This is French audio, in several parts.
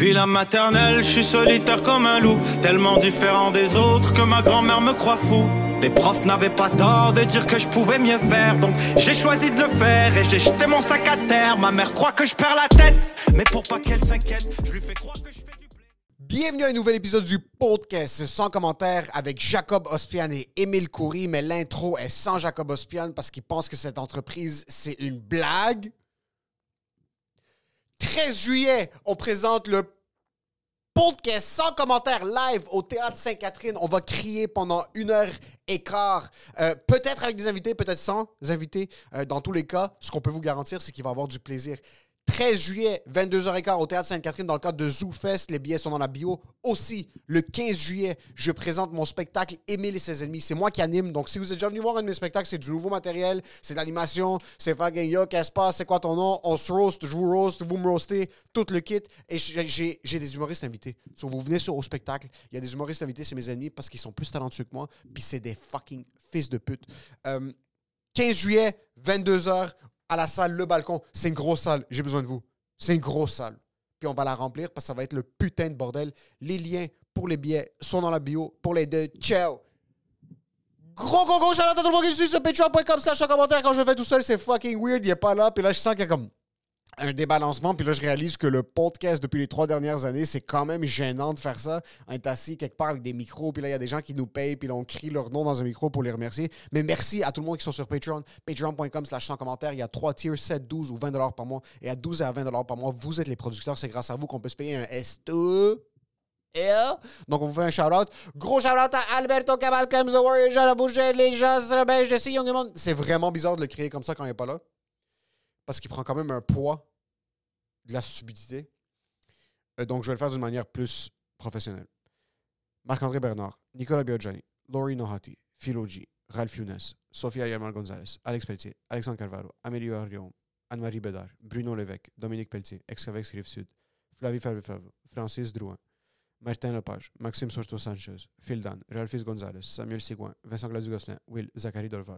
Depuis la maternelle, je suis solitaire comme un loup, tellement différent des autres que ma grand-mère me croit fou. Les profs n'avaient pas tort de dire que je pouvais mieux faire, donc j'ai choisi de le faire et j'ai jeté mon sac à terre. Ma mère croit que je perds la tête, mais pour pas qu'elle s'inquiète, je lui fais croire que je fais du blé. Bienvenue à un nouvel épisode du podcast sans commentaire avec Jacob Ospian et Émile Coury, mais l'intro est sans Jacob Ospian parce qu'il pense que cette entreprise, c'est une blague. 13 juillet, on présente le podcast sans commentaire live au Théâtre Sainte-Catherine. On va crier pendant 1h15, peut-être avec des invités, peut-être sans invités. Dans tous les cas, ce qu'on peut vous garantir, c'est qu'il va y avoir du plaisir. 13 juillet, 22h15 au Théâtre Sainte-Catherine dans le cadre de ZooFest. Les billets sont dans la bio. Aussi, le 15 juillet, je présente mon spectacle Émile et ses ennemis. C'est moi qui anime. Donc, si vous êtes déjà venu voir un de mes spectacles, c'est du nouveau matériel, c'est de l'animation, c'est fucking yo, qu'est-ce qui se passe, c'est quoi ton nom, on se roast, je vous roast, vous me roastez, tout le kit. Et j'ai des humoristes invités. So, vous venez au spectacle, il y a des humoristes invités, c'est mes ennemis parce qu'ils sont plus talentueux que moi, puis c'est des fucking fils de pute. 15 juillet, 22h, à la salle, le balcon. C'est une grosse salle. J'ai besoin de vous. C'est une grosse salle. Puis on va la remplir parce que ça va être le putain de bordel. Les liens pour les billets sont dans la bio. Pour les deux, ciao! Gros shout-out à tout le monde qui suit sur patreon.com/commentaire. Quand je fais tout seul, c'est fucking weird. Il est pas là. Puis là, je sens qu'il y a comme un débalancement. Puis là, je réalise que le podcast depuis les 3 dernières années, c'est quand même gênant de faire ça. On est assis quelque part avec des micros. Puis là, il y a des gens qui nous payent. Puis là, on crie leur nom dans un micro pour les remercier. Mais merci à tout le monde qui sont sur Patreon. Patreon.com/sans-commentaire. Il y a 3 tiers, 7, 12 ou 20 $ par mois. Et à 12 et à 20 $ par mois, vous êtes les producteurs. C'est grâce à vous qu'on peut se payer un S2. Donc, on vous fait un shout-out. Gros shout-out à Alberto Cabal, Clems The Warrior, Jean Bouger, les gens se rebêchent de si Young Monde. C'est vraiment bizarre de le créer comme ça quand il n'est pas là. Parce qu'il prend quand même un poids de la stupidité. Donc, je vais le faire d'une manière plus professionnelle. Marc-André Bernard, Nicolas Biaggiani, Laurie Nohati, Philo G, Ralph Younes, Sophia Yermal Gonzalez, Alex Pelletier, Alexandre Calvaro, Amélie Arion, Anne-Marie Bédard, Bruno Lévesque, Dominique Pelletier, Excavex Rive-Sud, Flavie Favre, Francis Drouin, Martin Lepage, Maxime Sorto-Sanchez, Phil Dan, Ralphis Gonzalez, Samuel Sigouin, Vincent Gladu-Gosselin, Will, Zachary Dorval,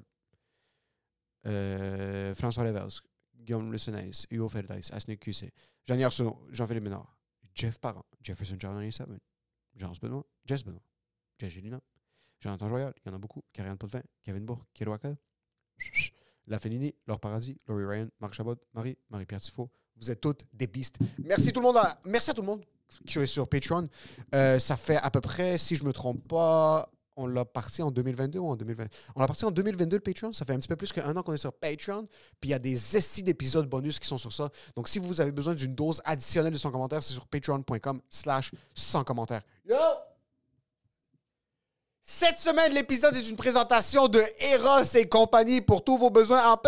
François Levelsque, Guillaume Le Senez, Hugo Ferdaïs, Asnick QC, Jean-Yves Arsenault, Jean-Philippe Ménard, Jeff Parent, Jefferson John 97, Jean Benoît, Jess Benoît, Jess Gélina, Jonathan Joyal, il y en a beaucoup, Karianne Potvin, Kevin Bourg, Kirouaka, La Fénini, Laure Paradis, Laurie Ryan, Marc Chabot, Marie-Pierre Tifo. Vous êtes toutes des pistes. Merci à tout le monde qui est sur Patreon. Ça fait à peu près, si je ne me trompe pas, on l'a parti en 2022 ou en 2020? On l'a parti en 2022, le Patreon. Ça fait un petit peu plus qu'un an qu'on est sur Patreon. Puis il y a des estis d'épisodes bonus qui sont sur ça. Donc, si vous avez besoin d'une dose additionnelle de 100 commentaires, c'est sur patreon.com/100 commentaires. Yo! Cette semaine, l'épisode est une présentation de Eros et compagnie pour tous vos besoins en paix.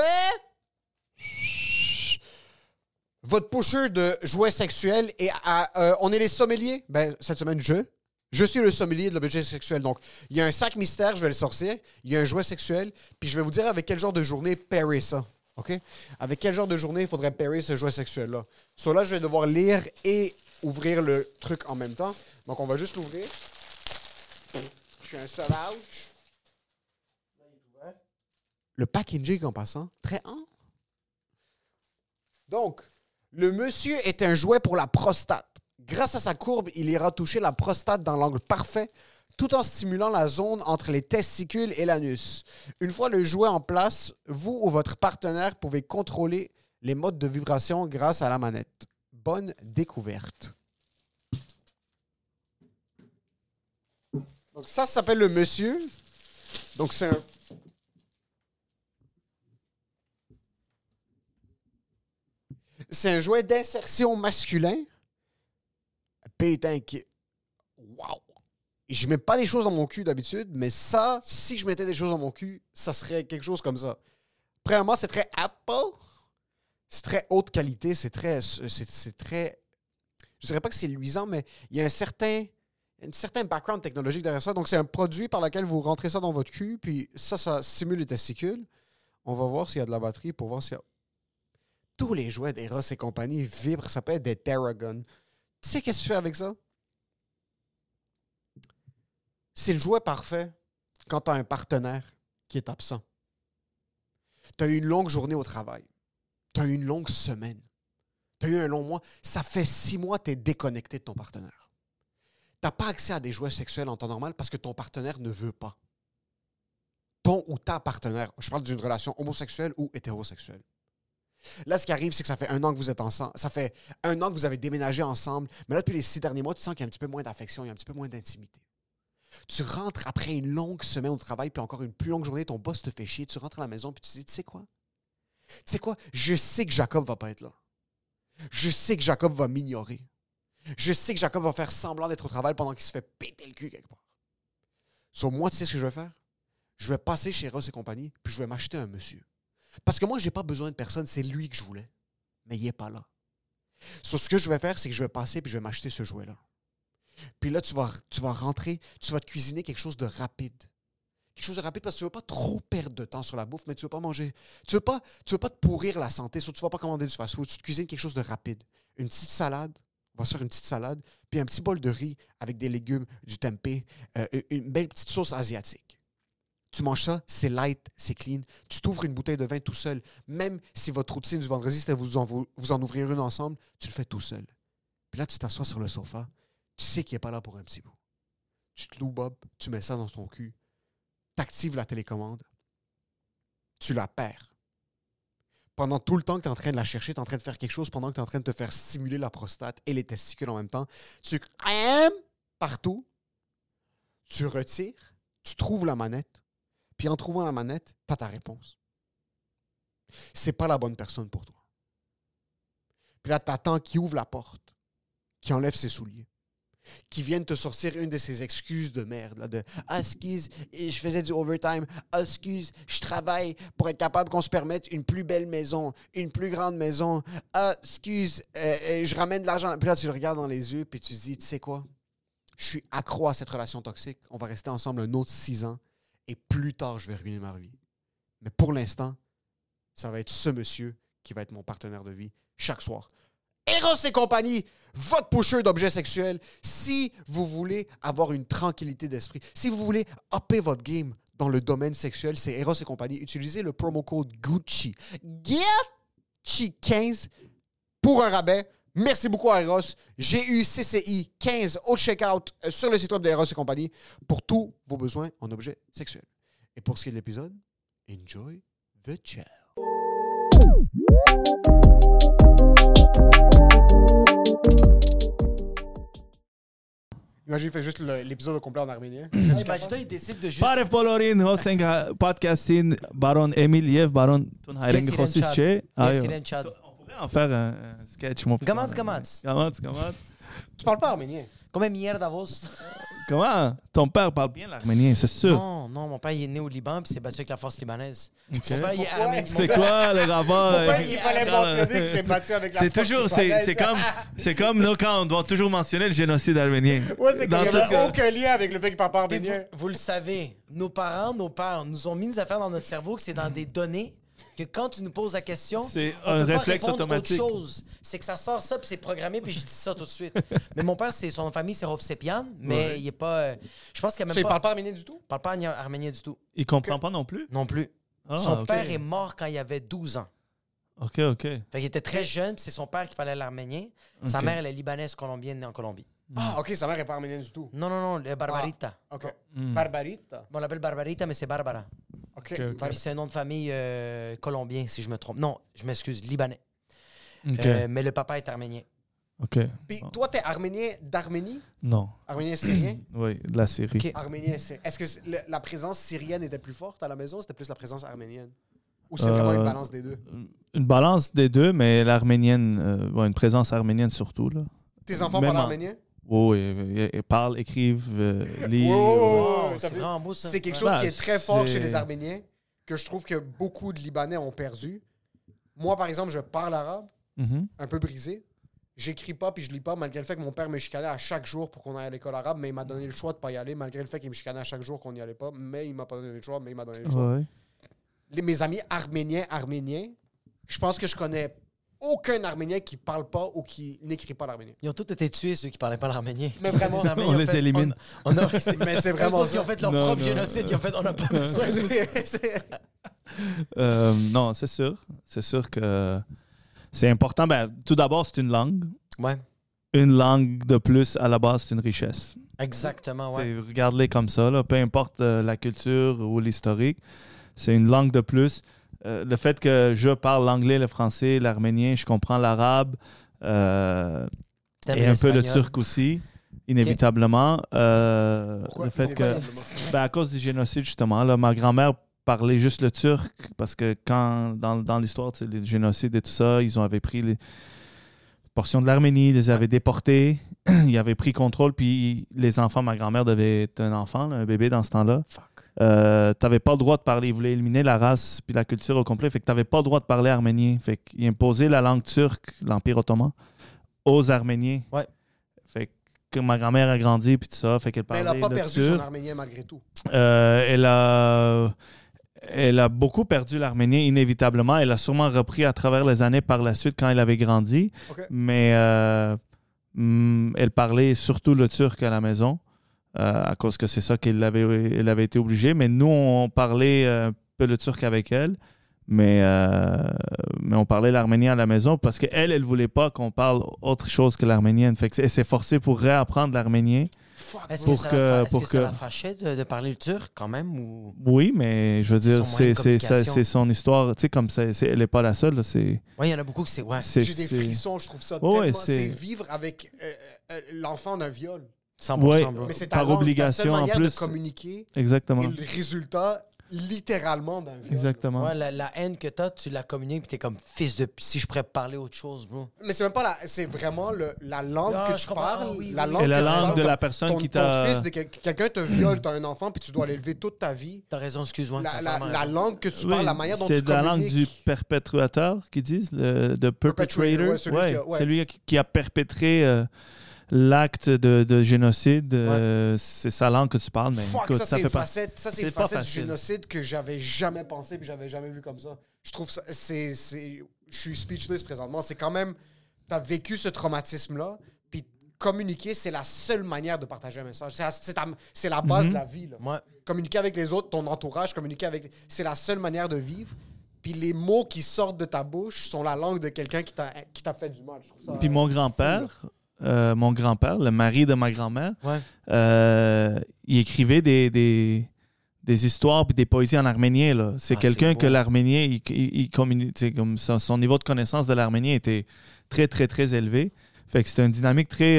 Votre pusher de jouets sexuels et on est les sommeliers. Ben, cette semaine, je suis le sommelier de l'objet sexuel. Donc, il y a un sac mystère, je vais le sortir. Il y a un jouet sexuel. Puis, je vais vous dire avec quel genre de journée pairer ça. OK? Avec quel genre de journée il faudrait pairer ce jouet sexuel-là. Soit là, je vais devoir lire et ouvrir le truc en même temps. Donc, on va juste l'ouvrir. Je suis un slouch. Le packaging en passant, très Donc, le monsieur est un jouet pour la prostate. Grâce à sa courbe, il ira toucher la prostate dans l'angle parfait, tout en stimulant la zone entre les testicules et l'anus. Une fois le jouet en place, vous ou votre partenaire pouvez contrôler les modes de vibration grâce à la manette. Bonne découverte. Donc ça s'appelle le monsieur. Donc c'est un jouet d'insertion masculin. Putain, wow! Je mets pas des choses dans mon cul d'habitude, mais ça, si je mettais des choses dans mon cul, ça serait quelque chose comme ça. Premièrement, c'est très Apple. C'est très haute qualité. C'est très... Je dirais pas que c'est luisant, mais il y a un certain background technologique derrière ça. Donc, c'est un produit par lequel vous rentrez ça dans votre cul, puis ça simule les testicules. On va voir s'il y a de la batterie pour voir s'il y a... Tous les jouets d'Eros et compagnie vibrent. Ça peut être des Terragun. Tu sais qu'est-ce que tu fais avec ça? C'est le jouet parfait quand tu as un partenaire qui est absent. Tu as eu une longue journée au travail. Tu as eu une longue semaine. Tu as eu un long mois. Ça fait 6 mois que tu es déconnecté de ton partenaire. Tu n'as pas accès à des jouets sexuels en temps normal parce que ton partenaire ne veut pas. Ton ou ta partenaire, je parle d'une relation homosexuelle ou hétérosexuelle. Là, ce qui arrive, c'est que ça fait 1 an que vous êtes ensemble. Ça fait 1 an que vous avez déménagé ensemble. Mais là, depuis les 6 derniers mois, tu sens qu'il y a un petit peu moins d'affection, il y a un petit peu moins d'intimité. Tu rentres après une longue semaine au travail, puis encore une plus longue journée, ton boss te fait chier. Tu rentres à la maison, puis tu te dis, tu sais quoi? Je sais que Jacob va pas être là. Je sais que Jacob va m'ignorer. Je sais que Jacob va faire semblant d'être au travail pendant qu'il se fait péter le cul quelque part. Sur moi, tu sais ce que je vais faire? Je vais passer chez Ross et compagnie, puis je vais m'acheter un monsieur. Parce que moi, je n'ai pas besoin de personne, c'est lui que je voulais. Mais il n'est pas là. Sur ce que je vais faire, c'est que je vais passer puis je vais m'acheter ce jouet-là. Puis là, tu vas rentrer, tu vas te cuisiner quelque chose de rapide. Quelque chose de rapide parce que tu ne veux pas trop perdre de temps sur la bouffe, mais tu ne veux pas manger. Tu ne veux pas te pourrir la santé, tu ne vas pas commander du fast-food. Tu te cuisines quelque chose de rapide. Une petite salade, on va se faire une petite salade, puis un petit bol de riz avec des légumes, du tempeh, une belle petite sauce asiatique. Tu manges ça, c'est light, c'est clean. Tu t'ouvres une bouteille de vin tout seul. Même si votre routine du vendredi, c'était vous en ouvrir une ensemble, tu le fais tout seul. Puis là, tu t'assois sur le sofa. Tu sais qu'il n'est pas là pour un petit bout. Tu te loues Bob, tu mets ça dans ton cul. Tu actives la télécommande. Tu la perds. Pendant tout le temps que tu es en train de la chercher, tu es en train de faire quelque chose, pendant que tu es en train de te faire stimuler la prostate et les testicules en même temps, tu partout. Tu retires, tu trouves la manette. Puis en trouvant la manette, tu as ta réponse. C'est pas la bonne personne pour toi. Puis là, tu attends qu'il ouvre la porte, qu'il enlève ses souliers, qu'il vienne te sortir une de ses excuses de merde. Là, de « Ah, excuse, je faisais du overtime. Ah, excuse, je travaille pour être capable qu'on se permette une plus belle maison, une plus grande maison. Ah, excuse, je ramène de l'argent. » Puis là, tu le regardes dans les yeux, puis tu te dis « Tu sais quoi? Je suis accro à cette relation toxique. On va rester ensemble un autre 6 ans. Et plus tard, je vais ruiner ma vie. Mais pour l'instant, ça va être ce monsieur qui va être mon partenaire de vie chaque soir. Eros et compagnie, votre pusher d'objets sexuels. Si vous voulez avoir une tranquillité d'esprit, si vous voulez upper votre game dans le domaine sexuel, c'est Eros et compagnie. Utilisez le promo code Gucci. Gucci15 pour un rabais. Merci beaucoup à Eros. J'ai eu CCI 15 au checkout sur le site web d'Eros et compagnie pour tous vos besoins en objets sexuels. Et pour ce qui est de l'épisode, enjoy the show. Imagine, il fait juste l'épisode au complet en arménien. Imagine-toi, il décide de juste... Pare Polorin, Hosenga, podcastin, Baron Emil Yev, Baron Tunhaireng Khosische. On pourrait en faire un sketch, mon Gamats. Tu parles pas arménien? Comment mierda vos? Comment? Ton père parle bien l'arménien, c'est sûr. Non, mon père il est né au Liban puis s'est battu avec la force libanaise. Okay. Mon père, il est arménien. C'est quoi le rapport? Mon père, il fallait mentionner qu'il s'est battu avec la force libanaise. C'est comme nous quand on doit toujours mentionner le génocide arménien. Ouais, c'est qu'il n'y avait aucun lien avec le fait qu'il parle pas arménien. Vous le savez, nos pères nous ont mis des affaires dans notre cerveau que c'est dans des données que quand tu nous poses la question, c'est on un peut pas réflexe répondre automatique. autre chose. C'est que ça sort ça puis c'est programmé puis je dis ça tout de suite. Mais mon père, son nom de famille, c'est Hovsepian, mais il est pas... je pense qu'il a même Il pas... parle pas arménien du tout? Il parle pas arménien du tout. Il comprend pas non plus? Non plus. Ah, Son père est mort quand il avait 12 ans. OK. Fait qu'il était très jeune, puis c'est son père qui parlait l'arménien. Sa mère, elle est libanaise colombienne née en Colombie. Ah, OK, sa mère est pas arménienne du tout. Non, Barbarita. Ah, OK. Barbarita? On l'appelle Barbarita, mais c'est Barbara. OK. Puis c'est un nom de famille colombien, si je me trompe. Non, je m'excuse, libanais. Okay. Mais le papa est arménien. OK. Puis toi, t'es arménien d'Arménie? Non. Arménien syrien? Oui, de la Syrie. Okay. Arménien syrien. Est-ce que la présence syrienne était plus forte à la maison ou c'était plus la présence arménienne? Ou c'est vraiment une balance des deux? Une balance des deux, mais l'arménienne, une présence arménienne surtout. Là. Tes enfants parlent arménien? Oui, ils parlent, écrivent, lisent. C'est vraiment beau, ça. C'est quelque chose qui est très fort chez les Arméniens, que je trouve que beaucoup de Libanais ont perdu. Moi, par exemple, je parle arabe, un peu brisé. J'écris pas puis je lis pas, malgré le fait que mon père me chicanait à chaque jour pour qu'on aille à l'école arabe, mais il m'a donné le choix de pas y aller, malgré le fait qu'il me chicanait à chaque jour qu'on n'y allait pas, mais il m'a pas donné le choix, mais il m'a donné le choix. Ouais. Mes amis arméniens, je pense que je connais aucun Arménien qui parle pas ou qui n'écrit pas l'arménien. Ils ont tous été tués, ceux qui parlaient pas l'arménien. Mais vraiment, on les élimine. mais c'est vraiment Ils ont fait leur propre génocide. Ils ont fait, on n'a pas besoin de non, c'est sûr. C'est sûr que C'est important. Ben, tout d'abord, c'est une langue. Ouais. Une langue de plus, à la base, c'est une richesse. Exactement, ouais. Regarde-les comme ça, là, peu importe la culture ou l'historique. C'est une langue de plus. Le fait que je parle l'anglais, le français, l'arménien, je comprends l'arabe et un peu le turc aussi, inévitablement. Pourquoi le fait que, à cause du génocide, justement, là, ma grand-mère parlait juste le turc parce que quand, dans l'histoire, les génocides et tout ça, ils avaient pris les portions de l'Arménie, ils les avaient déportés, ils avaient pris contrôle, puis les enfants, ma grand-mère devait être un enfant, là, un bébé dans ce temps-là. T'avais pas le droit de parler, ils voulaient éliminer la race puis la culture au complet, fait que t'avais pas le droit de parler arménien, fait qu'ils imposaient la langue turque, l'Empire ottoman, aux Arméniens. Ouais. Fait que ma grand-mère a grandi puis tout ça, fait qu'elle parlait Mais elle n'a pas perdu turc. son arménien malgré tout. Elle a beaucoup perdu l'arménien inévitablement. Elle a sûrement repris à travers les années par la suite quand elle avait grandi. Okay. Mais elle parlait surtout le turc à la maison à cause que c'est ça qu'elle avait été obligée. Mais nous, on parlait un peu le turc avec elle. Mais on parlait l'arménien à la maison parce qu'elle, elle ne voulait pas qu'on parle autre chose que l'arménienne. Fait qu'elle s'est forcée pour réapprendre l'arménien. Est-ce que ça la fâchait de parler le turc quand même? Ou... Oui, mais je veux dire, c'est son histoire. Tu sais, comme ça, elle n'est pas la seule. Oui, il y en a beaucoup que c'est... Ouais. J'ai des frissons, je trouve ça tellement... C'est vivre avec l'enfant d'un viol. 100%, bro. Mais c'est par obligation, ta seule manière en plus. de communiquer. Exactement. Et le résultat... littéralement d'un viol. Exactement. Ouais, la haine que t'as, tu la communiques puis t'es comme fils de... Si je pourrais parler autre chose, bro. Mais c'est même pas c'est vraiment la langue que tu parles. La langue de la personne qui t'a... Ton fils, quelqu'un te viole, t'as un enfant puis tu dois l'élever toute ta vie. T'as raison, excuse-moi. La langue que tu parles, la manière dont tu communiques. C'est la langue du perpétrateur, qu'ils disent, de perpetrator. Ouais, celui qui a perpétré... l'acte de génocide, c'est sa langue que tu parles. Mais écoute, ça, c'est une facette du facile. génocide que j'avais jamais pensé et j'avais jamais vu comme ça. Je trouve ça... Je suis speechless présentement. C'est quand même... T'as vécu ce traumatisme-là, puis communiquer, c'est la seule manière de partager un message. C'est la base de la vie. Là. Ouais. Communiquer avec les autres, ton entourage, communiquer avec... C'est la seule manière de vivre. Puis les mots qui sortent de ta bouche sont la langue de quelqu'un qui t'a fait du mal. Je trouve ça... Puis mon grand-père... le mari de ma grand-mère, il écrivait des histoires et des poésies en arménien. Là. C'est quelqu'un que l'arménien, il communique, comme son niveau de connaissance de l'arménien était très, très, très élevé. Fait que c'était une dynamique très...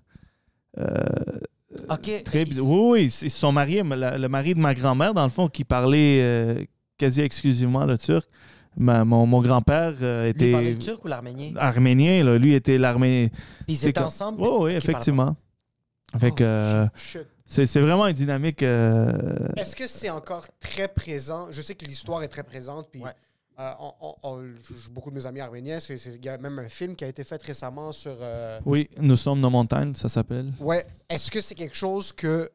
Oui, son mari, le mari de ma grand-mère, dans le fond, qui parlait quasi exclusivement le turc. Mon grand-père était... Lui parlait le turc ou l'arménien? Arménien, là. Lui était l'arménien. Puis ils étaient ensemble? Oui, effectivement. Fait que c'est vraiment une dynamique... Est-ce que c'est encore très présent? Je sais que l'histoire est très présente, puis beaucoup de mes amis arméniens, il y a même un film qui a été fait récemment sur... Oui, Nous sommes nos montagnes, ça s'appelle. Ouais. Est-ce que c'est quelque chose que...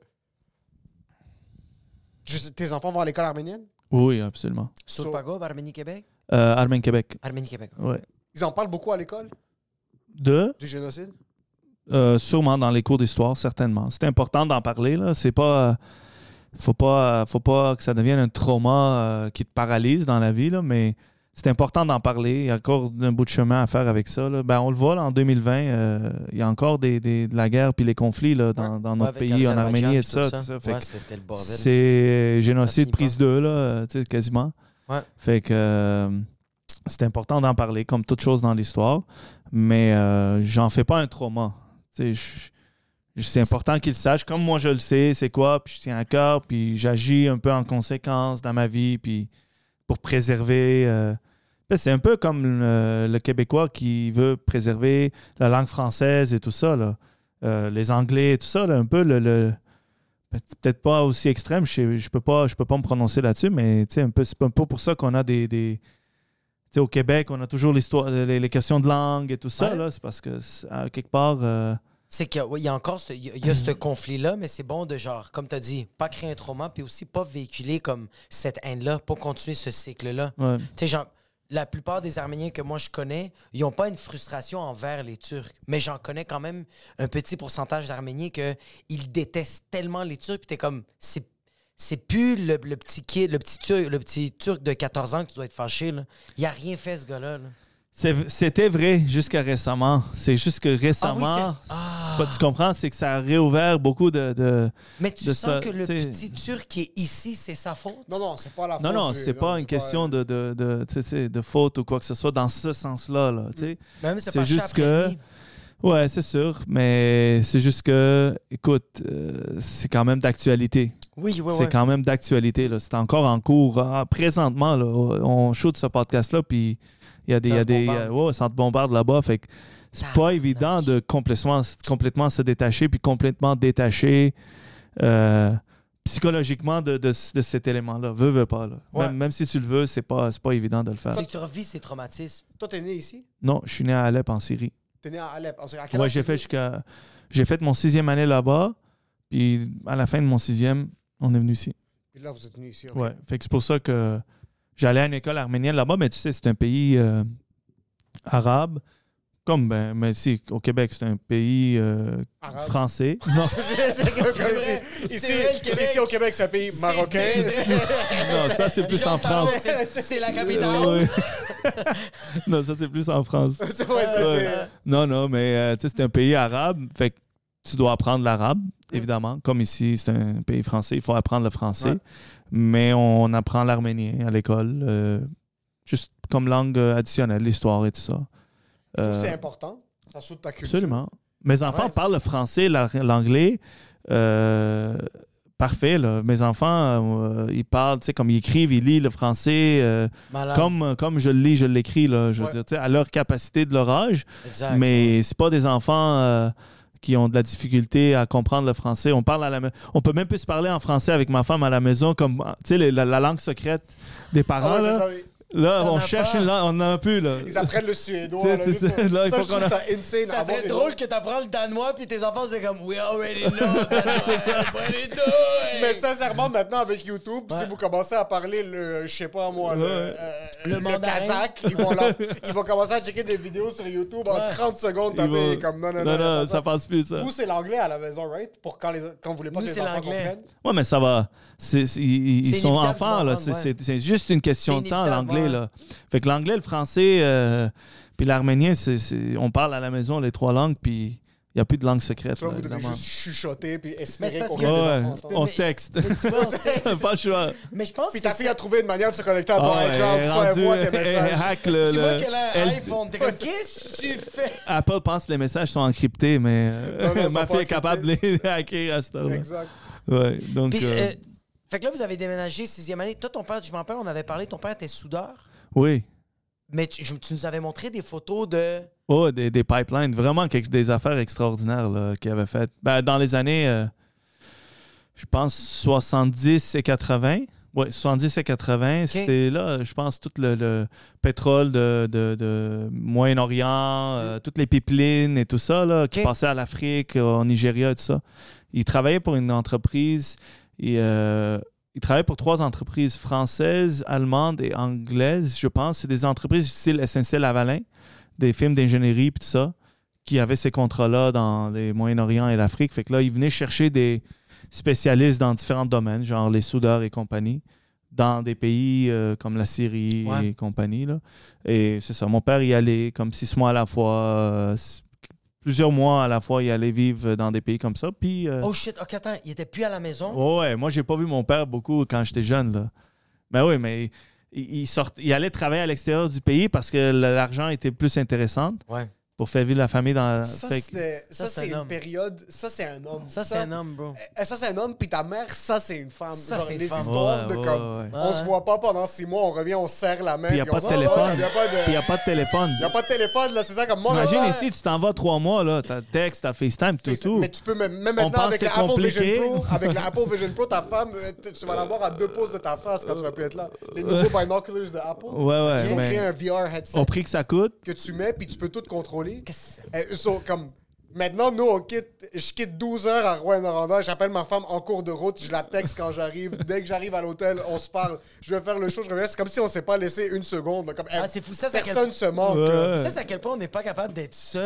Tes enfants vont à l'école arménienne? Oui, absolument. Sur Pagob, Arménie-Québec? Arménie-Québec. Arménie-Québec. Ouais. Ils en parlent beaucoup à l'école? Du génocide? Sûrement dans les cours d'histoire, certainement. C'est important d'en parler. Là. C'est pas... Faut pas que ça devienne un trauma qui te paralyse dans la vie, là, mais c'est important d'en parler. Il y a encore un bout de chemin à faire avec ça. Là. Ben, on le voit là, en 2020. Il y a encore de la guerre puis les conflits là, dans notre pays, en Arménie et tout ça. C'était le bordel. C'est génocide prise 2, là, quasiment. Ouais. Fait que c'est important d'en parler, comme toute chose dans l'histoire. Mais j'en fais pas un trauma. C'est important qu'ils sachent, comme moi je le sais, c'est quoi, puis je tiens à cœur, puis j'agis un peu en conséquence dans ma vie, puis pour préserver... c'est un peu comme le Québécois qui veut préserver la langue française et tout ça, là. Les Anglais et tout ça, là, un peu peut-être pas aussi extrême, je peux pas me prononcer là-dessus, mais c'est un peu pour ça qu'on a des au Québec, on a toujours l'histoire, les questions de langue et tout ça, là, c'est parce que quelque part... C'est qu'il y a encore ce conflit-là, mais c'est bon de genre, comme tu as dit, pas créer un trauma, puis aussi pas véhiculer comme cette haine-là, pas continuer ce cycle-là. Ouais. Tu sais, genre, la plupart des Arméniens que moi je connais, ils n'ont pas une frustration envers les Turcs, mais j'en connais quand même un petit pourcentage d'Arméniens qu'ils détestent tellement les Turcs, puis t'es comme, c'est plus le petit Turc de 14 ans que tu dois être fâché, là. Il a rien fait, ce gars-là, là. C'était vrai jusqu'à récemment. C'est juste que récemment, c'est pas, tu comprends, c'est que ça a réouvert beaucoup de Mais tu de sens ça, que le t'sais. petit Turc qui est ici, c'est sa faute? Non, c'est pas la faute. Non, c'est pas une question de faute ou quoi que ce soit dans ce sens-là. Là, tu sais. Même C'est juste que... Ouais, c'est sûr, mais c'est juste que, écoute, c'est quand même d'actualité. Oui. C'est quand même d'actualité. Là. C'est encore en cours. Présentement, là, on shoot ce podcast-là, puis il y a ça te bombarde là-bas. Fait que c'est pas évident de complètement se détacher, puis complètement détacher psychologiquement de cet élément-là. Veux pas. Là. Ouais. Même si tu le veux, c'est pas évident de le faire. C'est que tu revis ces traumatismes. Toi, t'es né ici? Non, je suis né à Alep, en Syrie. T'es né à Alep. À quel Ouais, âge j'ai fait mon 6e année là-bas, puis à la fin de mon 6e, on est venu ici. Puis là, vous êtes venu ici. OK. Ouais, fait que c'est pour ça que j'allais à une école arménienne là-bas, mais tu sais, c'est un pays arabe. Mais si, au Québec, c'est un pays français. Non, Ici, au Québec, c'est un pays marocain. non, ça, c'est plus en France. C'est la capitale. Ouais. Non, ça, c'est plus en France. Non, mais tu sais, c'est un pays arabe. Fait que tu dois apprendre l'arabe, évidemment. Comme ici, c'est un pays français, il faut apprendre le français. Ouais. Mais on apprend l'arménien à l'école, juste comme langue additionnelle, l'histoire et tout ça. C'est important. Ça saute ta culture. Absolument. Mes enfants parlent le français, l'anglais. Parfait, là. Mes enfants, ils parlent, tu sais, comme ils écrivent, ils lisent le français comme je le lis, je l'écris, là. Je veux dire, tu sais, à leur capacité de leur âge. Exact. Mais c'est pas des enfants qui ont de la difficulté à comprendre le français. On peut même plus se parler en français avec ma femme à la maison, comme, tu sais, la langue secrète des parents, là. Ça, là, on cherche une langue, on n'en a plus, là. Ils apprennent le suédois. Là, il faut qu'on ça insane. Ça serait drôle que tu apprends le danois puis tes enfants, c'est comme « We already know that. What are you doing? » Mais sincèrement, maintenant, avec YouTube, si vous commencez à parler le, je sais pas moi, le kazakh, ils vont commencer à checker des vidéos sur YouTube en 30 secondes. T'avais comme non, ça passe plus, ça. Vous, c'est l'anglais à la maison, right? Pour quand vous voulez pas que les enfants comprennent. Ouais, mais ça va. Ils sont enfants, là. C'est juste une question de temps, l'anglais. Là. Fait que l'anglais, le français, puis l'arménien, on parle à la maison les 3 langues, puis il n'y a plus de langue secrète. Vous devez juste chuchoter puis espérer qu'on on se texte. Pas le choix. Mais je pense puis ta fille a trouvé une manière de se connecter à ton iCloud, soit elle voit tes messages. Tu vois qu'elle a un iPhone, t'es comme, qu'est-ce que tu fais? Apple pense que les messages sont encryptés, mais ma fille est capable de les hacker à ce temps-là. Exact. Ouais, donc... Puis, fait que là, vous avez déménagé 6e année. Toi, ton père, je m'en rappelle, on avait parlé, ton père était soudeur. Oui. Mais tu nous avais montré des photos de... Oh, des pipelines. Vraiment des affaires extraordinaires là, qu'il avait faites. Dans les années, je pense, 70 et 80. Oui, 70 et 80. Okay. C'était là, je pense, tout le pétrole de Moyen-Orient, toutes les pipelines et tout ça là, qui passaient à l'Afrique, au Nigeria et tout ça. Il travaillait pour une entreprise... il travaille pour 3 entreprises françaises, allemandes et anglaises, je pense. C'est des entreprises du style SNC-Lavalin, des firmes d'ingénierie et tout ça, qui avaient ces contrats-là dans les Moyen-Orient et l'Afrique. Fait que là, ils venaient chercher des spécialistes dans différents domaines, genre les soudeurs et compagnie, dans des pays comme la Syrie et compagnie. Là. Et c'est ça, mon père y allait comme 6 mois à la fois... plusieurs mois à la fois, il allait vivre dans des pays comme ça. Puis, oh shit, ok, attends, il était plus à la maison? Ouais, moi, j'ai pas vu mon père beaucoup quand j'étais jeune. Là. Mais oui, mais il allait travailler à l'extérieur du pays parce que l'argent était plus intéressant. Ouais. Pour faire vivre la famille dans... Ça, c'est une période... Ça, c'est un homme. Ça, c'est un homme, bro. Ça, c'est un homme, puis ta mère, ça, c'est une femme. Ça, genre, c'est une les femme. histoires de comme... On se voit pas pendant 6 mois, on revient, on serre la main, puis il n'y a pas de téléphone. Il n'y a pas de téléphone. Il n'y a pas de téléphone, là, c'est ça, comme moi... T'imagines ici, tu t'en vas 3 mois, là, t'as texte, t'as FaceTime, tout. Mais tu peux, même maintenant, avec l'Apple Vision Pro, avec l'Apple Vision Pro, ta femme, tu vas l'avoir à 2 pouces de ta face quand tu vas plus être là. Les nouveaux binoculars de Apple, ils ont créé un VR headset. Au prix que ça coûte. Que tu mets, puis tu peux tout contrôler. Comme maintenant, nous, je quitte 12 heures à Rouyn-Noranda, j'appelle ma femme en cours de route, je la texte quand j'arrive. Dès que j'arrive à l'hôtel, on se parle. Je vais faire le show, je reviens. C'est comme si on s'est pas laissé une seconde. Là. Comme, c'est fou, ça, personne se manque. Ouais. Ça, c'est à quel point on n'est pas capable d'être seul.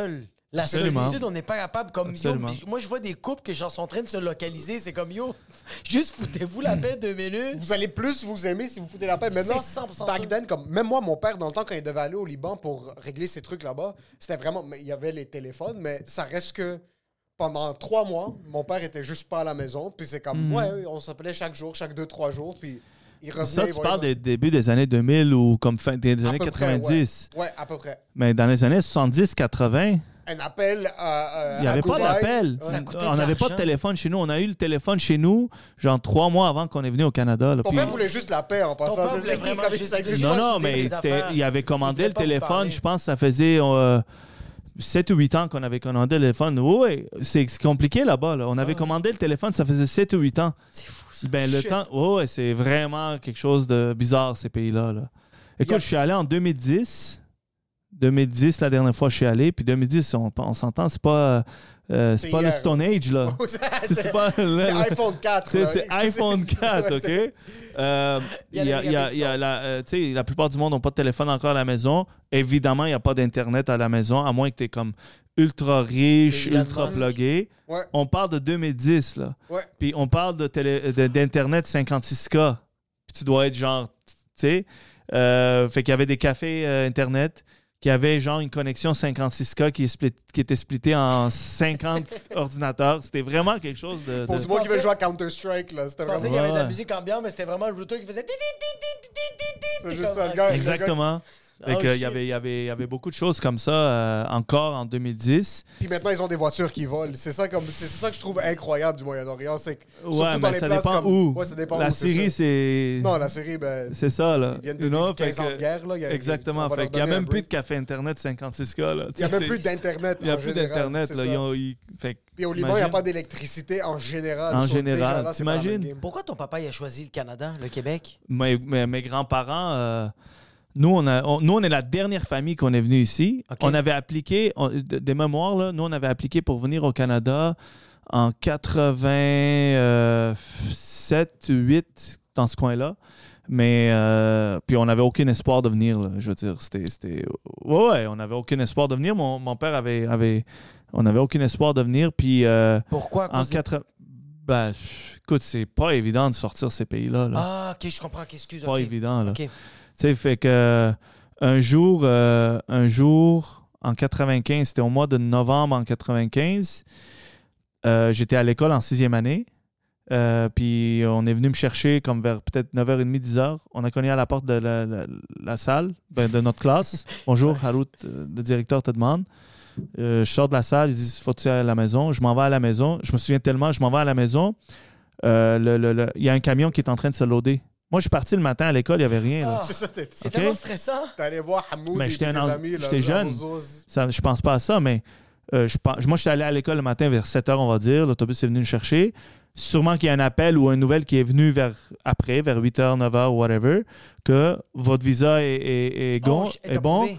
La Absolument. solitude, on n'est pas capable comme yo. Absolument. Moi, je vois des couples que genre sont en train de se localiser. C'est comme yo, juste foutez-vous la paix 2 minutes. Vous allez plus vous aimer si vous foutez la paix. Maintenant, C'est 100% back ça. then, comme même moi, mon père, dans le temps, quand il devait aller au Liban pour régler ces trucs là-bas, c'était vraiment... mais il y avait les téléphones, mais ça reste que pendant 3 mois, mon père était juste pas à la maison. Puis c'est comme, ouais, on s'appelait chaque jour, chaque 2-3 jours, puis il revenait... Ça, il tu voyait- parles des débuts des années 2000 ou comme fin des À années peu 90. Près, ouais, à peu près. Mais dans les années 70-80, Un appel il n'y avait pas d'appel. Ça coûtait On de n'avait pas de l'argent. téléphone chez nous. On a eu le téléphone chez nous, genre 3 mois avant qu'on est venu au Canada. Là. Ton Puis- père voulait juste la paix en passant. père C'est voulait ça qui- vraiment comme juste ça existe dire- Non, pas. non, décider mais des affaires. il avait Il commandé voulait le pas vous téléphone. parler. Je pense que ça faisait 7 ou 8 ans qu'on avait commandé le téléphone. Oui, c'est compliqué là-bas. Là. On avait commandé le téléphone, ça faisait 7 ou 8 ans. C'est fou, ça. Ben, le Shit. temps, ouais, c'est vraiment quelque chose de bizarre, ces pays-là. Là. Écoute, Yeah. je suis allé en 2010. 2010, la dernière fois, je suis allé. Puis 2010, on s'entend, c'est pas le hier, Stone Age, là. C'est pas c'est iPhone 4. c'est là. c'est iPhone 4, Ouais, OK? c'est- Il y a La plupart du monde n'ont pas de téléphone encore à la maison. Évidemment, il n'y a pas d'Internet à la maison, à moins que tu es comme ultra riche, Et Elon ultra Musk. plugué. Ouais. On parle de 2010, là. Ouais. Puis on parle d'Internet 56K. Puis tu dois être genre, tu sais... fait qu'il y avait des cafés Internet qui avaient genre une connexion 56K qui était splittée en 50 ordinateurs. C'était vraiment quelque chose de... Pour du monde qui veut jouer à Counter-Strike, là. C'était Je pensais vraiment. qu'il y avait de la Ouais. musique ambiante, mais c'était vraiment le routeur qui faisait. C'est juste ça, le gars. Exactement. Fait Oh, que shit. il y avait beaucoup de choses comme ça encore en 2010. Puis maintenant, ils ont des voitures qui volent. C'est ça que je trouve incroyable du Moyen-Orient. C'est que, surtout Ouais, dans mais les ça places dépend comme... où. Ouais, ça dépend La où. Syrie, c'est... Non, la Syrie, ben. C'est ça, là. Ils viennent de You know, vivre 15 ans fait de que- guerre, là. Exactement. on va Fait leur qu'il n'y a donner un même plus break. de café Internet 56K, là. Il n'y a même plus d'Internet. Il n'y a en plus général, d'Internet, c'est là. ça. Fait que Puis au Liban, il n'y a t'imagines? pas d'électricité en général. En Ils sont général. déjà là, c'est pas la même T'imagines? game. Pourquoi ton papa il a choisi le Canada, le Québec? Mes grands-parents, nous, on est la dernière famille qu'on est venu ici. Ok. On avait appliqué, des mémoires, là, nous, on avait appliqué pour venir au Canada en 87, 8, dans ce coin-là. Mais, puis on n'avait aucun espoir de venir, là. Je veux dire, c'était... Ouais, on n'avait aucun espoir de venir. Mon père on n'avait aucun espoir de venir. Puis Pourquoi? À en cause des- 80... Ben, écoute, c'est pas évident de sortir ces pays-là, là. Ah, ok, je comprends. Excuse. Pas ok. évident, là. Ok. Tu sais, fait que un jour, en 95, c'était au mois de novembre en 95, j'étais à l'école en 6e année. Puis on est venu me chercher comme vers peut-être 9h30, 10h. On a cogné à la porte de la salle, de notre classe. Bonjour, Harout, le directeur te demande. Je sors de la salle, il dit faut-tu aller à la maison? Je m'en vais à la maison. Je me souviens tellement, je m'en vais à la maison. Il y a un camion qui est en train de se loader. Moi, je suis parti le matin à l'école, il n'y avait rien. Là. Ah. C'est ça, C'est Ok. tellement stressant. t'es allé voir Hamoud Ben, et j'étais tes un- amis. là, j'étais genre, jeune. aux- Je pense pas à ça, mais moi, je suis allé à l'école le matin vers 7h, on va dire. L'autobus est venu me chercher. Sûrement qu'il y a un appel ou une nouvelle qui est venue vers 8h, 9h, whatever, que votre visa est Oh, est bon.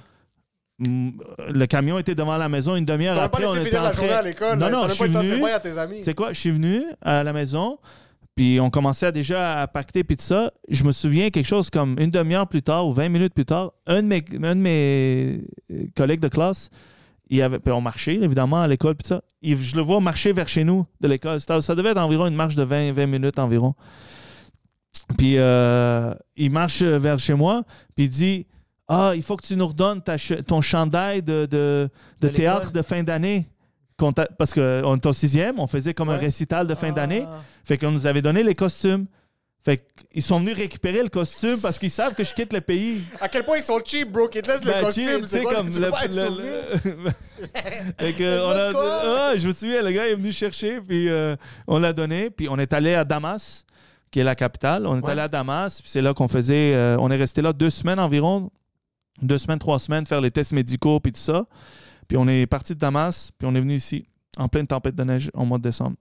Le camion était devant la maison une demi-heure T'aurais pas après. On laissé était finir la journée à entré. l'école. Non, là. non, T'aurais je pas eu suis le temps de dire venu. bye à tes amis. Tu sais quoi, je suis venu à la maison, puis on commençait déjà à pacter, puis tout ça. Je me souviens quelque chose comme une demi-heure plus tard ou 20 minutes plus tard, un de mes collègues de classe, puis on marchait évidemment à l'école, puis ça. Je le vois marcher vers chez nous de l'école. Ça devait être environ une marche de 20 minutes environ. Puis il marche vers chez moi, puis il dit il faut que tu nous redonnes ton chandail de théâtre l'école. de fin d'année. Parce qu'on était au 6e, on faisait comme un Ouais. récital de fin d'année. Ah. Fait qu'on nous avait donné les costumes. Fait qu'ils sont venus récupérer le costume parce qu'ils savent que je quitte le pays. À quel point ils sont cheap, bro, qu'ils te laissent le Ben, costume. tu C'est sais, quoi, comme tu veux pas être souvenir? Fait que Mais on c'est quoi? je me souviens, le gars est venu chercher, puis on l'a donné, puis on est allé à Damas, qui est la capitale. On est Ouais. allé à Damas, puis c'est là qu'on faisait... on est resté là 2 semaines environ, 2 semaines, 3 semaines, faire les tests médicaux, puis tout ça. Puis on est parti de Damas, puis on est venu ici, en pleine tempête de neige, au mois de décembre.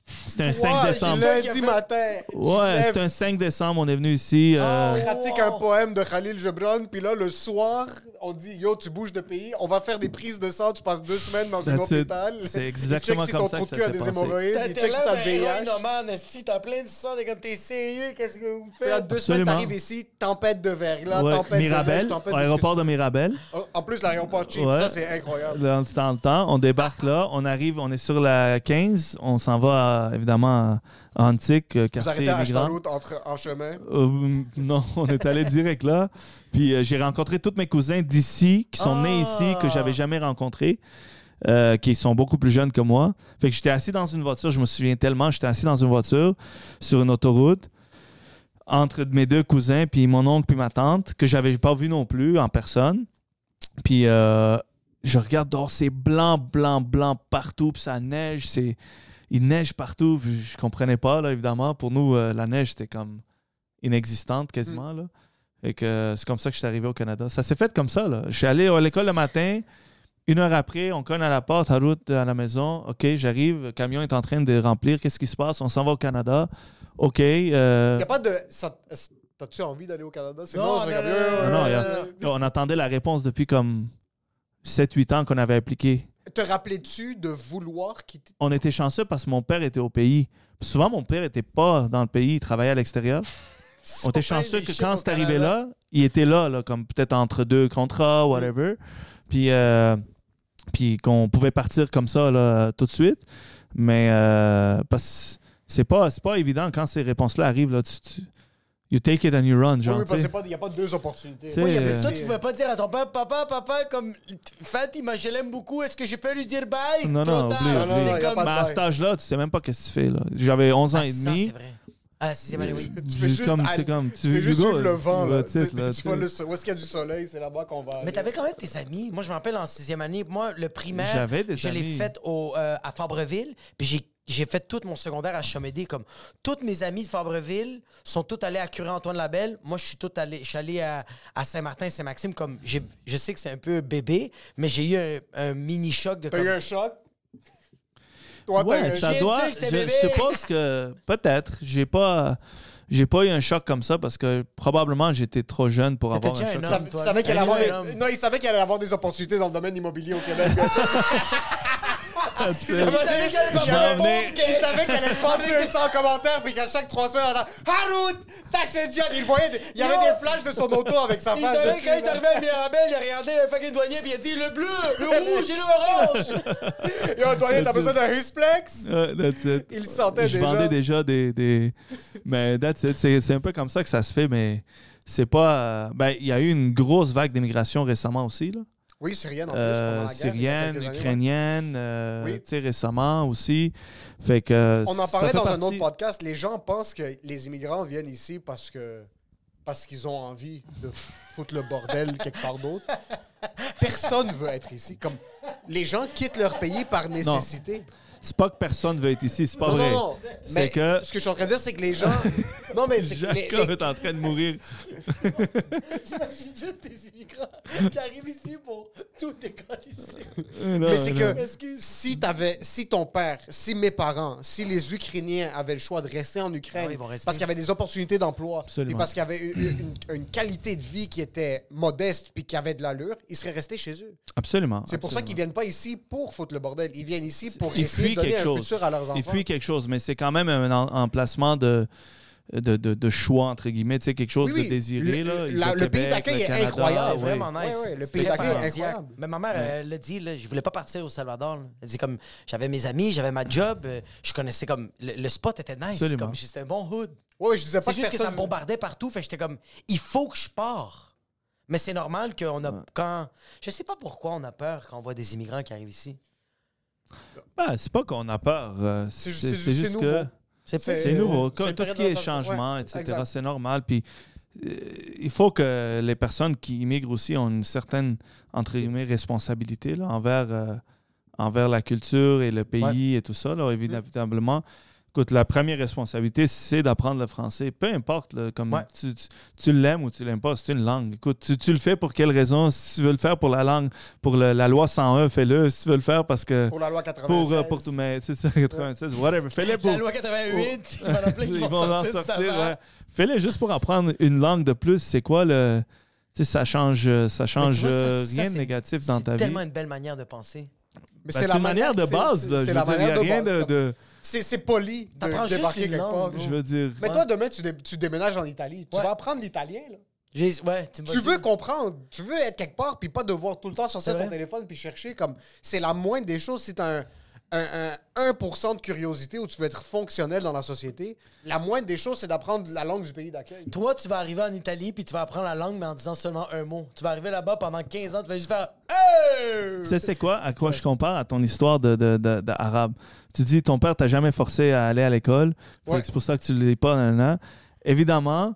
C'était un 5 décembre. Lundi matin. Ouais, c'était un 5 décembre. On est venu ici. On pratique un poème de Khalil Gibran, puis là, le soir, on dit, yo, tu bouges de pays, on va faire des prises de sang, tu passes 2 semaines dans un That's it. hôpital. C'est Il exactement check si comme ton ça trou que de ça cul a s'est des passé. hémorroïdes, il check si t'as le VIH. Non, man, si t'as plein de sang, t'es comme, t'es sérieux, qu'est-ce que vous Puis là, faites? 2 semaines, Absolument. t'arrives ici, tempête de verglas, Ouais, tempête de Mirabel, neige, tempête de... aéroport de Mirabel. En plus, l'aéroport cheap, Ouais. ça, c'est incroyable. Dans le temps, on débarque là, on arrive, on est sur la 15, on s'en va évidemment à Antique, Vous quartier arrêtez à immigrant. Ashtarout en chemin. Non, on est allé direct là. Puis j'ai rencontré tous mes cousins d'ici, qui sont nés ici, que j'avais jamais rencontrés, qui sont beaucoup plus jeunes que moi. Fait que j'étais assis dans une voiture, je me souviens tellement, j'étais assis dans une voiture sur une autoroute entre mes 2 cousins, puis mon oncle puis ma tante, que j'avais pas vu non plus en personne. Puis je regarde dehors, c'est blanc, blanc, blanc partout, puis ça neige, il neige partout, puis je comprenais pas, là, évidemment. Pour nous, la neige, c'était comme inexistante quasiment, là. Et que c'est comme ça que je suis arrivé au Canada. Ça s'est fait comme ça, là. Je suis allé à l'école le matin, 1 heure après, on cogne à la porte, à route à la maison. OK, j'arrive, le camion est en train de remplir. Qu'est-ce qui se passe? On s'en va au Canada. OK. Il n'y a pas de... T'as-tu envie d'aller au Canada? C'est Non, c'est non, comme- Non, on attendait la réponse depuis comme 7-8 ans qu'on avait appliqué. Te rappelais-tu de vouloir quitter? On était chanceux parce que mon père était au pays. Souvent, mon père n'était pas dans le pays, il travaillait à l'extérieur. On était chanceux que quand c'est arrivé là, il était là, comme peut-être entre 2 contrats, whatever. Puis qu'on pouvait partir comme ça là, tout de suite. Mais parce que c'est pas évident quand ces réponses-là arrivent. Là, you take it and you run, genre. Oui, parce t'sais. qu'il n'y a pas 2 opportunités. T'sais, Oui, mais euh, ça, tu pouvais pas dire à ton père, papa, comme, Fatih, je l'aime beaucoup, est-ce que je peux lui dire bye? Non, Trop non, tard. oublie, Non, non, oublie. y a C'est comme... pas de Mais à bail. cet âge-là, tu sais même pas qu'est-ce que tu fais. Là. J'avais 11 ans et Ça, demi. c'est vrai. Ah, 6e année, oui. Tu fais juste, Comme- aller- c'est comme- tu fais juste you go, suivre le vent. Là. that's it, là, Tu vois t'sais. où est-ce qu'il y a du soleil, c'est là-bas qu'on va aller. Mais t'avais quand même tes amis. Moi, je me rappelle en 6e année, moi, le primaire, J'avais des je l'ai amis. fait à Fabreville, puis j'ai fait tout mon secondaire à Chamédé. Comme toutes mes amis de Fabreville sont tous allés à Curie-Antoine-Labelle. Moi, je suis allé à Saint-Martin-Saint-Maxime. Comme je sais que c'est un peu bébé, mais j'ai eu un mini choc de T'as comme... eu un choc? Toi, t'as eu Ouais, un ça J'ai doit. dit que c'était Je bébé. suppose que peut-être. J'ai pas eu un choc comme ça parce que probablement j'étais trop jeune pour avoir un déjà choc. un Ça- homme, tu toi. savais qu'il allait avoir Un des... homme. Non, il savait qu'il allait avoir des opportunités dans le domaine immobilier au Québec. Il savait qu'il savait qu'elle allait se vendre sur un 100 commentaires, puis qu'à chaque 3 semaines, on entend Harout, t'achètes John. Il voyait, il y avait des flashs de son auto avec sa Il face. savait dessus, quand il est là. arrivé à Mirabel, il a regardé le fucking douanier puis il a dit le bleu, le rouge et le orange. Yo, Antoine, t'as besoin d'un Husplex? That's it. Il le sentait Je déjà. vendais déjà des... Mais that's it. C'est un peu comme ça que ça se fait, mais c'est pas... Ben, il y a eu une grosse vague d'immigration récemment aussi, là. Oui, syrienne en plus. pendant la guerre, il y a Syrienne, quelques années, ouais. ukrainienne, Oui. tu sais, récemment aussi. Fait que On en ça parlait fait dans un partie- autre podcast. Les gens pensent que les immigrants viennent ici parce qu'ils ont envie de foutre le bordel quelque part d'autre. Personne veut être ici. Comme les gens quittent leur pays par nécessité. C'est pas que personne veut être ici, c'est pas Non, vrai. non, non. C'est Mais que... ce que je suis en train de dire, c'est que les gens. Non, mais c'est que Jacob est en train de mourir. J'imagine juste des immigrants qui arrivent ici pour tout décalisser. Mais c'est que Excuse. si ton père, si mes parents, si les Ukrainiens avaient le choix de rester en Ukraine, Ah oui, ils vont rester. parce qu'il y avait des opportunités d'emploi, Absolument. puis parce qu'il y avait une qualité de vie qui était modeste puis qui avait de l'allure, ils seraient restés chez eux. Absolument. C'est pour ça qu'ils viennent pas ici pour foutre le bordel. Ils viennent ici pour Ils essayer fuient de donner quelque un chose. futur à leurs enfants. Ils fuient quelque chose, mais c'est quand même un emplacement de choix, entre guillemets, tu sais, quelque chose Oui, oui. de désiré. Là. Le pays d'accueil est incroyable. C'est vraiment nice. Ouais, ouais, le C'était pays d'accueil est paradisiaque. incroyable. Mais ma mère, elle l'a dit, là, je voulais pas partir au Salvador. Là. Elle dit comme, j'avais mes amis, j'avais ma job, je connaissais comme, le spot était nice. Absolument. Comme, c'était un bon hood. Ouais, je disais pas C'est juste que ça personne- me bombardait partout, fait que j'étais comme, il faut que je pars. Mais c'est normal qu'on a, quand, je sais pas pourquoi on a peur quand on voit des immigrants qui arrivent ici. Ben, c'est pas qu'on a peur. C'est C'est juste juste nouveau. que c'est nouveau. c'est Comme une tout ce période qui est d'adaptation. changement, Ouais, etc., exact. c'est normal. Puis il faut que les personnes qui immigrent aussi ont une certaine, entre guillemets, responsabilité là, envers la culture et le pays et tout ça, là, évidemment. Écoute, la première responsabilité, c'est d'apprendre le français. Peu importe, là, comme Ouais. tu l'aimes ou tu l'aimes pas, c'est une langue. Écoute, tu le fais pour quelle raison? Si tu veux le faire pour la langue, pour la loi 101, fais-le. Si tu veux le faire parce que... Pour la loi 96. Pour tout, mais c'est ça, 96, whatever. Fais-le pour... La loi 88, il y en a plein qui Ils vont vont en sortir, ça sortir, va. ouais. Fais-le juste pour apprendre une langue de plus. C'est quoi le... Tu sais, ça change Mais tu vois, ça, rien de c'est- négatif dans ta C'est vie. tellement une belle manière de penser. Mais Ben, c'est une manière de base. Là. C'est Je la veux dire, il n'y manière a de rien base. de... C'est poli de T'apprends juste débarquer une quelque langue, part. bro. Je veux dire... Mais toi, demain, tu déménages en Italie. Tu Ouais. vas apprendre l'italien, là. Ouais, Tu veux comprendre, tu veux être quelque part, puis pas devoir tout le temps sortir C'est ton vrai. téléphone puis chercher comme... C'est la moindre des choses. Si t'as un 1% de curiosité où tu veux être fonctionnel dans la société, la moindre des choses, c'est d'apprendre la langue du pays d'accueil. Toi, tu vas arriver en Italie puis tu vas apprendre la langue, mais en disant seulement un mot. Tu vas arriver là-bas pendant 15 ans, tu vas juste faire Hey! Tu sais, c'est quoi? À quoi je compare à ton histoire d'arabe? Tu dis, ton père t'a jamais forcé à aller à l'école. Fait Ouais. que c'est pour ça que tu ne l'es pas. Nanana. Évidemment,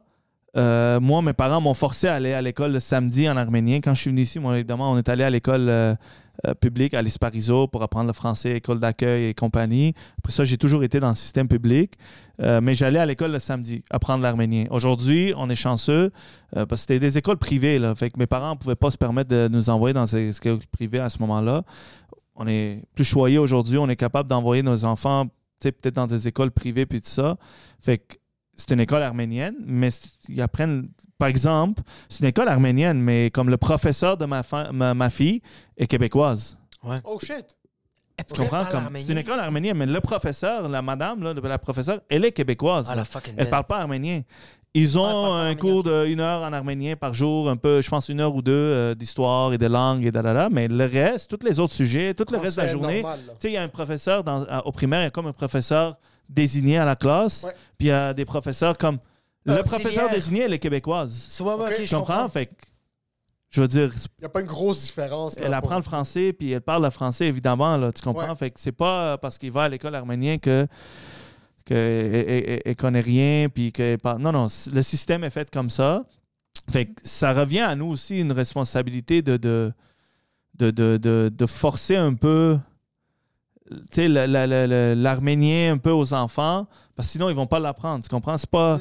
moi, mes parents m'ont forcé à aller à l'école le samedi en arménien. Quand je suis venu ici, moi, évidemment, on est allé à l'école publique, à l'Isparizo, pour apprendre le français, école d'accueil et compagnie. Après ça, j'ai toujours été dans le système public. Mais j'allais à l'école le samedi, apprendre l'arménien. Aujourd'hui, on est chanceux parce que c'était des écoles privées. Là, fait que mes parents ne pouvaient pas se permettre de nous envoyer dans ces écoles privées à ce moment-là. On est plus choyés aujourd'hui. On est capable d'envoyer nos enfants peut-être dans des écoles privées puis tout ça. Fait que c'est une école arménienne, mais ils apprennent... Par exemple, c'est une école arménienne, mais comme le professeur de ma fille est québécoise. Oh shit! Tu comprends? C'est une école arménienne, mais le professeur, la madame, là, la professeure, elle est québécoise. Ah, là. la fucking Elle dead. parle pas arménien. Ils ont Ah, elle parle pas un arménien, cours ok. de 1 heure en arménien par jour, un peu, je pense 1 heure ou 2 d'histoire et de langue et da. Mais le reste, tous les autres sujets, tout le reste de la Français journée, normal, là. tu sais, il y a un professeur au primaire, il y a comme un professeur désigné à la classe, Ouais. puis il y a des professeurs comme... Le Auxiliaire. professeur désigné, elle est québécoise. C'est ouais, ouais, Ok, ok, Tu je comprends? comprends. Fait que, je veux dire, Il n'y a pas une grosse différence. là, elle apprend le français, puis elle parle le français, évidemment, là, tu comprends? Ouais. Fait que c'est pas parce qu'il va à l'école arménienne que elle connaît rien, puis qu'elle parle... Non, le système est fait comme ça. Fait que ça revient à nous aussi une responsabilité de forcer un peu l'arménien un peu aux enfants, parce que sinon, ils vont pas l'apprendre, tu comprends? C'est pas...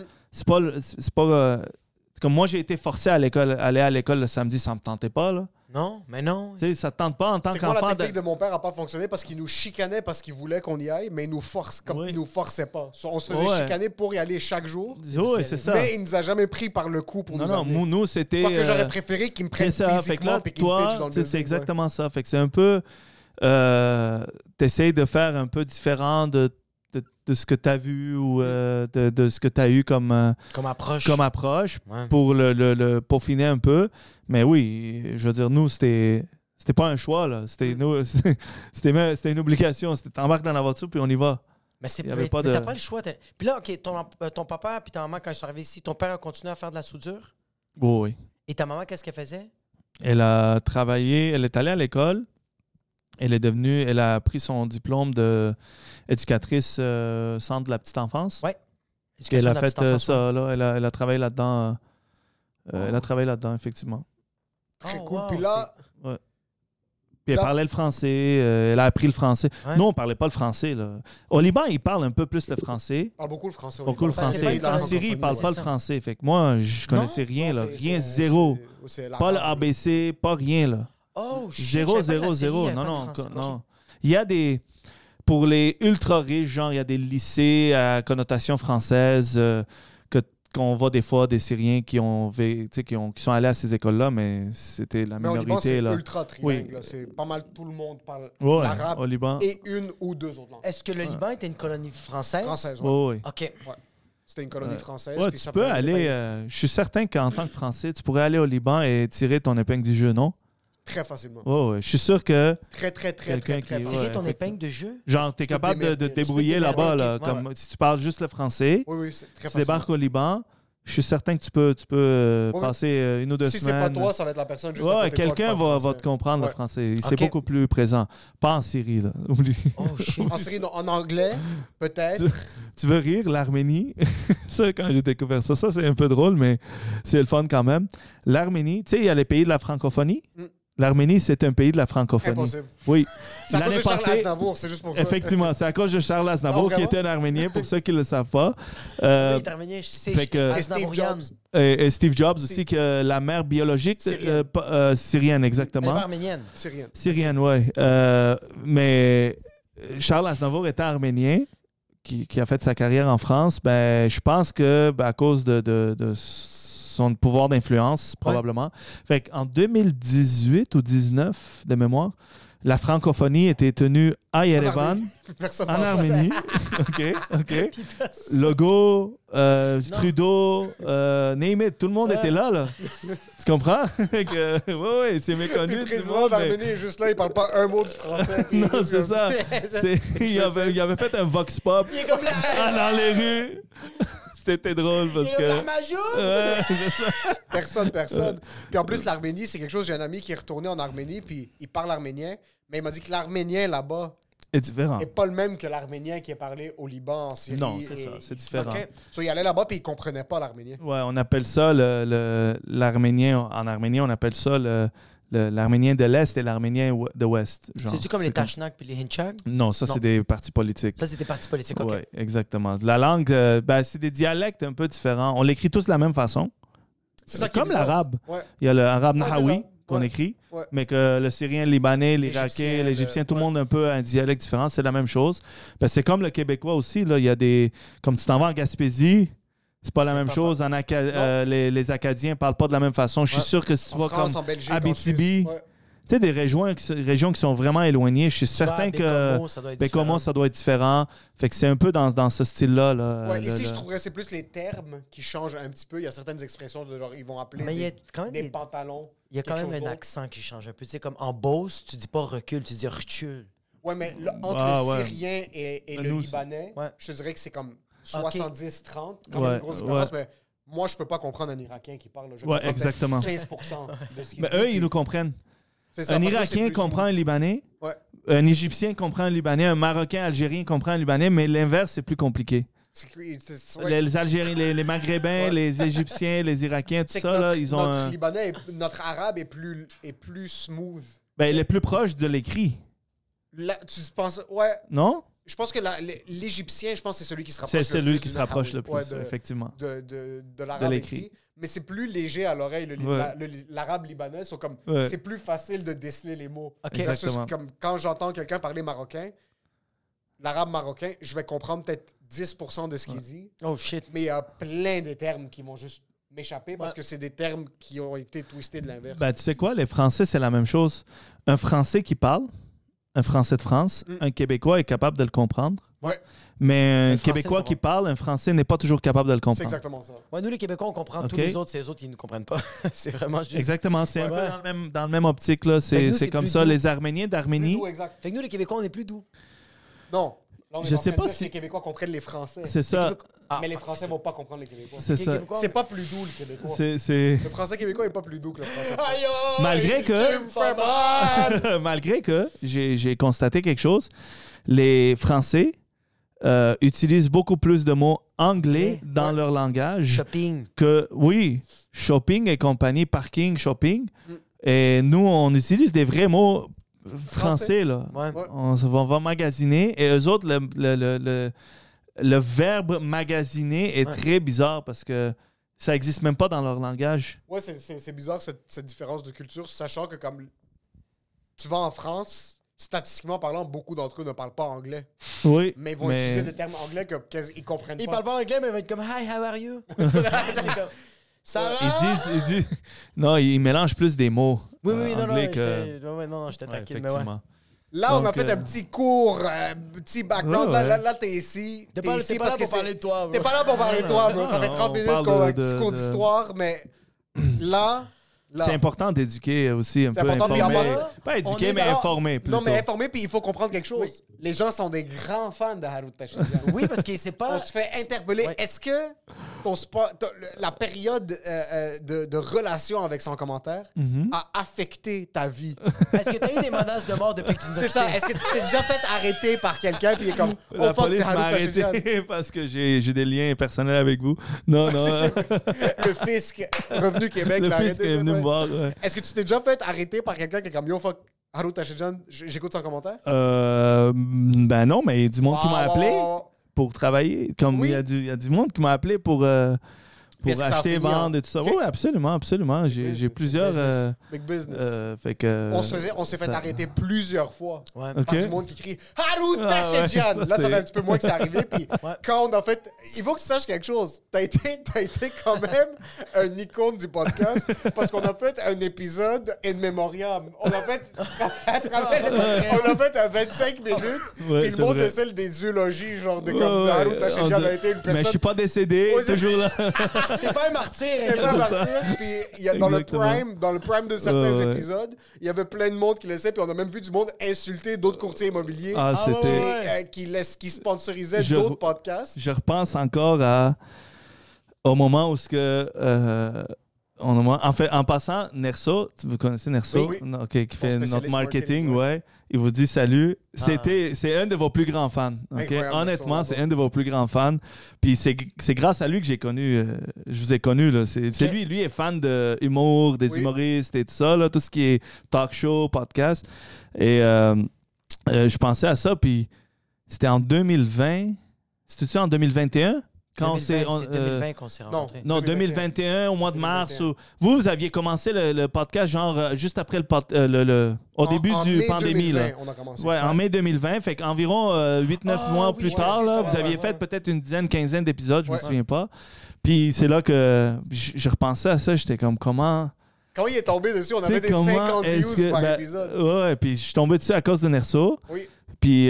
Comme moi, j'ai été forcé à aller à l'école le samedi, ça me tentait pas, là. Non, mais non. Tu sais, ça te tente pas en tant C'est que moi, la qu'enfant. technique de mon père n'a pas fonctionné parce qu'il nous chicanait parce qu'il voulait qu'on y aille, mais il nous force comme Oui. il nous forçait pas. On se faisait Ouais. chicaner pour y aller chaque jour, Oui, c'est ça. mais il nous a jamais pris par le cou pour Non, nous non, amener. nous, c'était... Quoique j'aurais préféré qu'il me prenne c'est ça. Fait que physiquement là, et qu'il me pitch dans toi, le tu sais, building, c'est exactement ça. Fait que c'est un peu... t'essayes de faire un peu différent de ce que tu as vu ou de ce que tu as eu comme approche Ouais. pour le peaufiner un peu. Mais oui, je veux dire, nous, c'était pas un choix, là. C'était une obligation. C'était t'embarques dans la voiture puis on y va. Mais c'est Il y avait mais pas de- t'as pas le choix. Puis là, OK, ton papa puis ta maman, quand ils sont arrivés ici, ton père a continué à faire de la soudure. Oui. Et ta maman, qu'est-ce qu'elle faisait? Elle a travaillé, elle est allée à l'école. Elle a pris son diplôme d'éducatrice centre de la petite enfance. Ouais. Puis elle Éducation a de la fait petite enfance, ça, là. Elle a travaillé là-dedans. Elle a travaillé là-dedans, effectivement. Très Oh, cool. wow, Puis là, Puis elle Là- parlait le français, elle a appris le français. Ouais. Nous, on ne parlait pas le français. Là. Au Liban, ils parlent un peu plus le français. on parle beaucoup le français. Beaucoup le Liban. C'est français. pas de la En Syrie, ils ne parlent francophonie, pas le c'est ça. français. Fait que moi, je connaissais rien. Non, Là. c'est- Rien, c'est- zéro. c'est Pas le l'arabe. ABC, pas rien. Là. Oh, shit, Zéro, j'avais pas de la zéro, Syrie, zéro. il y avait Non, pas de non, français. non. OK. Il y a des... Pour les ultra riches, genre, il y a des lycées à connotation française qu'on voit des fois des Syriens qui sont allés à ces écoles-là, mais c'était la Mais au Liban, minorité. c'est Là. ultra trilingue. Oui. là. C'est pas mal tout le monde parle Ouais, l'arabe au Liban. et une ou deux autres langues. Est-ce que le Liban était une colonie française? Française, ouais. Ouais, ouais. OK. C'était une colonie française. Ouais, puis tu ça peux faisait aller. des- Je suis certain qu'en tant que Français, tu pourrais aller au Liban et tirer ton épingle du jeu, non? Très facilement. Ouais, ouais. Je suis sûr que, Très, très, très, Quelqu'un très, très qui- fort. Tirer Ouais, ton effectivement. épingle de jeu? genre, tu es peux capable de te démerder, tu peux débrouiller démerder, là-bas. ok, Là, ouais, comme, ouais. si tu parles juste le français, Oui, oui, c'est très tu facile. débarques au Liban, je suis certain que tu peux Ouais, passer 1 ou 2 Si c'est semaines. pas toi, ça va être la personne juste à Ouais, côté de toi qui quelqu'un parle va français. te comprendre Ouais. le français. C'est Ok. beaucoup plus présent. Pas en Syrie, là. Oublie. Oh, shit. En Syrie, non. En anglais, peut-être. Tu veux rire, l'Arménie? Ça, quand j'ai découvert ça, c'est un peu drôle, mais c'est le fun quand même. L'Arménie, tu sais, il y a les pays de la francophonie. Mm. L'Arménie, c'est un pays de la francophonie. Impossible. Oui. C'est à cause L'année de Charles passée, Aznavour, c'est juste pour ça. effectivement, c'est à cause de Charles Oh, Aznavour, qui vraiment? était un Arménien, pour ceux qui ne le savent pas. Oui, il est arménien. C'est fait que- Et Steve Aznavourian. Jobs. Et Steve Jobs aussi, que la mère biologique, Syrienne. syrienne, Elle est exactement. pas arménienne. C'est rien. Syrienne, oui. Mais Charles Aznavour étant arménien, qui a fait sa carrière en France, ben, je pense que à cause de son pouvoir d'influence, probablement. Fait qu'en 2018 ou 2019, de mémoire, la francophonie était tenue à Yerevan, Personne en n'en Arménie. OK. Legault, Trudeau, name it, tout le monde était là. Tu comprends? Fait que, ouais, c'est méconnu. Le du président monde, mais- d'Arménie est juste là, il parle pas un mot de français. Non, c'est ça. Il avait fait un vox pop Il est comme la... dans les rues. C'était drôle parce Il est comme la que... majoute! Ouais, c'est ça. Personne. Puis en plus, l'Arménie, c'est quelque chose. J'ai un ami qui est retourné en Arménie, puis il parle arménien, mais il m'a dit que l'arménien là-bas C'est différent. n'est pas le même que l'arménien qui est parlé au Liban, en Syrie. Non, c'est ça, c'est différent. Ok. So, il allait là-bas, puis il comprenait pas l'arménien. Ouais, on appelle ça l'arménien. En arménien, on appelle ça l'arménien de l'Est et l'arménien de l'Ouest. genre. C'est-tu comme les C'est Tachnak puis les Hinchag? Non, ça, Non. c'est des partis politiques. Ça, c'est des partis politiques, OK. Oui, exactement. La langue, c'est des dialectes un peu différents. On l'écrit tous de la même façon. C'est ça qui est Comme bizarre. l'arabe. Ouais. Il y a le arabe Ouais, c'est nahawi ça. qu'on Ouais. écrit, Ouais. mais que le syrien, le libanais, l'iraquien, L'Égyptien, l'égyptien, tout le ouais. monde a un peu un dialecte différent. C'est la même chose. Ben, c'est comme le québécois aussi. Là. Il y a des... Comme tu t'en vas en Gaspésie, c'est pas la C'est même pas chose. Les Acadiens parlent pas de la même façon. Je suis Ouais. sûr que si tu En vas France, comme en Belgique, en Abitibi, Suisse. Ouais. tu sais, des régions qui sont vraiment éloignées, je suis Tu vas à certain que Bécomo, ça doit être Bécomo, différent. ça doit être différent. Fait que c'est un peu dans ce style-là. Là, Ouais, ici, je trouverais que c'est plus les termes qui changent un petit peu. Il y a certaines expressions de genre, ils vont appeler Mais il y a des, quand même des des- pantalons. il y a quand quelque même chose un d'autre. accent qui change un peu. Tu sais, comme en Beauce, tu dis pas recule, tu dis recule. Ouais, mais entre Ah, le ouais. Syrien et le Nous, Libanais, Ouais. je te dirais que c'est comme 70-30. Quand Ouais, même une grosse différence, ouais. mais moi, je peux pas comprendre un Irakien qui parle. là. Je Ouais, comprends peut-être exactement. 15% de ce qu'il Mais dit, eux, puis ils nous comprennent. c'est ça, Un parce que c'est Irakien plus comprend un smooth. Libanais. Ouais. Un Égyptien comprend un Libanais. Un Marocain, Algérien comprend un Libanais. Mais l'inverse, c'est plus compliqué. Les Algériens, les Maghrébins, Ouais. les Égyptiens, les Irakiens, tout C'est que ça, là, notre, ils ont notre un... Libanais, notre arabe est plus smooth. Ben, les plus proches de l'écrit, Là, tu penses, ouais, non? je pense que l'Égyptien, je pense que c'est celui qui se rapproche C'est celui plus qui du se rapproche le Nahawi. plus, Ouais, effectivement. de l'arabe l'écrit. écrit. Mais c'est plus léger à l'oreille. Ouais. L'arabe libanais, c'est comme, Ouais. c'est plus facile de déceler les mots. Ok. Versus Exactement. comme quand j'entends quelqu'un parler marocain, l'arabe marocain, je vais comprendre peut-être 10% de ce qu'il dit. Oh shit. Mais il y a plein de termes qui vont juste m'échapper parce Ouais. que c'est des termes qui ont été twistés de l'inverse. Ben, tu sais quoi, les Français, c'est la même chose. Un Français qui parle, un Français de France, un Québécois est capable de le comprendre. Ouais. Mais un Le Français Québécois ne qui comprend parle, un Français n'est pas toujours capable de le C'est comprendre. exactement ça. Ouais, nous, les Québécois, on comprend. Tous Ok. les autres, c'est les autres qui ne nous comprennent pas. C'est vraiment juste... Exactement, c'est un Ouais. peu dans le même optique. Là. Fait que nous, C'est c'est comme plus ça. doux. Les Arméniens d'Arménie, Plus doux, exact. Fait que nous, les Québécois, on est plus doux. Non. Là, on est Je en sais train de pas dire que si- les Québécois comprennent les Français. c'est ça. Mais les Français vont pas comprendre les Québécois. C'est Les ça. Québécois, C'est pas plus doux, le Québécois. C'est... Le français québécois est pas plus doux que le français. Aïe, aïe, Malgré que- Tu me fais mal! Malgré que j'ai constaté quelque chose, les Français utilisent beaucoup plus de mots anglais Ouais. dans leur langage Shopping. que, oui, shopping et compagnie, parking, shopping. Et nous, on utilise des vrais mots français, là. Ouais. Ouais. On va magasiner et eux autres, le verbe magasiner est Ouais. très bizarre parce que ça n'existe même pas dans leur langage. Ouais, c'est bizarre cette différence de culture, sachant que comme tu vas en France, statistiquement parlant, beaucoup d'entre eux ne parlent pas anglais. Oui, Mais ils vont utiliser des termes anglais qu'ils comprennent Ils pas. parlent pas anglais, mais ils vont être comme « Hi, how are you? » C'est comme « Ça va? » ils disent... Non, ils mélangent plus des mots Oui, oui, non, non, anglais j'étais Ouais, tranquille, mais ouais. effectivement. Là, on a Donc, fait un petit cours, petit background. Ouais, ouais. Là, t'es ici. T'es pas ici là parce que pour parler de toi, bro. T'es pas là pour parler de toi, bro. Ça fait Non, 30 on minutes parle qu'on a un de- petit cours de- d'histoire, mais là... C'est important d'éduquer aussi un C'est peu, important, puis informer. en bas, Pas on éduquer, est mais dans- informer plutôt. Non, mais informer, puis il faut comprendre quelque chose. Les gens sont des grands fans de Harout Tachidjian. Oui, parce que c'est pas... On se fait interpeller. Ouais. Est-ce que la période de relation avec son commentaire a affecté ta vie. Est-ce que t'as eu des menaces de mort depuis que tu nous as C'est ça. quittés? Est-ce que tu t'es déjà fait arrêter par quelqu'un puis il est comme oh La fuck, police c'est m'a Harout Tachedjian. arrêté parce que j'ai des liens personnels avec vous. Non. Le fisc Revenu Québec Le l'a fils qui arrêté. est venu me voir. Ouais. Est-ce que tu t'es déjà fait arrêter par quelqu'un qui est comme yo fuck Harout Tachedjian, j'écoute son commentaire? Ben non, mais il y a du monde qui m'a appelé pour travailler. Comme Oui. il y a du monde qui m'a appelé pour Est-ce que ça a acheter, fini en- vendre et tout ça. Ok. Oui, absolument. J'ai plusieurs. Big business. Fait que, On s'est fait ça- arrêter plusieurs fois. Ouais. Ok. Par du monde qui crie Harout Ah, Tachedjian. ouais, Là, ça c'est- fait un petit peu moins que c'est arrivé. Puis Ouais. quand on a fait. Il faut que tu saches quelque chose. T'as été quand même un icône du podcast parce qu'on a fait un épisode in memoriam. On a fait on a fait à 25 minutes. Ouais, Puis le c'est monde vrai. faisait le des eulogies, genre de Ouais, comme ouais, Harout Tachedjian on a été une Mais je personne. suis pas décédé, Ouais, c'est- toujours là. T'es pas un martyr, Il pas Internet. partir, puis il y a dans le prime de certains Ouais. épisodes, il y avait plein de monde qui laissait, puis on a même vu du monde insulter d'autres courtiers immobiliers Ah, Ah, ouais, c'était. ouais. qui sponsorisaient Je- d'autres podcasts. Je repense encore au moment où ce que. En passant, Nerso, vous connaissez Nerso? Oui. Non, ok, qui fait spécialiste notre marketing, marketing, ouais. Il vous dit salut. C'est un de vos plus grands fans. ok? Incroyable, Honnêtement, Nerso, c'est là-bas. un de vos plus grands fans. Puis c'est grâce à lui que j'ai connu. Je vous ai connu. Là. C'est lui. Lui est fan de humour, des Oui. humoristes et tout ça. Là, tout ce qui est talk show, podcast. Et je pensais à ça. Puis c'était en 2020. C'était-tu en 2021? Quand 2020, c'est 2020 qu'on s'est rencontrés. Non, 2021, au mois de mars. Vous aviez commencé le podcast genre juste après au début En du mai pandémie. 2020, Là. on a commencé. Ouais, en mai 2020. Fait qu'environ 8-9 mois oui, plus ouais, tard, juste là, avant, vous aviez ouais. fait peut-être une dizaine, quinzaine d'épisodes, je Ouais. me souviens pas. Puis c'est là que je repensais à ça. J'étais comme, comment... Quand il est tombé dessus, on tu sais, avait des comment 50 est-ce views que- par ben, épisode. Ouais, puis je suis tombé dessus à cause de Nerso. Oui. Puis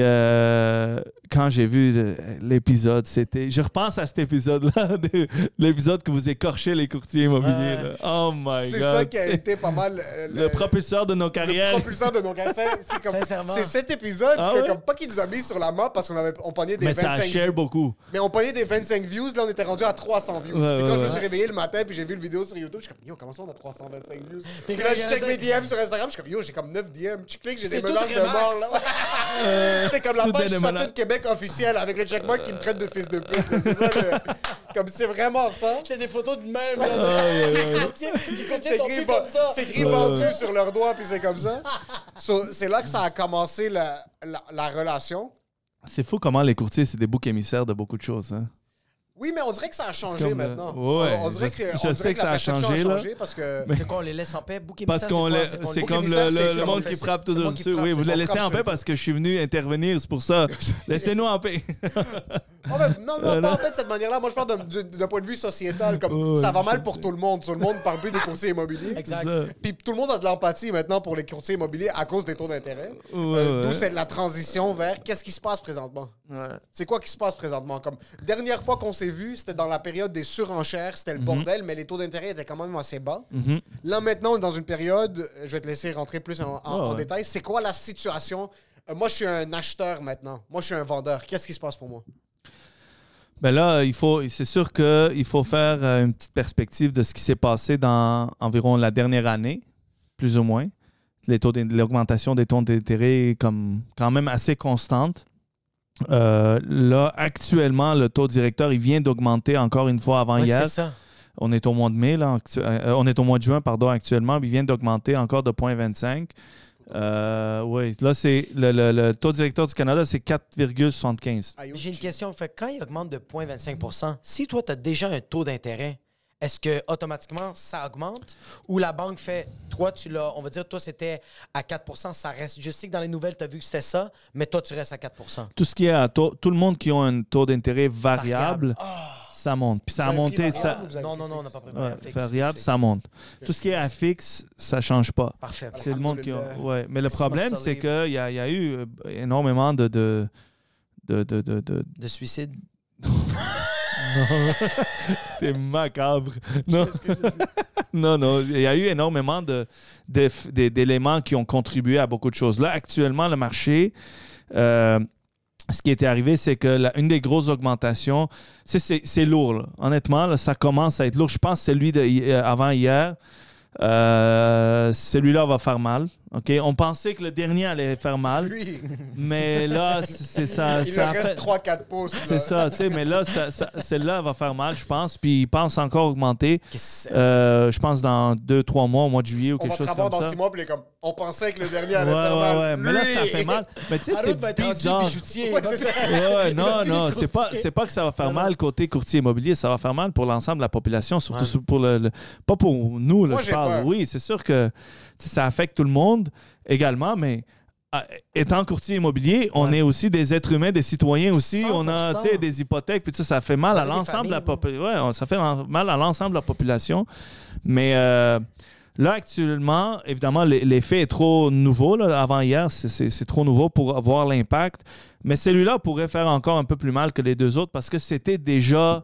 quand j'ai vu l'épisode, c'était... Je repense à cet épisode-là, l'épisode que vous écorchez les courtiers immobiliers. Ouais. Là. Oh my God. C'est ça qui a été pas mal Le propulseur de nos le carrières. propulseur de nos carrières. Sincèrement. C'est cet épisode Ah que, ouais? comme pas qu'il nous a mis sur la map parce on pognait des Mais ça 25 share beaucoup. Mais on pognait des 25 views, là on était rendu à 300 views. Ouais, puis quand ouais, je me ouais. suis réveillé le matin puis j'ai vu le vidéo sur YouTube, je suis comme yo, comment ça on a 325 views? Puis Puis là je check regardez- mes DM sur Instagram, je suis comme yo, j'ai comme 9 DM. Tu cliques, j'ai des C'est tout menaces de Remax. mort là. C'est comme la Tout page des Sutton menaces. Québec officielle avec le checkmark qui me traite de fils de pute. là. C'est ça comme c'est vraiment ça. C'est des photos de même. Là. Les courtiers C'est sont écrit, plus comme ça. c'est écrit vendu sur leurs doigts puis c'est comme ça. So, c'est là que ça a commencé la relation. C'est fou comment les courtiers, c'est des boucs émissaires de beaucoup de choses. Hein? Oui, mais on dirait que ça a changé comme, maintenant. ouais, on dirait je que, sais on dirait que la ça a perception changé, là. parce que C'est quoi, on les laisse en paix? Bouc Parce émissaire, qu'on c'est quoi? c'est Bouc comme émissaire, c'est le ça, monde on qui fait- frappe c'est tout moi qui dessus. frappe, Oui, vous c'est les son laissez frappe en sur paix le- parce que je suis venu intervenir, c'est pour ça. Laissez-nous en paix. Oh, mais non, pas en fait de cette manière-là. Moi, je parle d'un point de vue sociétal. Comme Ouais, ça va mal pour tout le monde. Tout le monde parle plus des courtiers immobiliers. Exact. Puis tout le monde a de l'empathie maintenant pour les courtiers immobiliers à cause des taux d'intérêt. Ouais. D'où c'est la transition vers qu'est-ce qui se passe présentement. C'est quoi qui se passe présentement? Comme dernière fois qu'on s'est vu, c'était dans la période des surenchères, c'était le bordel, mais les taux d'intérêt étaient quand même assez bas. Mhm. Là, maintenant, on est dans une période, je vais te laisser rentrer plus en ouais. détail. C'est quoi la situation? Moi, je suis un acheteur maintenant. Moi, je suis un vendeur. Qu'est-ce qui se passe pour moi? Ben là, c'est sûr qu'il faut faire une petite perspective de ce qui s'est passé dans environ la dernière année, plus ou moins. L'augmentation des taux d'intérêt est comme quand même assez constante. Là, actuellement, le taux directeur, il vient d'augmenter encore une fois avant Ouais, hier. c'est ça. On est au mois de mai, là, on est au mois de juin, pardon, actuellement. Il vient d'augmenter encore de 0,25. Oui, là, c'est le taux directeur du Canada, c'est 4,75. Aïe, J'ai une question. Fait, quand il augmente de 0,25 si toi, tu as déjà un taux d'intérêt, est-ce que automatiquement ça augmente ou la banque fait, toi, tu l'as, on va dire, toi, c'était à 4 ça reste. Je sais que dans les nouvelles, tu as vu que c'était ça, mais toi, tu restes à 4 Tout ce qui est à tout le monde qui a un taux d'intérêt variable, Ah! ça monte. Puis ça a Vous avez monté, pris ça, variable ou vous avez Non, pris non, non, on fixe? n'a pas pris ouais, variable. Fixe, variable, fixe, ça monte. Tout ce qui est à fixe, ça change pas. Parfait. C'est le monde qui a. Alhamdoulilah. Ouais. Mais le Christmas problème, c'est Saleh. qu'il y a eu énormément de De suicide. T'es macabre. Non. non, il y a eu énormément d'éléments qui ont contribué à beaucoup de choses. Là, actuellement, le marché, ce qui était arrivé, c'est que une des grosses augmentations, c'est lourd. Là. Honnêtement, là, ça commence à être lourd. Je pense que celui avant hier, celui-là va faire mal. Okay? On pensait que le dernier allait faire mal. Lui, Mais là, c'est ça. il ça en reste 3-4 pouces. C'est ça, tu sais, mais là, celle-là va faire mal, je pense. Puis il pense encore augmenter. Je pense dans 2-3 mois, au mois de juillet ou On quelque va te chose revoir comme dans ça. 6 mois, puis il est comme, on pensait que le dernier Ouais, allait faire mal. ouais, mais là, ça fait mal. Mais tu sais, Harold va c'est être rendu bizarre. bijoutier. Ouais, c'est ça. Ouais, non, non, courtier. c'est pas que ça va faire mal côté courtier immobilier, ça va faire mal pour l'ensemble de la population, surtout Ouais. pour pas pour nous, là, Moi, je j'ai parle. peur. Oui, c'est sûr que tu sais, ça affecte tout le monde également, mais étant courtier immobilier, on Ouais. est aussi des êtres humains, des citoyens aussi. 100%. On a tu sais, des hypothèques, puis ça fait mal Vous à avez des l'ensemble de la familles, population. Ouais, ça fait mal à l'ensemble de la population. Mais là, actuellement, évidemment, l'effet est trop nouveau. Là, avant hier, c'est trop nouveau pour avoir l'impact. Mais celui-là pourrait faire encore un peu plus mal que les deux autres parce que c'était déjà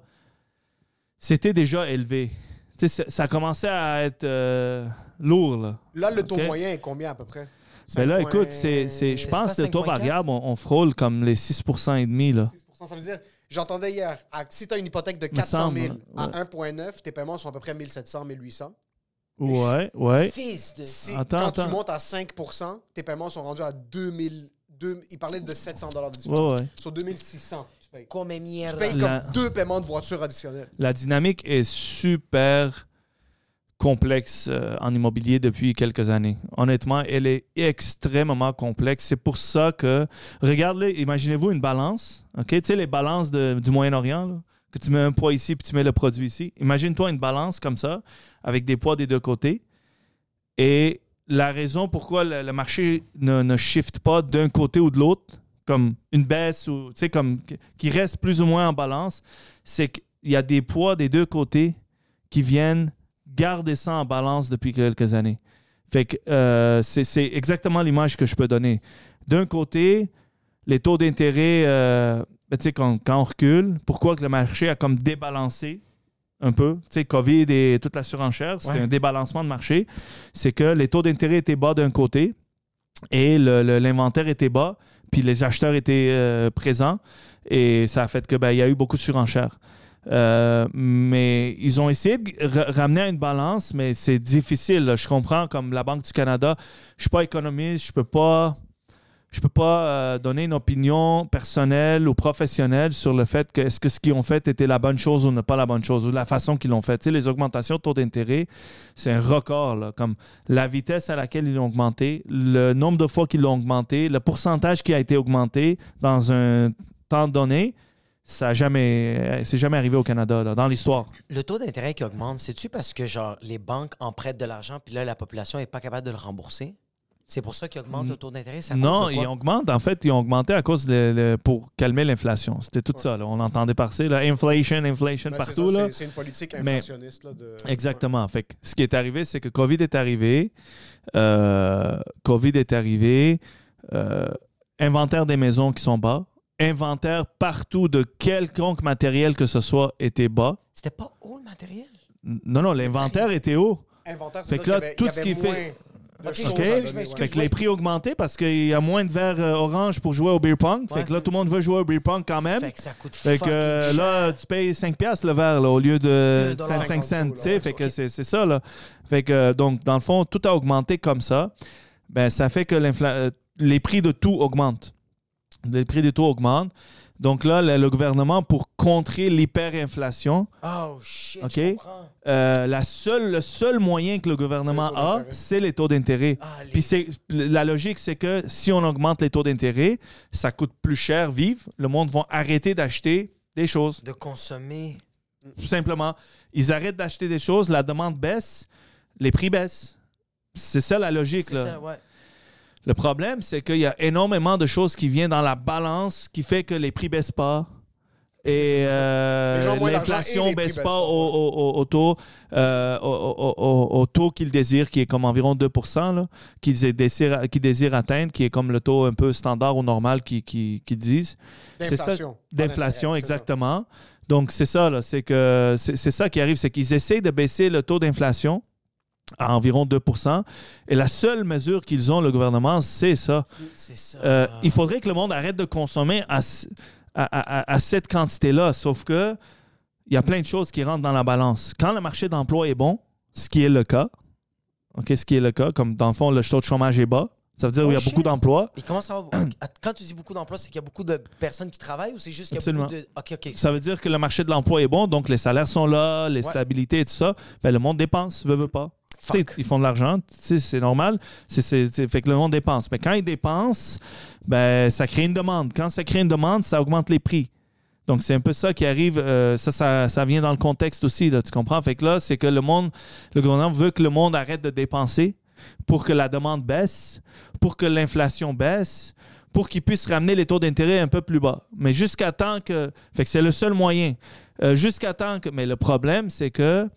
élevé. Tu sais, ça commençait à être lourd. Là. Là, le taux Ok. moyen est combien à peu près? Mais là, 5 écoute, points- je pense que pas le taux 5,4? variable, on frôle comme les 6,5%. Là. 6%, ça veut dire, j'entendais hier, si tu as une hypothèque de Me 400 000 semble, à ouais. 1,9, tes paiements sont à peu près 1700, 1800. Ouais, ouais. Fils de... Quand Attends. tu montes à 5%, tes paiements sont rendus à 2000. Il parlait de 700 $ de différence. Ouais, ouais. Sur 2600, tu payes. Come Tu mierda. payes La- comme 2 paiements de voiture additionnels. La dynamique est super complexe en immobilier depuis quelques années. Honnêtement, elle est extrêmement complexe. C'est pour ça que, regardez, imaginez-vous une balance, OK? Tu sais, les balances du Moyen-Orient, là, que tu mets un poids ici puis tu mets le produit ici. Imagine-toi une balance comme ça, avec des poids des deux côtés. Et la raison pourquoi le marché ne shift pas d'un côté ou de l'autre, comme une baisse ou, tu sais, comme qui reste plus ou moins en balance, c'est qu'il y a des poids des deux côtés qui viennent garder ça en balance depuis quelques années. Fait que c'est exactement l'image que je peux donner. D'un côté, les taux d'intérêt, tu sais, quand on recule, pourquoi que le marché a comme débalancé un peu, tu sais, COVID et toute la surenchère, c'était Ouais. un débalancement de marché, c'est que les taux d'intérêt étaient bas d'un côté et l'inventaire était bas, puis les acheteurs étaient présents et ça a fait que il y a eu beaucoup de surenchères. Mais ils ont essayé de ramener à une balance, mais c'est difficile. Là. Je comprends, comme la Banque du Canada, je suis pas économiste, je peux pas donner une opinion personnelle ou professionnelle sur le fait que est-ce que ce qu'ils ont fait était la bonne chose ou pas la bonne chose, ou la façon qu'ils l'ont fait. Tu sais, les augmentations de taux d'intérêt, c'est un record. Là, comme la vitesse à laquelle ils l'ont augmenté, le nombre de fois qu'ils l'ont augmenté, le pourcentage qui a été augmenté dans un temps donné, c'est jamais arrivé au Canada, là, dans l'histoire. Le taux d'intérêt qui augmente, c'est-tu parce que genre les banques en prêtent de l'argent puis là, la population n'est pas capable de le rembourser? C'est pour ça qu'ils augmentent le taux d'intérêt? C'est à Non, cause de quoi? ils augmentent. En fait, ils ont augmenté à cause pour calmer l'inflation. C'était tout ça. Là. On entendait passer. Là, inflation Ben, partout. c'est ça, là. c'est une politique Mais- inflationniste. Là, de... Exactement. Fait que ce qui est arrivé, c'est que COVID est arrivé. Inventaire des maisons qui sont bas. Inventaire partout de quelconque matériel que ce soit était bas. C'était pas haut le matériel? Non, l'inventaire était haut. Inventaire, Fait c'est que là, qu'il y tout avait ce qui est moins fait- de Ok, choses OK? à donner, je ouais. m'excuse. Fait que les prix ont augmenté parce qu'il y a moins de verres orange pour jouer au beer pong. Fait Ouais. que là, tout le monde veut jouer au beer pong quand même. Fait que ça coûte Fait que fucking là, cher. tu payes 5 piastres le verre là, au lieu de 2,50 35 cents. Tu sais, là. fait que c'est ça. Là. Fait que, donc, dans le fond, tout a augmenté comme ça. Ben, ça fait que les prix de tout augmentent. Les prix de tout augmentent. Donc là, le gouvernement, pour contrer l'hyperinflation, Oh shit, OK. je comprends. le seul moyen que le gouvernement C'est les taux a, d'intérêt. c'est les taux d'intérêt. Ah, les- Puis la logique, c'est que si on augmente les taux d'intérêt, ça coûte plus cher vivre. Le monde va arrêter d'acheter des choses. de consommer. Tout simplement. Ils arrêtent d'acheter des choses, la demande baisse, les prix baissent. C'est ça la logique. C'est Là. ça, ouais. Le problème, c'est qu'il y a énormément de choses qui viennent dans la balance qui fait que les prix baissent pas. Et Les gens ont moins d'argent l'inflation et les ne prix baisse baissent pas pas, au taux, au taux qu'ils désirent, qui est comme environ 2%, là, qu'ils désirent atteindre, qui est comme le taux un peu standard ou normal qu'ils disent. C'est ça, D'inflation. pas d'inflation, d'intérêt, c'est ça. exactement. Donc, c'est ça, là, c'est ça qui arrive, c'est qu'ils essaient de baisser le taux d'inflation à environ 2%. Et la seule mesure qu'ils ont, le gouvernement, c'est ça. C'est ça. Il faudrait que le monde arrête de consommer à cette quantité-là. Sauf que il y a plein de choses qui rentrent dans la balance. Quand le marché d'emploi est bon, ce qui est le cas, ce qui est le cas, comme dans le fond, le taux de chômage est bas, ça veut dire qu'il y a beaucoup d'emplois. Et comment ça va? Quand tu dis beaucoup d'emplois, c'est qu'il y a beaucoup de personnes qui travaillent ou c'est juste qu'il y a beaucoup de... OK. Ça veut dire que le marché de l'emploi est bon, donc les salaires sont là, les stabilités et tout ça. Ben, le monde dépense, veut pas. Ils font de l'argent, c'est normal. Fait que le monde dépense. Mais quand ils dépensent, ben, ça crée une demande. Quand ça crée une demande, ça augmente les prix. Donc, c'est un peu ça qui arrive. Ça vient dans le contexte aussi, là, tu comprends? Fait que là, c'est que le gouvernement veut que le monde arrête de dépenser pour que la demande baisse, pour que l'inflation baisse, pour qu'ils puissent ramener les taux d'intérêt un peu plus bas. Mais jusqu'à temps que... Fait que c'est le seul moyen. Jusqu'à temps que... Mais le problème, c'est que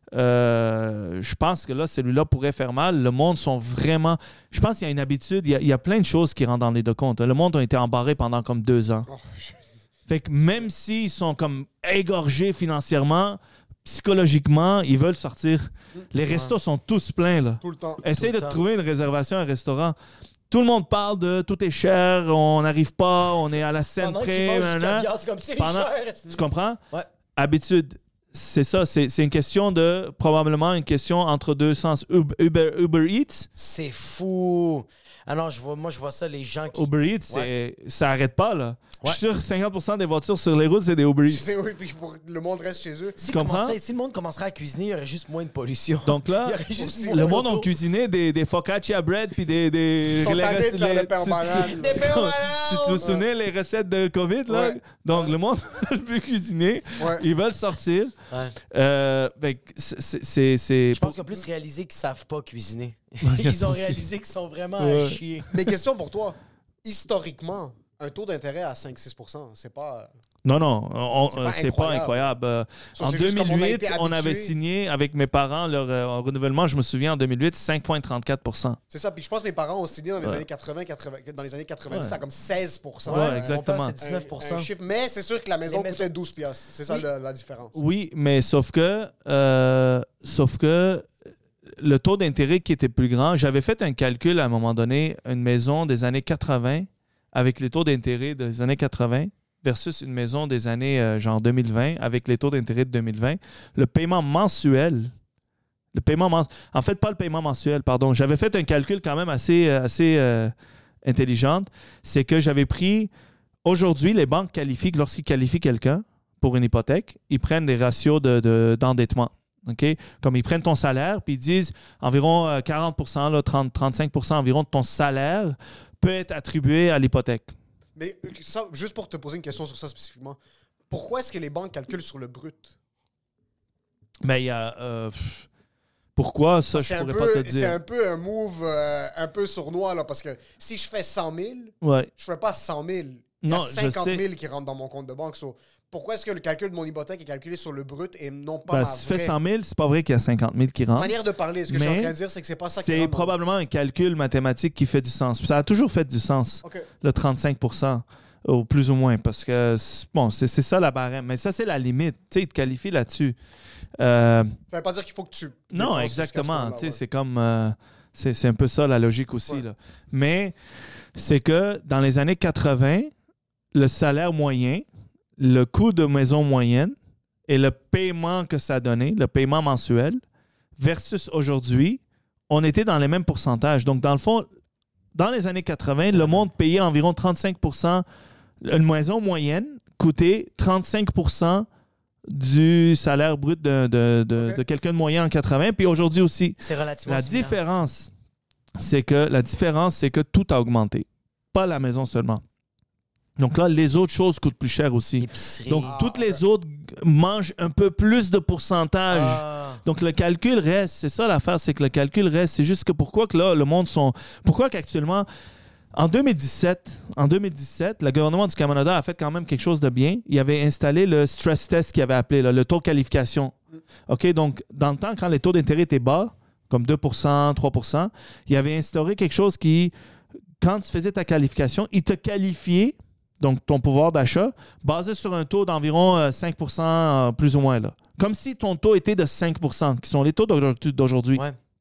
je pense que là, celui-là pourrait faire mal. Le monde sont vraiment... Je pense qu'il y a une habitude. Il y a plein de choses qui rentrent dans les deux comptes. Le monde a été embarré pendant comme 2 ans. Fait que même s'ils sont comme égorgés financièrement, psychologiquement, ils veulent sortir. Les restos sont tous pleins, là. Tout le temps. Essaye de trouver une réservation à un restaurant. Tout le monde parle de tout est cher, on n'arrive pas, on est à la scène près. C'est comme c'est cher. Tu comprends? Ouais. Habitude. C'est ça, c'est une question de, probablement une question entre deux sens. Uber Eats. C'est fou. Ah non, moi, je vois ça, les gens qui... Uber Eats, ça n'arrête pas, là. Je suis sûr que 50% des voitures sur les routes, c'est des Uber Eats. Oui, puis le monde reste chez eux. Si le monde commencerait à cuisiner, il y aurait juste moins de pollution. Donc là, le monde a cuisiné des focaccia bread puis des... Ils sont tannés de faire le pain en banane. Des pains en banane! Tu te souviens les recettes de COVID, là? Ouais. Donc, le monde veut cuisiner. Ouais. Ils veulent sortir. Ouais. Fait que c'est... Je pense qu'ils ont plus réalisé qu'ils savent pas cuisiner. Ils ont réalisé qu'ils sont vraiment à chier. Mais question pour toi. Historiquement, un taux d'intérêt à 5-6%, c'est pas... Non, c'est pas incroyable. En c'est juste comme on a 2008, été on avait habitué. signé avec mes parents leur renouvellement, je me souviens, en 2008, 5,34%. C'est ça, puis je pense que mes parents ont signé dans les années 80, dans les années 90, ça a comme 16%. Ouais, exactement. Mon père, c'est 19%. Un chiffre, mais c'est sûr que la maison coûtait 12$. C'est ça la différence. Oui, mais sauf que le taux d'intérêt qui était plus grand, j'avais fait un calcul à un moment donné, une maison des années 80 avec les taux d'intérêt des années 80 versus une maison des années genre 2020 avec les taux d'intérêt de 2020, le paiement mensuel, en fait pas le paiement mensuel, pardon, j'avais fait un calcul quand même assez intelligent, c'est que j'avais pris, aujourd'hui les banques qualifient, lorsqu'ils qualifient quelqu'un pour une hypothèque, ils prennent des ratios d'endettement. Okay? Comme ils prennent ton salaire, puis ils disent environ 40%, là, 30-35% environ de ton salaire peut être attribué à l'hypothèque. Mais ça, juste pour te poser une question sur ça spécifiquement, pourquoi est-ce que les banques calculent sur le brut? Mais il y a... pourquoi? Ça, je pourrais pas te dire. C'est un peu un move un peu sournois, là, parce que si je fais 100 000, ouais. je fais pas 100 000. Il y a 50 000 qui rentrent dans mon compte de banque. Pourquoi est-ce que le calcul de mon hypothèque est calculé sur le brut et non pas si tu fais 100 000, c'est pas vrai qu'il y a 50 000 qui rentrent. Manière de parler, ce que je suis en train de dire, c'est que c'est pas ça qui rentre. C'est probablement un calcul mathématique qui fait du sens. Puis ça a toujours fait du sens, le 35%, ou plus ou moins, parce que, bon, c'est ça la barème. Mais ça, c'est la limite. Tu sais, ils te qualifient là-dessus. Ça veut pas dire qu'il faut que tu... Non, exactement. Tu sais, c'est comme... c'est un peu ça, la logique aussi. Là. Mais c'est que dans les années 80, le salaire moyen, le coût de maison moyenne et le paiement que ça donnait, le paiement mensuel, versus aujourd'hui, on était dans les mêmes pourcentages. Donc, dans le fond, dans les années 80, le monde payait environ 35%. Une maison moyenne coûtait 35% du salaire brut de quelqu'un de moyen en 80, puis aujourd'hui aussi. C'est relativement La similaire. différence, c'est que tout a augmenté. Pas la maison seulement. Donc là, les autres choses coûtent plus cher aussi. L'épicerie. Donc, toutes les autres mangent un peu plus de pourcentage. Donc, le calcul reste. C'est ça l'affaire, c'est que le calcul reste. C'est juste que pourquoi que là, le monde sont... Pourquoi qu'actuellement... En 2017, le gouvernement du Canada a fait quand même quelque chose de bien. Il avait installé le stress test qu'il avait appelé, là, le taux de qualification. OK? Donc, dans le temps, quand les taux d'intérêt étaient bas, comme 2%, 3%, il avait instauré quelque chose qui, quand tu faisais ta qualification, il te qualifiait, donc ton pouvoir d'achat, basé sur un taux d'environ 5%, plus ou moins. Là. Comme si ton taux était de 5%, qui sont les taux d'aujourd'hui. Ouais.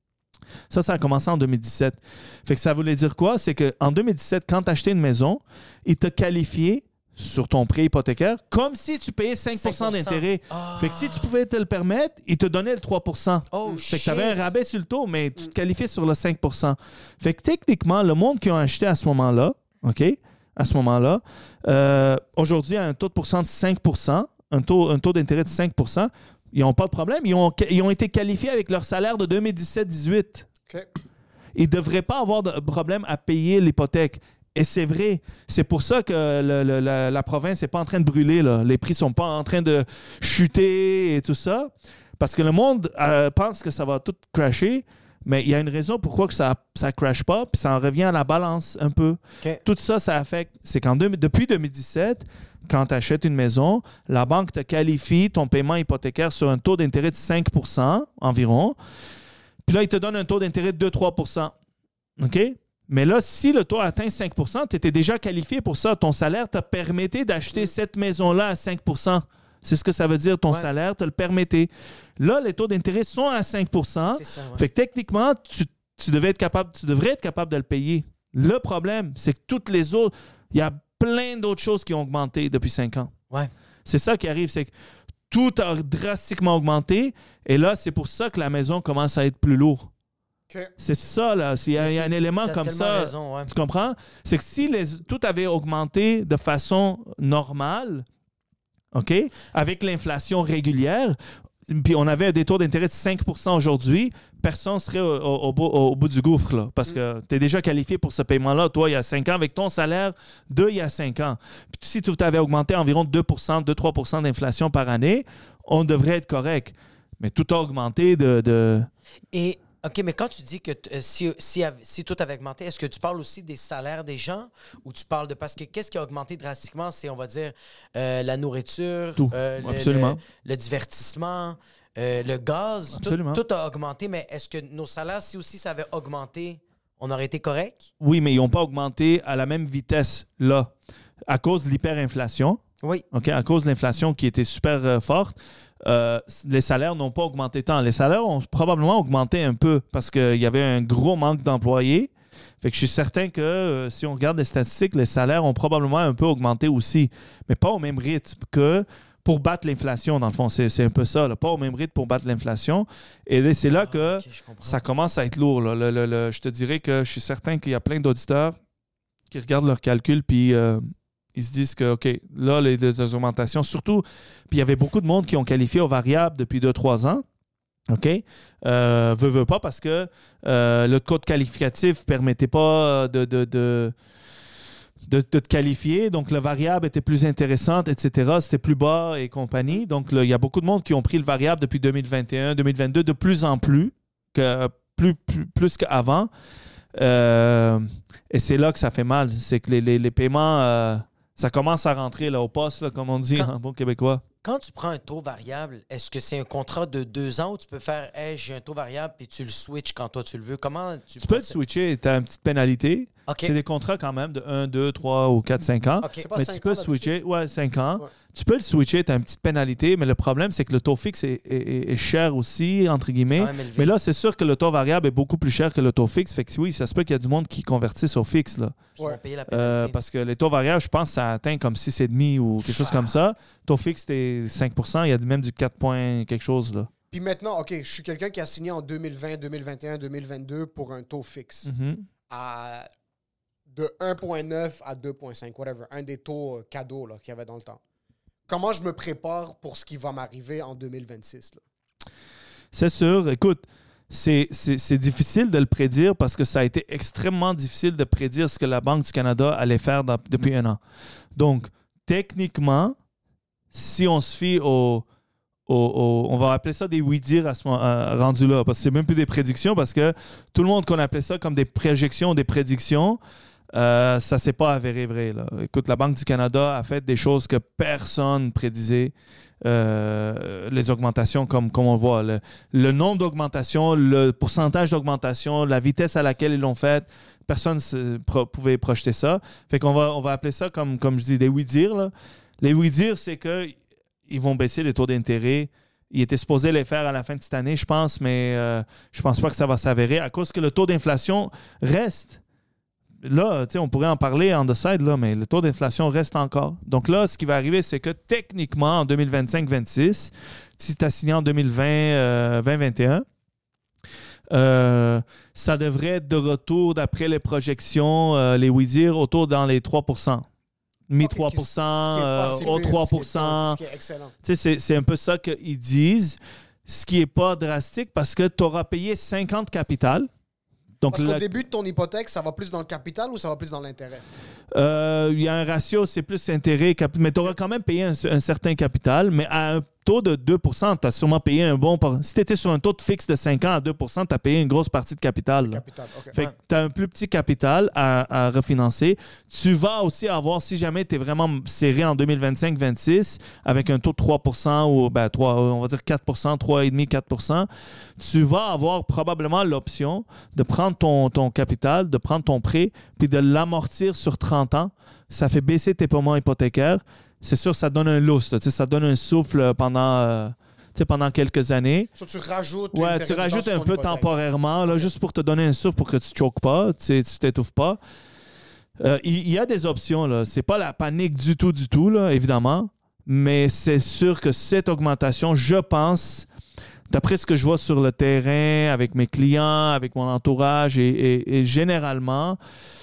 Ça a commencé en 2017. Fait que ça voulait dire quoi? C'est qu'en 2017, quand tu achetais une maison, ils te qualifiaient sur ton prêt hypothécaire comme si tu payais 5% d'intérêt. Fait que si tu pouvais te le permettre, ils te donnaient le 3%. Fait que tu avais un rabais sur le taux, mais tu te qualifiais sur le 5%. Fait que techniquement, le monde qui a acheté à ce moment-là, OK? À ce moment-là, aujourd'hui, a un taux de pourcent de 5%, un taux d'intérêt de 5%. Ils n'ont pas de problème. Ils ont été qualifiés avec leur salaire de 2017-18. OK. Ils ne devraient pas avoir de problème à payer l'hypothèque. Et c'est vrai. C'est pour ça que la province n'est pas en train de brûler. Là. Les prix ne sont pas en train de chuter et tout ça. Parce que le monde pense que ça va tout crasher. Mais il y a une raison pourquoi que ça ne crash pas. Puis ça en revient à la balance un peu. Okay. Tout ça, ça affecte. C'est depuis 2017, quand tu achètes une maison, la banque te qualifie ton paiement hypothécaire sur un taux d'intérêt de 5% environ. Puis là, il te donne un taux d'intérêt de 2-3%. OK? Mais là, si le taux atteint 5%, tu étais déjà qualifié pour ça. Ton salaire t'a permis d'acheter cette maison-là à 5%. C'est ce que ça veut dire, ton salaire te le permettait. Là, les taux d'intérêt sont à 5%. C'est ça, Fait que techniquement, tu devrais être capable de le payer. Le problème, c'est que toutes les autres, il y a plein d'autres choses qui ont augmenté depuis 5 ans. Ouais. C'est ça qui arrive, c'est que tout a drastiquement augmenté. Et là, c'est pour ça que la maison commence à être plus lourde. Okay. C'est ça, là. Il y a un élément comme ça. Raison, ouais. Tu comprends? C'est que si tout avait augmenté de façon normale, OK, avec l'inflation régulière, puis on avait des taux d'intérêt de 5% aujourd'hui, personne ne serait au bout du gouffre, là, parce que tu es déjà qualifié pour ce paiement-là, toi, il y a 5 ans, avec ton salaire il y a 5 ans. Puis si tout avait augmenté environ 2-3% d'inflation par année, on devrait être correct. Mais tout a augmenté Et OK, mais quand tu dis que si tout avait augmenté, est-ce que tu parles aussi des salaires des gens ou tu parles de... Parce que qu'est-ce qui a augmenté drastiquement? C'est, on va dire, la nourriture, tout. Absolument. Le divertissement, le gaz. Absolument. Tout a augmenté, mais est-ce que nos salaires, si aussi ça avait augmenté, on aurait été correct? Oui, mais ils n'ont pas augmenté à la même vitesse, là, à cause de l'hyperinflation. Oui. OK, à cause de l'inflation qui était super forte. Les salaires n'ont pas augmenté tant. Les salaires ont probablement augmenté un peu parce qu'il y avait un gros manque d'employés. Fait que je suis certain que si on regarde les statistiques, les salaires ont probablement un peu augmenté aussi, mais pas au même rythme que pour battre l'inflation, dans le fond. C'est un peu ça, là. Pas au même rythme pour battre l'inflation. Et là, c'est là que ça commence à être lourd. Là. Je te dirais que je suis certain qu'il y a plein d'auditeurs qui regardent leurs calculs puis ils se disent que, OK, là, les augmentations, surtout, puis il y avait beaucoup de monde qui ont qualifié aux variables depuis 2-3 ans. OK? Veut pas parce que le code qualificatif ne permettait pas de te qualifier. Donc, le variable était plus intéressante, etc. C'était plus bas et compagnie. Donc, il y a beaucoup de monde qui ont pris le variable depuis 2021, 2022, de plus en plus, plus qu'avant. Et c'est là que ça fait mal. C'est que les paiements... ça commence à rentrer là, au poste, là, comme on dit en bon québécois. Quand tu prends un taux variable, est-ce que c'est un contrat de 2 ans où tu peux faire hey, j'ai un taux variable puis tu le switches quand toi tu le veux? Comment tu peux le switcher, tu as une petite pénalité. Okay. C'est des contrats quand même de 1, 2, 3 ou 4, 5 ans. Okay. Mais tu peux le switcher. Ouais, 5 ans. Ouais. Tu peux le switcher, tu as une petite pénalité, mais le problème, c'est que le taux fixe est cher aussi, entre guillemets. Mais là, c'est sûr que le taux variable est beaucoup plus cher que le taux fixe. Fait que oui, ça se peut qu'il y a du monde qui convertisse au fixe. Là. Parce que les taux variables, je pense, ça atteint comme 6,5 ou quelque chose comme ça. Taux fixe, c'était 5%. Il y a même du 4 points quelque chose. Là. Puis maintenant, OK, je suis quelqu'un qui a signé en 2020, 2021, 2022 pour un taux fixe. De 1,9 à 2,5, whatever. Un des taux cadeaux là, qu'il y avait dans le temps. Comment je me prépare pour ce qui va m'arriver en 2026? Là? C'est sûr. Écoute, c'est difficile de le prédire parce que ça a été extrêmement difficile de prédire ce que la Banque du Canada allait faire depuis un an. Donc, techniquement, si on se fie on va appeler ça des oui-dire à ce moment rendu là, parce que c'est même plus des prédictions, parce que tout le monde qu'on appelait ça comme des projections, des prédictions, ça ne s'est pas avéré vrai. Là. Écoute, la Banque du Canada a fait des choses que personne prédisait. Les augmentations, comme on voit. Le nombre d'augmentations, le pourcentage d'augmentation, la vitesse à laquelle ils l'ont fait, personne ne pouvait projeter ça. Fait qu'on va appeler ça, comme je dis, des oui-dire. Les oui-dire, c'est qu'ils vont baisser les taux d'intérêt Il était supposé les faire à la fin de cette année, je pense, mais je pense pas que ça va s'avérer à cause que le taux d'inflation reste. Là, on pourrait en parler on the side, là, mais le taux d'inflation reste encore. Donc là, ce qui va arriver, c'est que techniquement, en 2025-26, si tu as signé en 2020-2021, ça devrait être de retour, d'après les projections, les oui-dire, autour dans les 3%. Mi-3%, au 3%. Ce qui est excellent. C'est un peu ça qu'ils disent, ce qui n'est pas drastique parce que tu auras payé 50 capital. Donc, Parce qu'au début de ton hypothèque, ça va plus dans le capital ou ça va plus dans l'intérêt? Il y a un ratio, c'est plus intérêt, mais tu auras quand même payé un certain capital, mais à un taux de 2%, tu as sûrement payé un bon... Si tu étais sur un taux de fixe de 5 ans à 2%, tu as payé une grosse partie de capital. Capital, OK. Fait que tu as un plus petit capital à refinancer. Tu vas aussi avoir, si jamais tu es vraiment serré en 2025-26, avec un taux de 3% ou 3, on va dire 4%, 3,5-4%, tu vas avoir probablement l'option de prendre ton capital, de prendre ton prêt, puis de l'amortir sur 30 ans. Ça fait baisser tes paiements hypothécaires. C'est sûr, ça donne un lousse, ça donne un souffle pendant quelques années. So, tu rajoutes Ouais, tu rajoutes un peu temporairement, là, juste pour te donner un souffle pour que tu ne choques pas, tu t'étouffes pas. Il y a des options, là. C'est pas la panique du tout, là, évidemment. Mais c'est sûr que cette augmentation, je pense, d'après ce que je vois sur le terrain, avec mes clients, avec mon entourage, et généralement,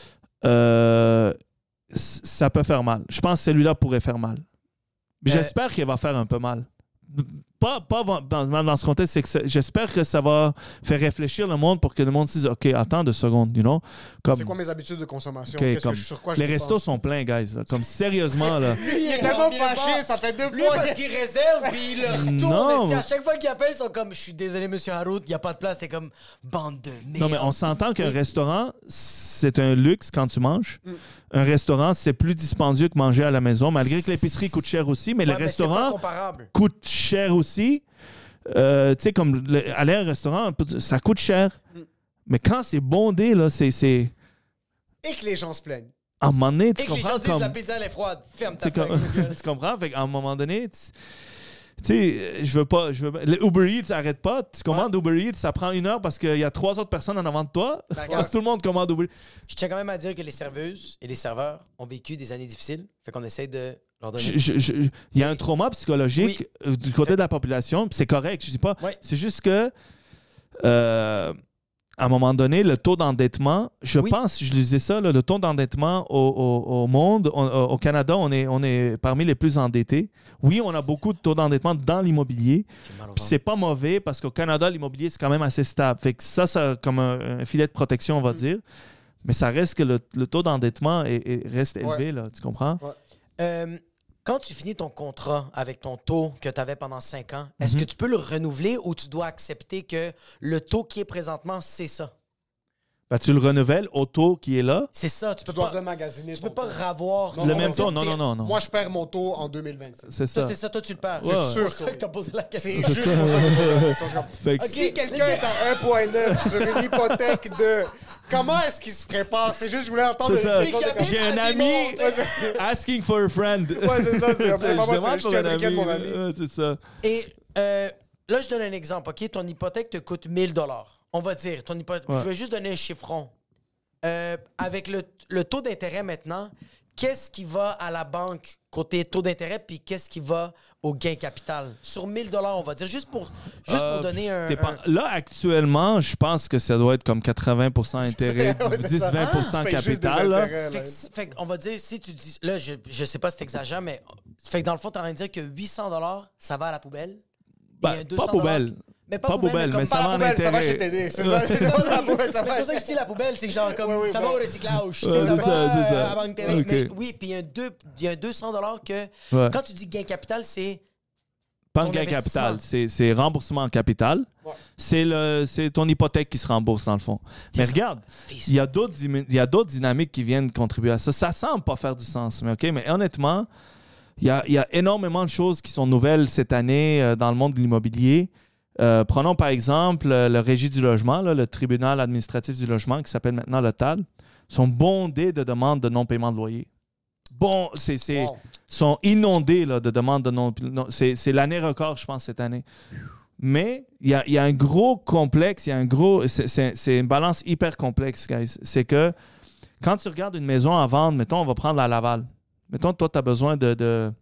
ça peut faire mal. Je pense que celui-là pourrait faire mal. J'espère qu'il va faire un peu mal. Pas dans ce contexte, c'est que j'espère que ça va faire réfléchir le monde pour que le monde se dise « OK, attends 2 secondes, you know? » C'est quoi mes habitudes de consommation? Sur quoi les restos sont pleins, guys. Là. Comme sérieusement, là. Il est tellement fâché, ça fait 2 fois. Lui, parce qu'il réserve, puis il le Non. retourne. À chaque fois qu'il appelle, ils sont comme « Je suis désolé, monsieur Harout, il n'y a pas de place. » C'est comme « Bande de merde. » Non, mais on s'entend qu'un restaurant, c'est un luxe quand tu manges. Un restaurant, c'est plus dispendieux que manger à la maison, malgré que l'épicerie coûte cher aussi, mais le restaurant coûte cher aussi. Tu sais, comme aller à un restaurant, ça coûte cher. Mais quand c'est bondé, là, c'est... Et que les gens se plaignent. À un moment donné, tu Et que les comprends gens disent la pizza, elle est froide. Ferme ta gueule. Tu comprends? Fait qu'à un moment donné, tu sais, je veux pas... Le Uber Eats, ça n'arrête pas. Tu commandes Uber Eats, ça prend 1 heure parce qu'il y a 3 autres personnes en avant de toi. Parce que tout le monde commande Uber Eats. Je tiens quand même à dire que les serveuses et les serveurs ont vécu des années difficiles. Fait qu'on essaye de leur donner... Il y a un trauma psychologique du côté de la population, puis c'est correct, je dis pas. Oui. C'est juste que... à un moment donné, le taux d'endettement, je pense, je disais ça, là, le taux d'endettement au monde, au Canada, on est parmi les plus endettés. Oui, on a beaucoup de taux d'endettement dans l'immobilier. Puis c'est pas mauvais parce qu'au Canada, l'immobilier, c'est quand même assez stable. Fait que ça comme un filet de protection, on va dire. Mais ça reste que le taux d'endettement reste élevé, là, tu comprends? Ouais. Quand tu finis ton contrat avec ton taux que tu avais pendant 5 ans, est-ce que tu peux le renouveler ou tu dois accepter que le taux qui est présentement, c'est ça? Ben, tu le renouvelles au taux qui est là. C'est ça. Tu dois remagasiner. Tu peux pas ravoir... Le même taux, non. Moi, je perds mon taux en 2026. C'est ça. C'est ça, toi, tu le perds. C'est sûr. C'est pour ça que tu as posé la question. C'est juste pour ça que je pose la question. Fait que- Si quelqu'un est à 1,9 sur une hypothèque de... Comment est-ce qu'il se prépare? C'est juste, je voulais entendre... C'est ça. une question de- J'ai un ami asking for a friend. Ouais, c'est ça. C'est pas moi, demande c'est pour le un chien de mon ami. ami. Ouais, c'est ça. Et là, je donne un exemple, OK? Ton hypothèque te coûte 1 000 $. On va dire, ton hypothèque... Ouais. Je vais juste donner un chiffron. Avec le taux d'intérêt maintenant, qu'est-ce qui va à la banque côté taux d'intérêt puis qu'est-ce qui va au gain capital? Sur 1 000 $, on va dire, juste pour donner un... Là, actuellement, je pense que ça doit être comme 80% intérêt, Ouais, c'est ça. 10-20% Tu payes juste des capital. Là. intérêts, là. Fait qu'on va dire, si tu dis... Là, je sais pas si t'exagères, mais... Fait que dans le fond, t'es en train de dire que 800 $, ça va à la poubelle. Ben, Et un 200 pas poubelle. Mais Pas poubelle, mais ça Pas va la en poubelle, ça va intérêt. chez TD. C'est ça, c'est pas la poubelle, ça C'est va. pour ça que je dis la poubelle, c'est que genre comme Oui, ça bon. va au recyclage, Ouais, ça c'est va ça. à Banque TV. Ok. Mais oui, puis il y a un 200 $ que Ouais. quand tu dis gain capital, c'est Pas ton un gain capital, investissement. c'est remboursement en capital. Ouais. C'est ton hypothèque qui se rembourse dans le fond. Mais ça. regarde, Fils. il y a d'autres dynamiques qui viennent contribuer à ça. Ça semble pas faire du sens, mais OK, mais honnêtement, il y a énormément de choses qui sont nouvelles cette année dans le monde de l'immobilier. Prenons par exemple le Régie du logement, là, le tribunal administratif du logement qui s'appelle maintenant le TAL, sont bondés de demandes de non-paiement de loyer. Bon, Wow. sont inondés là, de demandes de non. C'est l'année record, je pense, cette année. Mais il y a un gros complexe, c'est une balance hyper complexe, guys. C'est que quand tu regardes une maison à vendre, mettons, on va prendre la Laval. Mettons, toi, tu as besoin de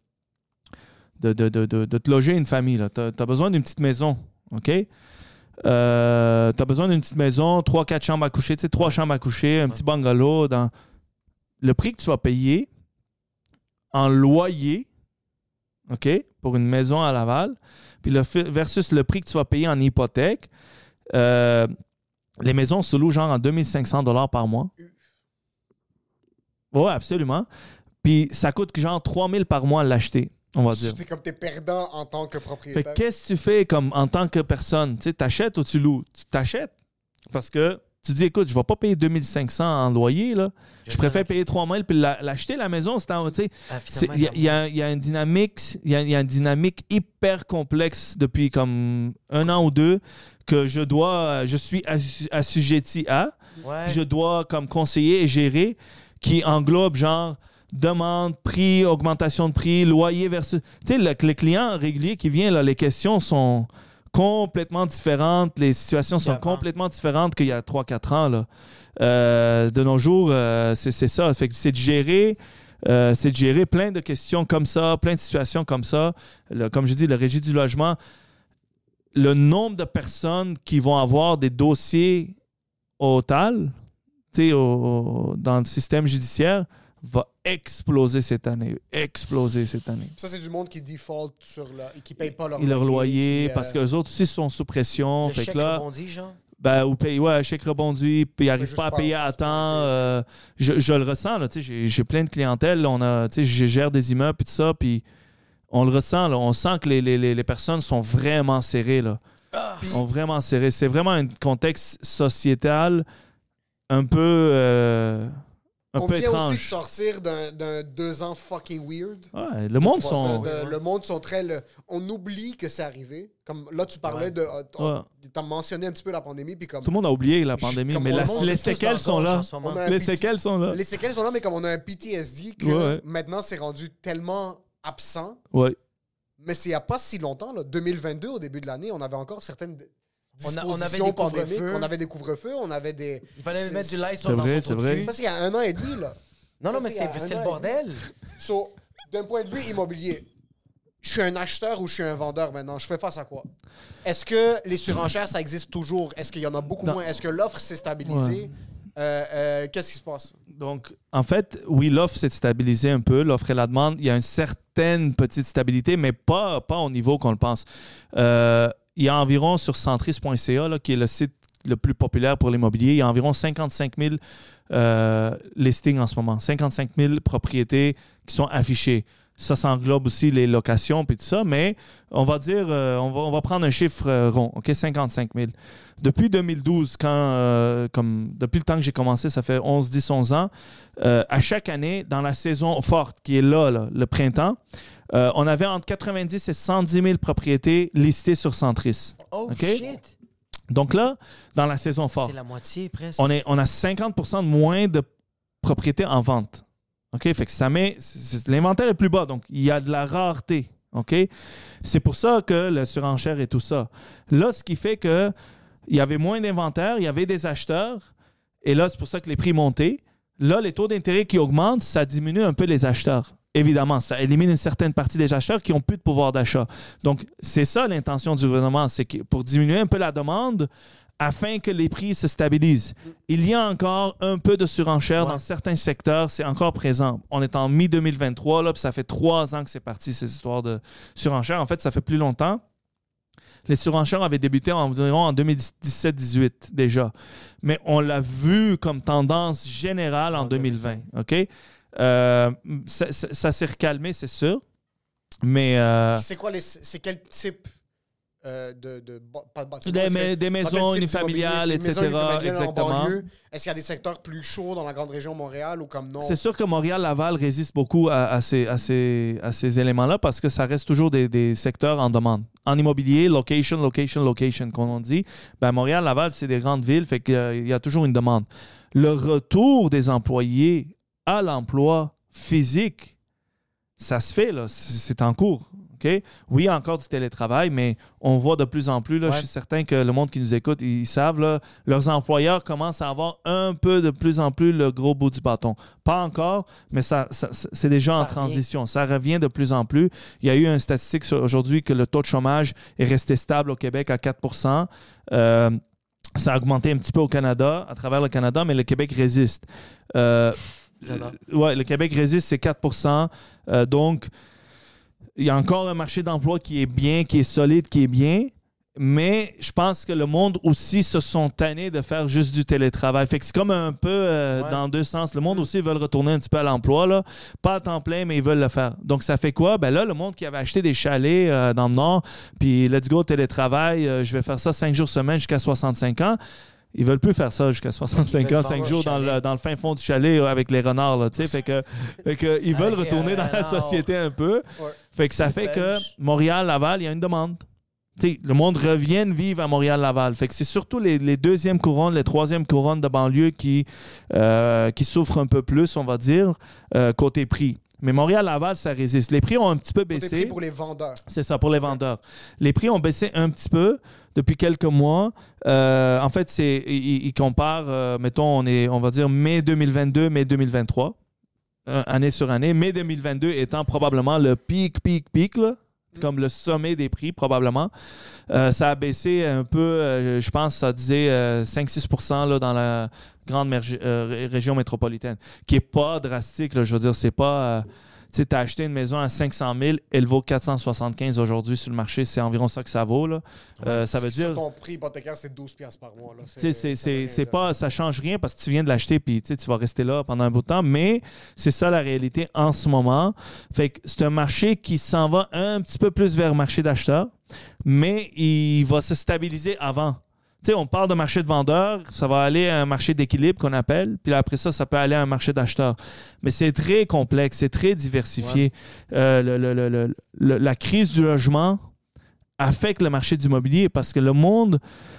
te loger une famille. Tu as besoin d'une petite maison, OK? Tu as besoin d'une petite maison, 3-4 chambres à coucher, tu sais, 3 chambres à coucher, un petit bungalow. Le prix que tu vas payer en loyer, OK, pour une maison à Laval, puis versus le prix que tu vas payer en hypothèque, les maisons se louent genre en 2500 $ par mois. Oui, absolument. Puis ça coûte genre 3000 par mois à l'acheter, on va dire. C'est comme t'es perdant en tant que Fait propriétaire. que qu'est-ce que tu fais comme en tant que personne? Tu sais, t'achètes ou tu loues? Tu t'achètes. Parce que tu dis, écoute, je ne vais pas payer 2500 en loyer, là. Je préfère payer 3000 puis l'acheter la maison. Il y a une dynamique, il y a une dynamique hyper complexe depuis comme 1 an ou 2 que je suis assujetti à. Ouais. Je dois comme conseiller et gérer, qui englobe genre demande, prix, augmentation de prix, loyer versus... Tu sais, le client régulier qui vient, là, les questions sont complètement différentes, les situations sont complètement différentes qu'il y a 3-4 ans, là. De nos jours, c'est ça. Fait que c'est de gérer plein de questions comme ça, plein de situations comme ça. Comme je dis, le Régie du logement, le nombre de personnes qui vont avoir des dossiers au TAL, dans le système judiciaire, va exploser cette année. Ça, c'est du monde qui default qui ne paye pas leur loyer. Parce qu'eux autres aussi sont sous pression. Le fait chèque que là, rebondi, genre? Ou paye, chèque rebondi, puis ils n'arrivent pas à payer à temps. Je le ressens, là, j'ai plein de clientèle. Là, je gère des immeubles et tout ça, puis on le ressent. Là, on sent que les personnes sont vraiment serrées. Là. Sont vraiment serrées. C'est vraiment un contexte sociétal un peu on vient étrange. aussi de sortir d'un 2 ans fucking weird. Ouais, le monde sont... Le monde sont très... on oublie que c'est arrivé. Comme là, tu parlais de... T'as mentionné un petit peu la pandémie, puis comme... Tout le monde a oublié la pandémie, mais les séquelles sont là. Les séquelles sont là. Les séquelles sont là, mais comme on a un PTSD que maintenant, c'est rendu tellement absent. Ouais. Mais c'est il n'y a pas si longtemps, là, 2022, au début de l'année, on avait encore certaines... On avait des couvre-feux. On avait des couvre-feux, on avait des... Il fallait mettre du light sur c'est dans vrai, son c'est vrai. trou. Ça, c'est il y a 1 an et demi, là. Non, mais c'était le bordel. So, d'un point de vue immobilier, je suis un acheteur ou je suis un vendeur maintenant? Je fais face à quoi? Est-ce que les surenchères, ça existe toujours? Est-ce qu'il y en a beaucoup moins? Est-ce que l'offre s'est stabilisée? Qu'est-ce qui se passe? Donc, en fait, oui, l'offre s'est stabilisée un peu. L'offre et la demande, il y a une certaine petite stabilité, mais pas au niveau qu'on le pense. Il y a environ sur centris.ca, là, qui est le site le plus populaire pour l'immobilier, il y a environ 55 000 listings en ce moment. 55 000 propriétés qui sont affichées. Ça englobe aussi les locations et tout ça, mais on va dire, on va prendre un chiffre rond, OK, 55 000. Depuis 2012, depuis le temps que j'ai commencé, ça fait 11, 10, 11 ans, à chaque année, dans la saison forte, qui est là le printemps, on avait entre 90 et 110 000 propriétés listées sur Centris. Oh, okay? Shit! Donc là, dans la saison forte, c'est la moitié presque. On a 50% de moins de propriétés en vente. OK? Fait que l'inventaire est plus bas, donc il y a de la rareté. OK? C'est pour ça que le surenchère et tout ça. Là, ce qui fait que il y avait moins d'inventaire, il y avait des acheteurs, et là, c'est pour ça que les prix montaient. Là, les taux d'intérêt qui augmentent, ça diminue un peu les acheteurs. Évidemment, ça élimine une certaine partie des acheteurs qui n'ont plus de pouvoir d'achat. Donc, c'est ça l'intention du gouvernement, c'est que pour diminuer un peu la demande afin que les prix se stabilisent. Il y a encore un peu de surenchère dans certains secteurs, c'est encore présent. On est en mi-2023, là, puis ça fait 3 ans que c'est parti, ces histoires de surenchère. En fait, ça fait plus longtemps. Les surenchères avaient débuté environ en 2017-18 déjà. Mais on l'a vu comme tendance générale en 2020. OK? Ça s'est recalmé, c'est sûr. Mais. C'est quel type des maisons unifamiliales, etc. Exactement. Est-ce qu'il y a des secteurs plus chauds dans la grande région de Montréal ou comme non? C'est sûr que Montréal-Laval résiste beaucoup à ces éléments-là parce que ça reste toujours des secteurs en demande. En immobilier, location, comme on dit. Ben, Montréal-Laval, c'est des grandes villes, fait qu'il y a toujours une demande. Le retour des employés à l'emploi physique, ça se fait, là. C'est en cours. Okay? Oui, il y a encore du télétravail, mais on voit de plus en plus. Là, Je suis certain que le monde qui nous écoute, ils savent, là, leurs employeurs commencent à avoir un peu de plus en plus le gros bout du bâton. Pas encore, mais c'est déjà en transition. Ça revient de plus en plus. Il y a eu une statistique aujourd'hui que le taux de chômage est resté stable au Québec à 4 %. Ça a augmenté un petit peu au Canada, à travers le Canada, mais le Québec résiste. Le Québec résiste, c'est 4 %. Donc, il y a encore un marché d'emploi qui est bien, qui est solide, qui est bien, mais je pense que le monde aussi se sont tannés de faire juste du télétravail. Fait que c'est comme un peu dans deux sens. Le monde aussi veut retourner un petit peu à l'emploi, là. Pas à temps plein, mais ils veulent le faire. Donc, ça fait quoi? Ben là, le monde qui avait acheté des chalets dans le Nord, puis let's go, télétravail, je vais faire ça 5 jours semaine jusqu'à 65 ans. Ils veulent plus faire ça jusqu'à 65 ans, 5 jours dans le fin fond du chalet avec les renards. Là, fait que ils veulent retourner dans la société un peu. Ouais. Fait que ça fait que Montréal-Laval, il y a une demande. T'sais, le monde revient vivre à Montréal-Laval. Fait que c'est surtout les deuxièmes couronnes, les troisièmes couronnes de banlieue qui souffrent un peu plus, on va dire, côté prix. Mais Montréal-Laval, ça résiste. Les prix ont un petit peu baissé. Les prix pour les vendeurs. C'est ça, pour les vendeurs. Les prix ont baissé un petit peu depuis quelques mois. En fait, ils comparent, mettons, on va dire mai 2022, mai 2023, année sur année. Mai 2022 étant probablement le pic, là. Comme le sommet des prix, probablement. Ça a baissé un peu, je pense, ça disait 5-6 % là, dans la grande région métropolitaine, qui n'est pas drastique. Là, je veux dire, c'est pas... tu sais, tu as acheté une maison à 500 000, elle vaut 475 aujourd'hui sur le marché. C'est environ ça que ça vaut. Là. Ça veut dire... Sur ton prix hypothécaire, c'est 12 $ par mois. Là. Ça change rien parce que tu viens de l'acheter puis tu vas rester là pendant un bout de temps. Mais c'est ça la réalité en ce moment. Fait que c'est un marché qui s'en va un petit peu plus vers le marché d'acheteurs, mais il va se stabiliser avant. Tu sais, on parle de marché de vendeurs, ça va aller à un marché d'équilibre qu'on appelle, puis là, après ça, ça peut aller à un marché d'acheteurs. Mais c'est très complexe, c'est très diversifié. Ouais. La crise du logement affecte le marché du mobilier parce que le monde,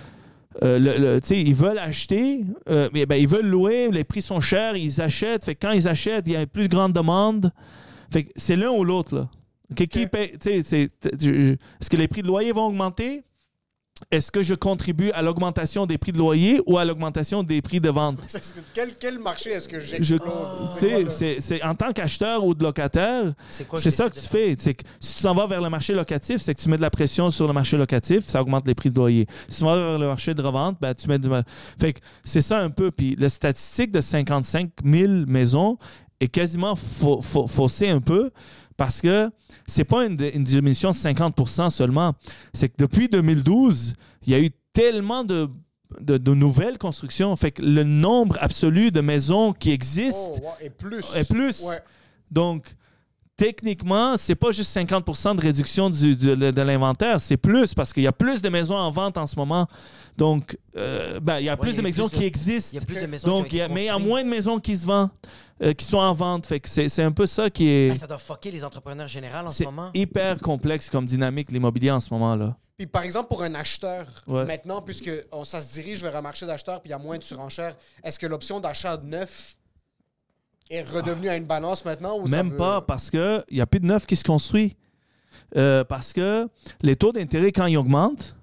ils veulent acheter, ils veulent louer, les prix sont chers, ils achètent. Fait que quand ils achètent, il y a une plus grande demande. Fait que c'est l'un ou l'autre, là. Okay. Qui paye, est-ce que les prix de loyer vont augmenter? Est-ce que je contribue à l'augmentation des prix de loyer ou à l'augmentation des prix de vente? Quel marché est-ce que j'explose? C'est en tant qu'acheteur ou de locataire, c'est ça que tu fais. C'est que si tu s'en vas vers le marché locatif, c'est que tu mets de la pression sur le marché locatif, ça augmente les prix de loyer. Si tu vas vers le marché de revente, ben, tu mets du... Fait que c'est ça un peu. Puis la statistique de 55 000 maisons est quasiment faussée un peu. Parce que c'est pas une diminution de 50 % seulement. C'est que depuis 2012, il y a eu tellement de nouvelles constructions. Fait que le nombre absolu de maisons qui existent est plus. Ouais. Donc, techniquement, c'est pas juste 50 % de réduction de l'inventaire, c'est plus parce qu'il y a plus de maisons en vente en ce moment. Donc, il y a plus de maisons qui existent. Il y a plus de maisons qui ont été mais il y a moins de maisons qui se vendent, qui sont en vente. Fait que c'est un peu ça qui est... ça doit fucker les entrepreneurs généraux en ce moment. C'est hyper complexe comme dynamique, l'immobilier en ce moment-là. Puis par exemple, pour un acheteur, maintenant, puisque ça se dirige vers un marché d'acheteurs puis il y a moins de surenchères, est-ce que l'option d'achat neuf est redevenue à une balance maintenant? Ou même pas, parce qu'il n'y a plus de neuf qui se construit. Parce que les taux d'intérêt, quand ils augmentent,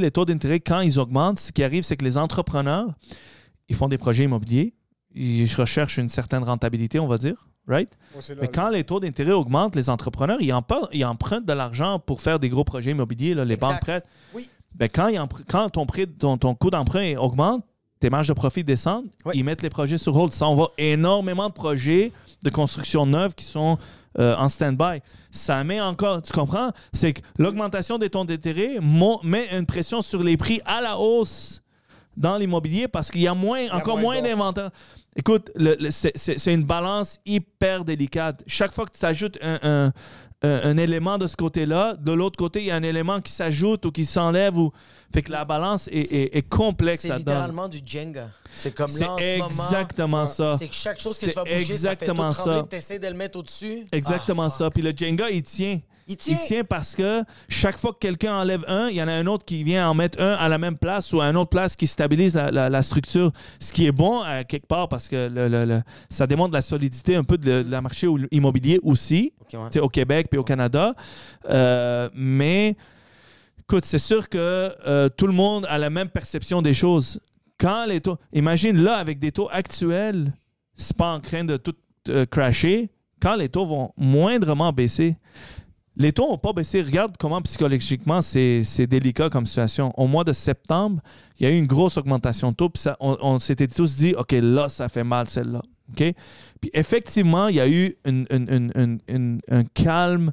ce qui arrive, c'est que les entrepreneurs, ils font des projets immobiliers, ils recherchent une certaine rentabilité, on va dire, right? Mais quand les taux d'intérêt augmentent, les entrepreneurs, ils empruntent de l'argent pour faire des gros projets immobiliers, là, les banques prêtent. Oui. Ben, quand ton coût d'emprunt augmente, tes marges de profit descendent, ils mettent les projets sur hold. Ça, on voit énormément de projets de construction neuve qui sont en stand-by. Ça met encore, tu comprends? C'est que l'augmentation des taux d'intérêt met une pression sur les prix à la hausse dans l'immobilier parce qu'il y a moins d'inventaire. Écoute, c'est une balance hyper délicate. Chaque fois que tu t'ajoutes un élément de ce côté-là, de l'autre côté, il y a un élément qui s'ajoute ou qui s'enlève. Fait que la balance est complexe. C'est littéralement du Jenga. C'est comme là en ce moment. C'est exactement ça. C'est que chaque chose que tu vas bouger, ça fait tout trembler, tu essaies de le mettre au-dessus. Exactement ça. Puis le Jenga, il tient. Il tient parce que chaque fois que quelqu'un enlève un, il y en a un autre qui vient en mettre un à la même place ou à une autre place qui stabilise la structure. Ce qui est bon à quelque part parce que ça démontre la solidité un peu de la marché immobilier aussi, au Québec puis au Canada. Mais écoute, c'est sûr que tout le monde a la même perception des choses. Quand les taux... Imagine là, avec des taux actuels, c'est pas en train de tout crasher. Quand les taux vont moindrement baisser, les taux n'ont pas baissé. Regarde comment psychologiquement c'est délicat comme situation. Au mois de septembre, il y a eu une grosse augmentation de taux. Puis on s'était tous dit, OK, là, ça fait mal, celle-là. OK? Puis effectivement, il y a eu un calme.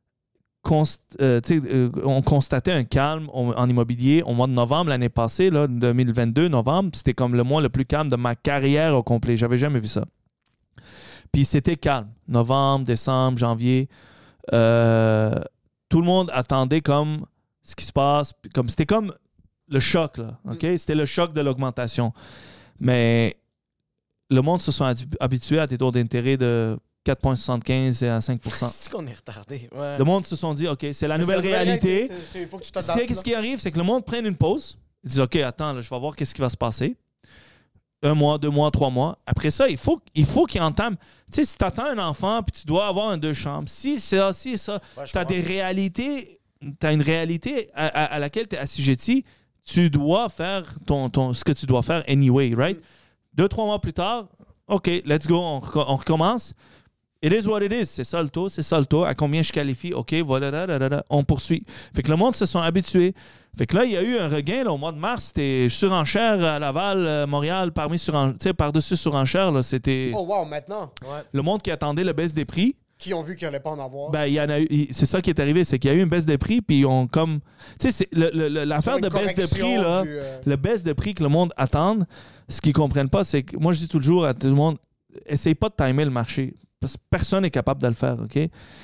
On constatait un calme en immobilier au mois de novembre l'année passée, là, 2022, novembre. C'était comme le mois le plus calme de ma carrière au complet. J'avais jamais vu ça. Puis c'était calme. Novembre, décembre, janvier. Tout le monde attendait comme ce qui se passe. C'était comme le choc, là. OK? C'était le choc de l'augmentation. Mais le monde se sont habitués à des taux d'intérêt de 4,75 à 5 %. C'est qu'on est retardé. Ouais. Le monde se sont dit, OK, c'est la nouvelle réalité. Il faut que tu t'adaptes. Qu'est-ce qui arrive? C'est que le monde prenne une pause. Ils disent, OK, attends, là, je vais voir qu'est-ce qui va se passer. 1 mois, 2 mois, 3 mois. Après ça, il faut qu'il entame. Tu sais, si tu attends un enfant puis tu dois avoir un 2 chambres, si ça, tu as des réalités, tu as une réalité à laquelle tu es assujetti, tu dois faire ce que tu dois faire anyway, right? 2-3 mois plus tard, OK, let's go, on recommence. It is what it is. C'est ça le taux. À combien je qualifie? OK, voilà, on poursuit. Fait que le monde se sont habitués. Fait que là, il y a eu un regain là, au mois de mars. C'était surenchère à Laval, Montréal, par-dessus surenchère. Là, c'était Oh, wow, maintenant. Ouais. le monde qui attendait la baisse des prix. Qui ont vu qu'il n'allait pas en avoir. Ben, il y en a eu, c'est ça qui est arrivé. C'est qu'il y a eu une baisse des prix. Puis on comme. Tu sais, l'affaire Une de baisse de prix, correction là, le baisse de prix que le monde attend, ce qu'ils ne comprennent pas, c'est que moi, je dis toujours à tout le monde, essaye pas de timer le marché. Parce que personne n'est capable de le faire, OK?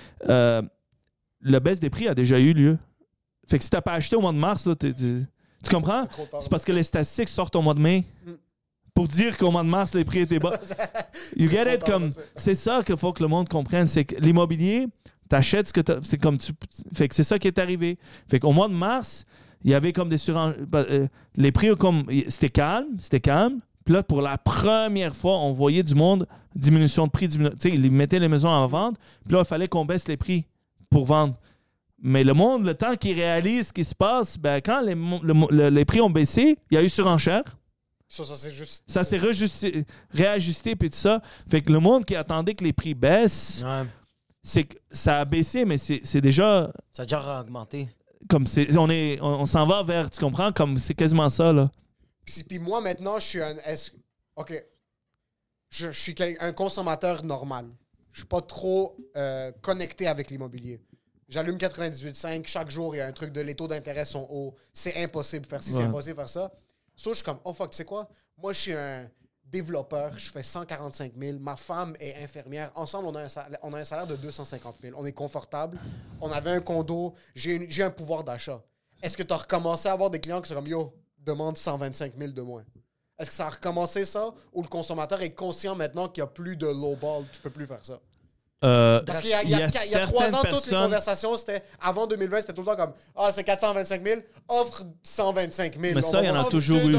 La baisse des prix a déjà eu lieu. Fait que si tu n'as pas acheté au mois de mars, là, tu comprends? C'est trop tard. C'est parce que les statistiques sortent au mois de mai pour dire qu'au mois de mars, les prix étaient bas. You get it? C'est ça qu'il faut que le monde comprenne. C'est que l'immobilier, tu achètes ce que tu as. C'est comme fait que c'est ça qui est arrivé. Fait qu'au mois de mars, il y avait comme des les prix, c'était calme. Puis là, pour la première fois, on voyait du monde, diminution de prix. Tu sais, ils mettaient les maisons en vente. Puis là, il fallait qu'on baisse les prix pour vendre. Mais le monde, le temps qu'il réalise ce qui se passe, ben, quand les prix ont baissé, il y a eu surenchère. Ça c'est juste... Ça s'est réajusté, puis tout ça. Fait que le monde qui attendait que les prix baissent, c'est que ça a baissé, mais c'est déjà... Ça a déjà augmenté. Comme on s'en va vers, tu comprends? Comme c'est quasiment ça, là. Puis moi, maintenant, je suis un... OK. Je suis un consommateur normal. Je suis pas trop connecté avec l'immobilier. J'allume 98.5. Chaque jour, il y a un truc de les taux d'intérêt sont hauts. C'est impossible de faire ci, c'est impossible de faire ça. So, je suis comme, oh fuck, tu sais quoi? Moi, je suis un développeur. Je fais 145 000. Ma femme est infirmière. Ensemble, on a un salaire de 250 000. On est confortable. On avait un condo. J'ai un pouvoir d'achat. Est-ce que tu as recommencé à avoir des clients qui sont comme, yo, demande 125 000 de moins? Est-ce que ça a recommencé ça? Ou le consommateur est conscient maintenant qu'il n'y a plus de lowball, tu peux plus faire ça? Parce qu'il y a 3 ans, toutes les conversations, c'était avant 2020, c'était tout le temps comme c'est 425 000, offre 125 000. Mais ça, il y en a toujours eu.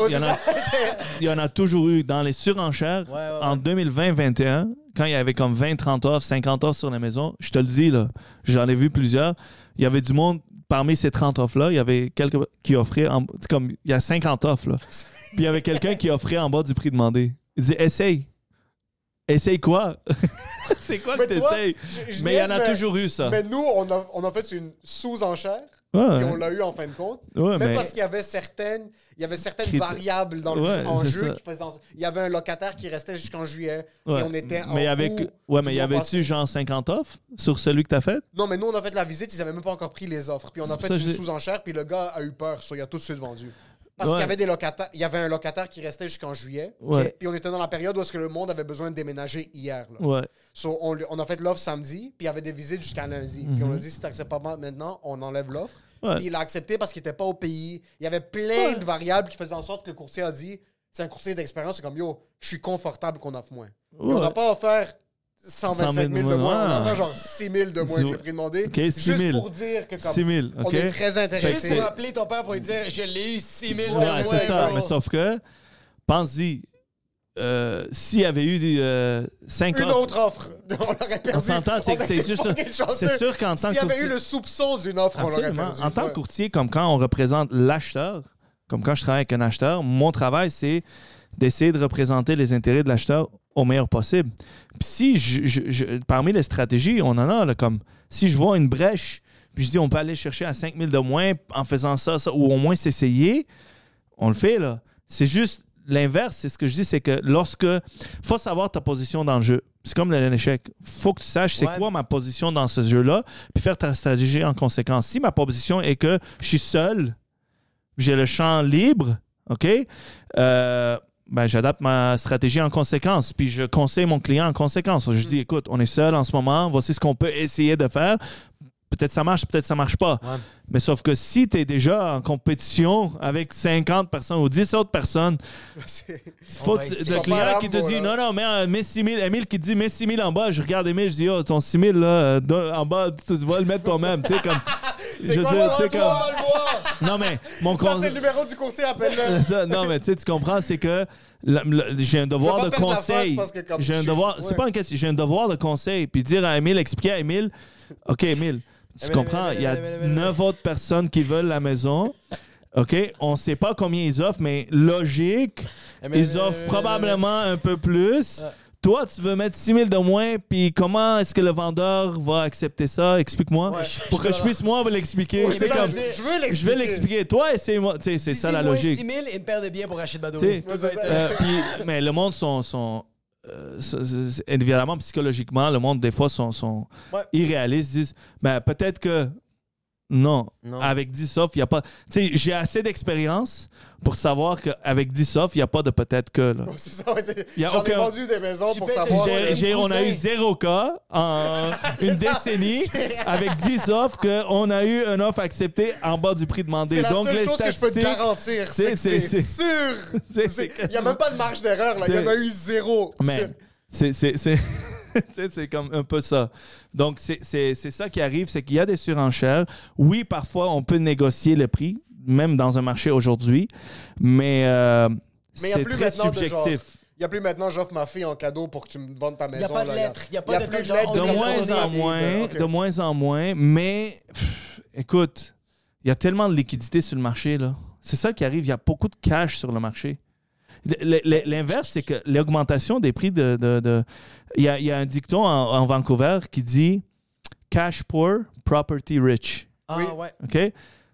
Il y en a toujours eu dans les surenchères en 2020-21, quand il y avait comme 20-30 offres, 50 offres sur la maison. Je te le dis, là, j'en ai vu plusieurs. Il y avait du monde, parmi ces 30 offres-là, il y avait quelques qui offraient, comme il y a 50 offres, là. Puis il y avait quelqu'un qui offrait en bas du prix demandé. Il disait, essaye. Essaye quoi? C'est quoi que t'essayes? Mais il y en a toujours eu, ça. Mais nous, on a fait une sous-enchère. Et on l'a eu en fin de compte. Même parce qu'il y avait certaines variables en jeu qui faisaient... Il y avait un locataire qui restait jusqu'en juillet. Et on était en août. Mais y avait-tu genre 50 offres sur celui que t'as fait? Non, mais nous, on a fait la visite. Ils n'avaient même pas encore pris les offres. Puis on a fait une sous-enchère. Puis le gars a eu peur. Il a tout de suite vendu. Parce qu'il y avait des locataires, il y avait un locataire qui restait jusqu'en juillet. Puis on était dans la période où est-ce que le monde avait besoin de déménager hier. Là. So, on a fait l'offre samedi, puis il y avait des visites jusqu'à lundi. Puis on a dit, si tu n'acceptes pas maintenant, on enlève l'offre. Puis il a accepté parce qu'il n'était pas au pays. Il y avait plein de variables qui faisaient en sorte que le courtier a dit, c'est un courtier d'expérience, c'est comme, yo, je suis confortable qu'on offre moins. On n'a pas offert 125 000 de moins. On en a genre 6 000 de moins que le prix demandé. OK, 6 000. Juste pour dire que comme 6 000, on OK? est très intéressé. Juste pour appeler ton père pour lui dire je l'ai eu 6 000 de Ouais, moins. c'est ça. gros. Mais sauf que, pense-y, s'il y avait eu 5 Une offres, autre offre, on l'aurait perdu. on s'entend, c'est On que a c'est été juste fucking ça. chanceux. C'est sûr qu'en tant S'il y que avait eu courtier- le soupçon d'une offre, on l'aurait Absolument. perdu. En tant que Ouais. courtier, comme quand on représente l'acheteur, comme quand je travaille avec un acheteur, mon travail, c'est d'essayer de représenter les intérêts de l'acheteur au meilleur possible. Puis si parmi les stratégies, on en a, là, comme si je vois une brèche, puis je dis on peut aller chercher à 5 000 de moins en faisant ça, ou au moins s'essayer, on le fait, là. C'est juste l'inverse, c'est ce que je dis, c'est que faut savoir ta position dans le jeu. C'est comme l'échec. Faut que tu saches c'est Ouais. quoi ma position dans ce jeu-là, puis faire ta stratégie en conséquence. Si ma position est que je suis seul, j'ai le champ libre, OK? J'adapte ma stratégie en conséquence, puis je conseille mon client en conséquence. Je dis, écoute, on est seul en ce moment, voici ce qu'on peut essayer de faire. Peut-être ça marche, peut-être ça marche pas. Ouais. Mais sauf que si tu es déjà en compétition avec 50 personnes ou 10 autres personnes, C'est- faut va que- essayer. le Ils client sont pas qui te Rambo, dit là. non, mets 6 000. Émile qui te dit mets 6 000 en bas. Je regarde Émile, je dis oh, ton 6 000 là, en bas, tu vas le mettre toi-même. Tu sais, comme. C'est quoi le tu sais, droit? Non, mais mon Ça, con- c'est le numéro du courtier, appelle-le. Ça, non, mais tu sais, tu comprends, c'est que j'ai un devoir Je de vais pas perdre la conseil. face parce que comme J'ai un je- devoir, ouais. c'est pas une question, j'ai un devoir de conseil. Puis dire à Émile, expliquer à Émile, OK, Émile, tu comprends, il y a 9 autres personnes qui veulent la maison. OK, on sait pas combien ils offrent, mais logique, ils offrent probablement un peu plus. Toi, tu veux mettre 6 000 de moins, puis comment est-ce que le vendeur va accepter ça? Explique-moi. Ouais. Pour que je puisse, moi, l'expliquer. Ouais, C'est c'est ça, comme- je veux l'expliquer. je vais l'expliquer. Toi, essaye-moi. Tu sais, c'est ça la logique. 6 000 et une paire de billets pour acheter de Tu sais, Badouri. Ouais, c'est ça. mais le monde évidemment, psychologiquement, le monde, des fois, sont Ouais. irréalistes. Ils disent, peut-être que non. Non. Avec 10 offres, il n'y a pas. Tu sais, j'ai assez d'expérience pour savoir qu'avec 10 offres, il n'y a pas de peut-être que. Là. Ouais, c'est ça, ouais, Y a j'en ai aucun- vendu des maisons Tu pour peux être- savoir. On a eu cousin. 0 cas en une C'est ça. décennie avec 10 offres qu'on a eu une offre acceptée en bas du prix demandé. C'est la Donc, seule les chose que je peux te statistiques- garantir. c'est- C'est que c'est- c'est sûr. c'est Il n'y a même pas de marge d'erreur. Là. Il y en a eu 0. Mais c'est tu sais, c'est comme un peu ça. Donc, c'est ça qui arrive, c'est qu'il y a des surenchères. Oui, parfois, on peut négocier le prix, même dans un marché aujourd'hui, mais Mais y a c'est plus très maintenant de subjectif. Il n'y a plus maintenant, j'offre ma fille en cadeau pour que tu me vendes ta Il maison. n'y a pas de là. lettre. Il n'y a y pas a de plus lettre. de lettre De on moins est en ok. moins, de moins en moins, mais écoute, il y a tellement de liquidités sur le marché, là. C'est ça qui arrive, il y a beaucoup de cash sur le marché. L'inverse, c'est que l'augmentation des prix Il y a un dicton en Vancouver qui dit « Cash poor, property rich Ah, Oui. ouais. ». OK?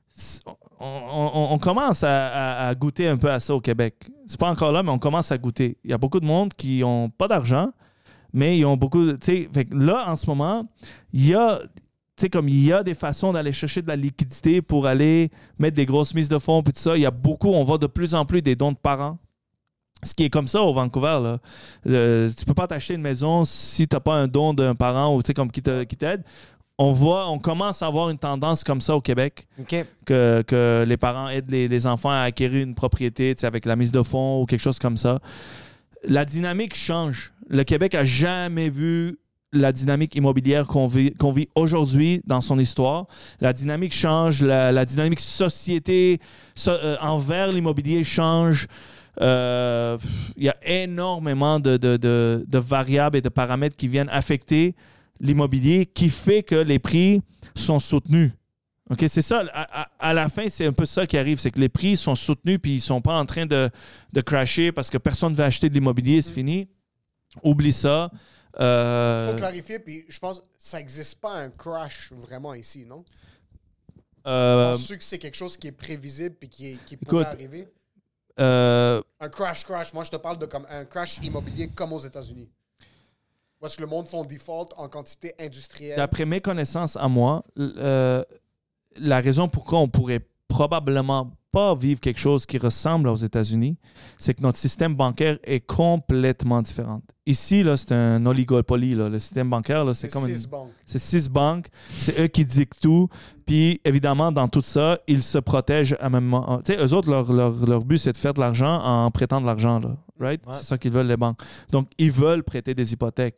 On commence à goûter un peu à ça au Québec. C'est pas encore là, mais on commence à goûter. Il y a beaucoup de monde qui n'ont pas d'argent, mais ils ont beaucoup de... tu sais, fait que là, en ce moment, il y a... Tu sais, comme il y a des façons d'aller chercher de la liquidité pour aller mettre des grosses mises de fonds puis tout ça. Il y a beaucoup, on voit de plus en plus des dons de parents. Ce qui est comme ça au Vancouver, là. Tu peux pas t'acheter une maison si tu n'as pas un don d'un parent ou tu sais, comme qui t'aide. On commence à avoir une tendance comme ça au Québec, OK. que les parents aident les enfants à acquérir une propriété, tu sais, avec la mise de fonds ou quelque chose comme ça. La dynamique change. Le Québec a jamais vu la dynamique immobilière qu'on vit aujourd'hui dans son histoire. La dynamique change, la dynamique société envers l'immobilier change. Il y a énormément de variables et de paramètres qui viennent affecter l'immobilier qui fait que les prix sont soutenus. OK, c'est ça. À la fin, c'est un peu ça qui arrive. C'est que les prix sont soutenus puis ils ne sont pas en train de crasher parce que personne ne veut acheter de l'immobilier. C'est fini. Oublie ça. Il faut clarifier, puis je pense que ça n'existe pas un crash vraiment ici, non? Penses-tu que c'est quelque chose qui est prévisible et qui pourrait écoute, arriver? euh, Un crash. Moi, je te parle de comme un crash immobilier comme aux États-Unis. Où est-ce que le monde font default en quantité industrielle? D'après mes connaissances à moi, la raison pourquoi on pourrait probablement pas vivre quelque chose qui ressemble aux États-Unis, c'est que notre système bancaire est complètement différent. Ici, là, c'est un oligopoly. Là. Le système bancaire, là, c'est comme 6 banques. C'est 6 banques, c'est eux qui dictent tout. Puis, évidemment, dans tout ça, ils se protègent à même moment. Tu sais, eux autres, leur but, c'est de faire de l'argent en prêtant de l'argent. Là, right? Ouais. C'est ça qu'ils veulent, les banques. Donc, ils veulent prêter des hypothèques.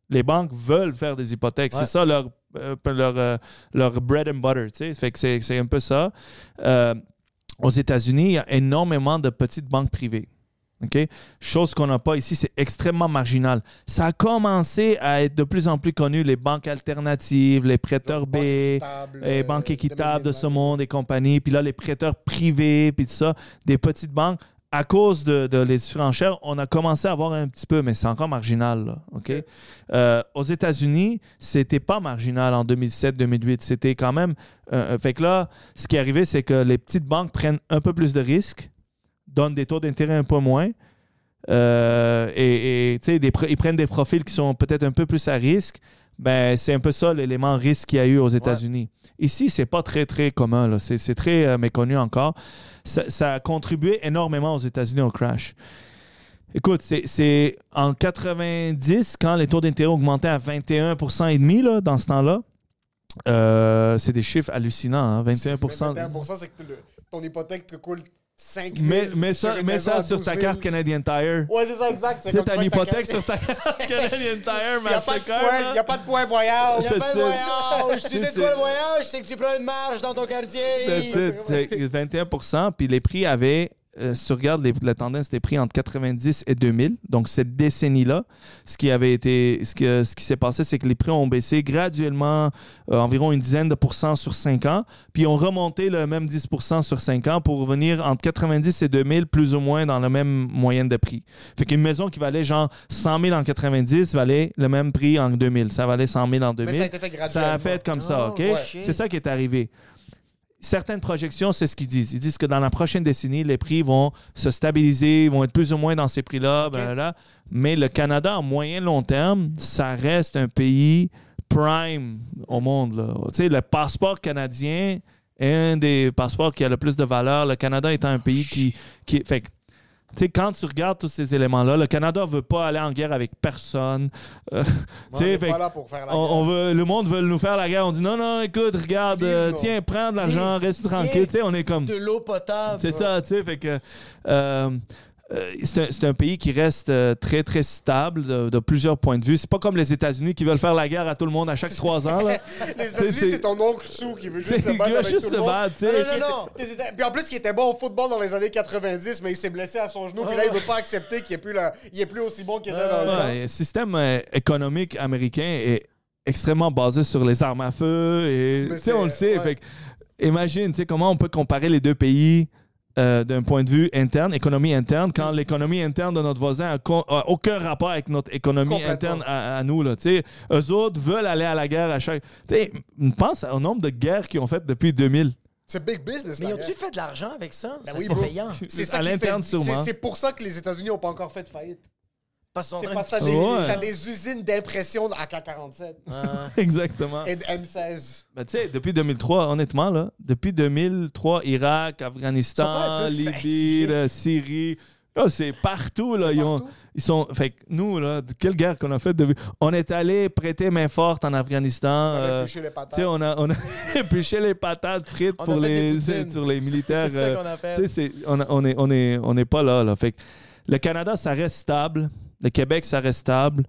Les banques veulent faire des hypothèques. Ouais. C'est ça leur bread and butter. Tu sais. Fait que c'est un peu ça. Aux États-Unis, il y a énormément de petites banques privées. Okay? Chose qu'on n'a pas ici, c'est extrêmement marginal. Ça a commencé à être de plus en plus connu, les banques alternatives, les prêteurs B, les banques équitables de ce monde et compagnie, puis là, les prêteurs privés, puis tout ça, des petites banques. À cause de les surenchères, on a commencé à avoir un petit peu, mais c'est encore marginal. Là, okay? Aux États-Unis, c'était pas marginal en 2007-2008. C'était quand même... fait que là, ce qui est arrivé, c'est que les petites banques prennent un peu plus de risques, donnent des taux d'intérêt un peu moins, et ils prennent des profils qui sont peut-être un peu plus à risque. Ben, c'est un peu ça l'élément risque qu'il y a eu aux États-Unis. Ouais. Ici, c'est pas très, très commun. Là. C'est très méconnu encore. Ça a contribué énormément aux États-Unis au crash. Écoute, c'est en 90, quand les taux d'intérêt augmentaient à 21,5% là, dans ce temps-là, c'est des chiffres hallucinants. Hein, 21%. 21%, c'est que ton hypothèque te coule 5 000. Mais ça sur ta carte Canadian Tire. Ouais, c'est ça, exact. C'est comme t'as une hypothèque sur ta carte Canadian Tire, Mastercard. Il n'y a pas de point voyage. Il n'y a pas de voyage. Tu sais quoi le voyage? C'est que tu prends une marge dans ton quartier. C'est 21%. Puis les prix avaient... si tu regardes la tendance des prix entre 90 et 2000, donc cette décennie-là, ce qui s'est passé, c'est que les prix ont baissé graduellement environ une dizaine de % sur 5 ans, puis ont remonté le même 10% sur 5 ans pour revenir entre 90 et 2000, plus ou moins dans la même moyenne de prix. Fait qu'une maison qui valait genre 100 000 en 90 valait le même prix en 2000. Ça valait 100 000 en 2000. Mais ça a été fait graduellement. Ça a fait comme ça, OK? Ouais. C'est ça qui est arrivé. Certaines projections, c'est ce qu'ils disent. Ils disent que dans la prochaine décennie, les prix vont se stabiliser, vont être plus ou moins dans ces prix-là. Okay. Mais le Canada, en moyen long terme, ça reste un pays prime au monde. Tu sais, le passeport canadien est un des passeports qui a le plus de valeur. Le Canada étant un pays qui fait que, tu sais, quand tu regardes tous ces éléments-là, le Canada ne veut pas aller en guerre avec personne. On n'est pas là pour faire la guerre. Le monde veut nous faire la guerre. On dit non, écoute, regarde, tiens, prends de l'argent, reste tranquille. Tu sais, on est comme... De l'eau potable. C'est ça, tu sais, fait que... c'est un pays qui reste très, très stable de plusieurs points de vue. C'est pas comme les États-Unis qui veulent faire la guerre à tout le monde à chaque 3 ans. Là. Les États-Unis, c'est ton oncle Sou qui veut juste se battre avec tout le monde. Non. Puis en plus, il était bon au football dans les années 90, mais il s'est blessé à son genou. Puis là, il veut pas accepter qu'il est plus aussi bon qu'il était dans le temps. Le système économique américain est extrêmement basé sur les armes à feu. Et on le sait. Fait que, imagine comment on peut comparer les deux pays d'un point de vue interne, économie interne, quand l'économie interne de notre voisin n'a aucun rapport avec notre économie interne à nous. Là, eux autres veulent aller à la guerre à chaque... Pense au nombre de guerres qu'ils ont faites depuis 2000. C'est big business. Mais ont-tu fait de l'argent avec ça? Ben oui, c'est payant. C'est ça à l'interne, sûrement. C'est pour ça que les États-Unis n'ont pas encore fait de faillite. Parce que t'as des usines d'impression à AK-47. Exactement. Et de M16. Ben, tu sais, depuis 2003, honnêtement, là, depuis 2003, Irak, Afghanistan, Libye, Syrie, là, c'est partout. Là, ils sont. Fait que nous, là, quelle guerre qu'on a faite depuis. On est allé prêter main forte en Afghanistan. On a épluché les patates. On a épluché les patates frites sur les militaires. C'est ça qu'on a fait. On n'est pas là. Fait que le Canada, ça reste stable. Le Québec, ça reste stable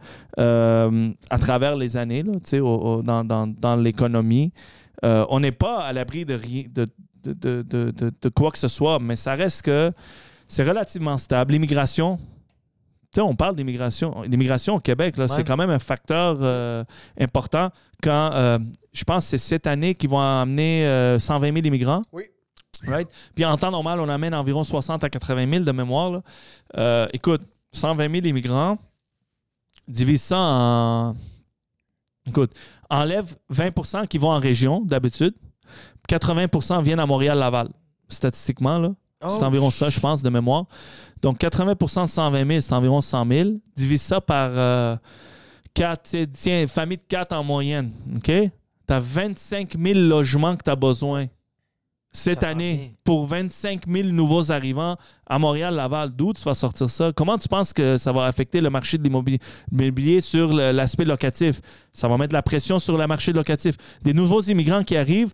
à travers les années là, dans l'économie. On n'est pas à l'abri de quoi que ce soit, mais ça reste que c'est relativement stable. L'immigration, on parle d'immigration. L'immigration au Québec, là, c'est quand même un facteur important. Quand je pense que c'est cette année qu'ils vont amener 120 000 immigrants. Oui. Right? Puis en temps normal, on amène environ 60 à 80 000 de mémoire. Là. Écoute, 120 000 immigrants, divise ça en... Écoute, enlève 20% qui vont en région, d'habitude. 80% viennent à Montréal-Laval. Statistiquement, là. C'est environ ça, je pense, de mémoire. Donc, 80% de 120 000, c'est environ 100 000. Divise ça par 4, tiens, famille de 4 en moyenne, OK? Tu as 25 000 logements que tu as besoin. Cette année, pour 25 000 nouveaux arrivants à Montréal-Laval, d'où tu vas sortir ça? Comment tu penses que ça va affecter le marché de l'immobilier sur l'aspect locatif? Ça va mettre de la pression sur le marché locatif. Des nouveaux immigrants qui arrivent,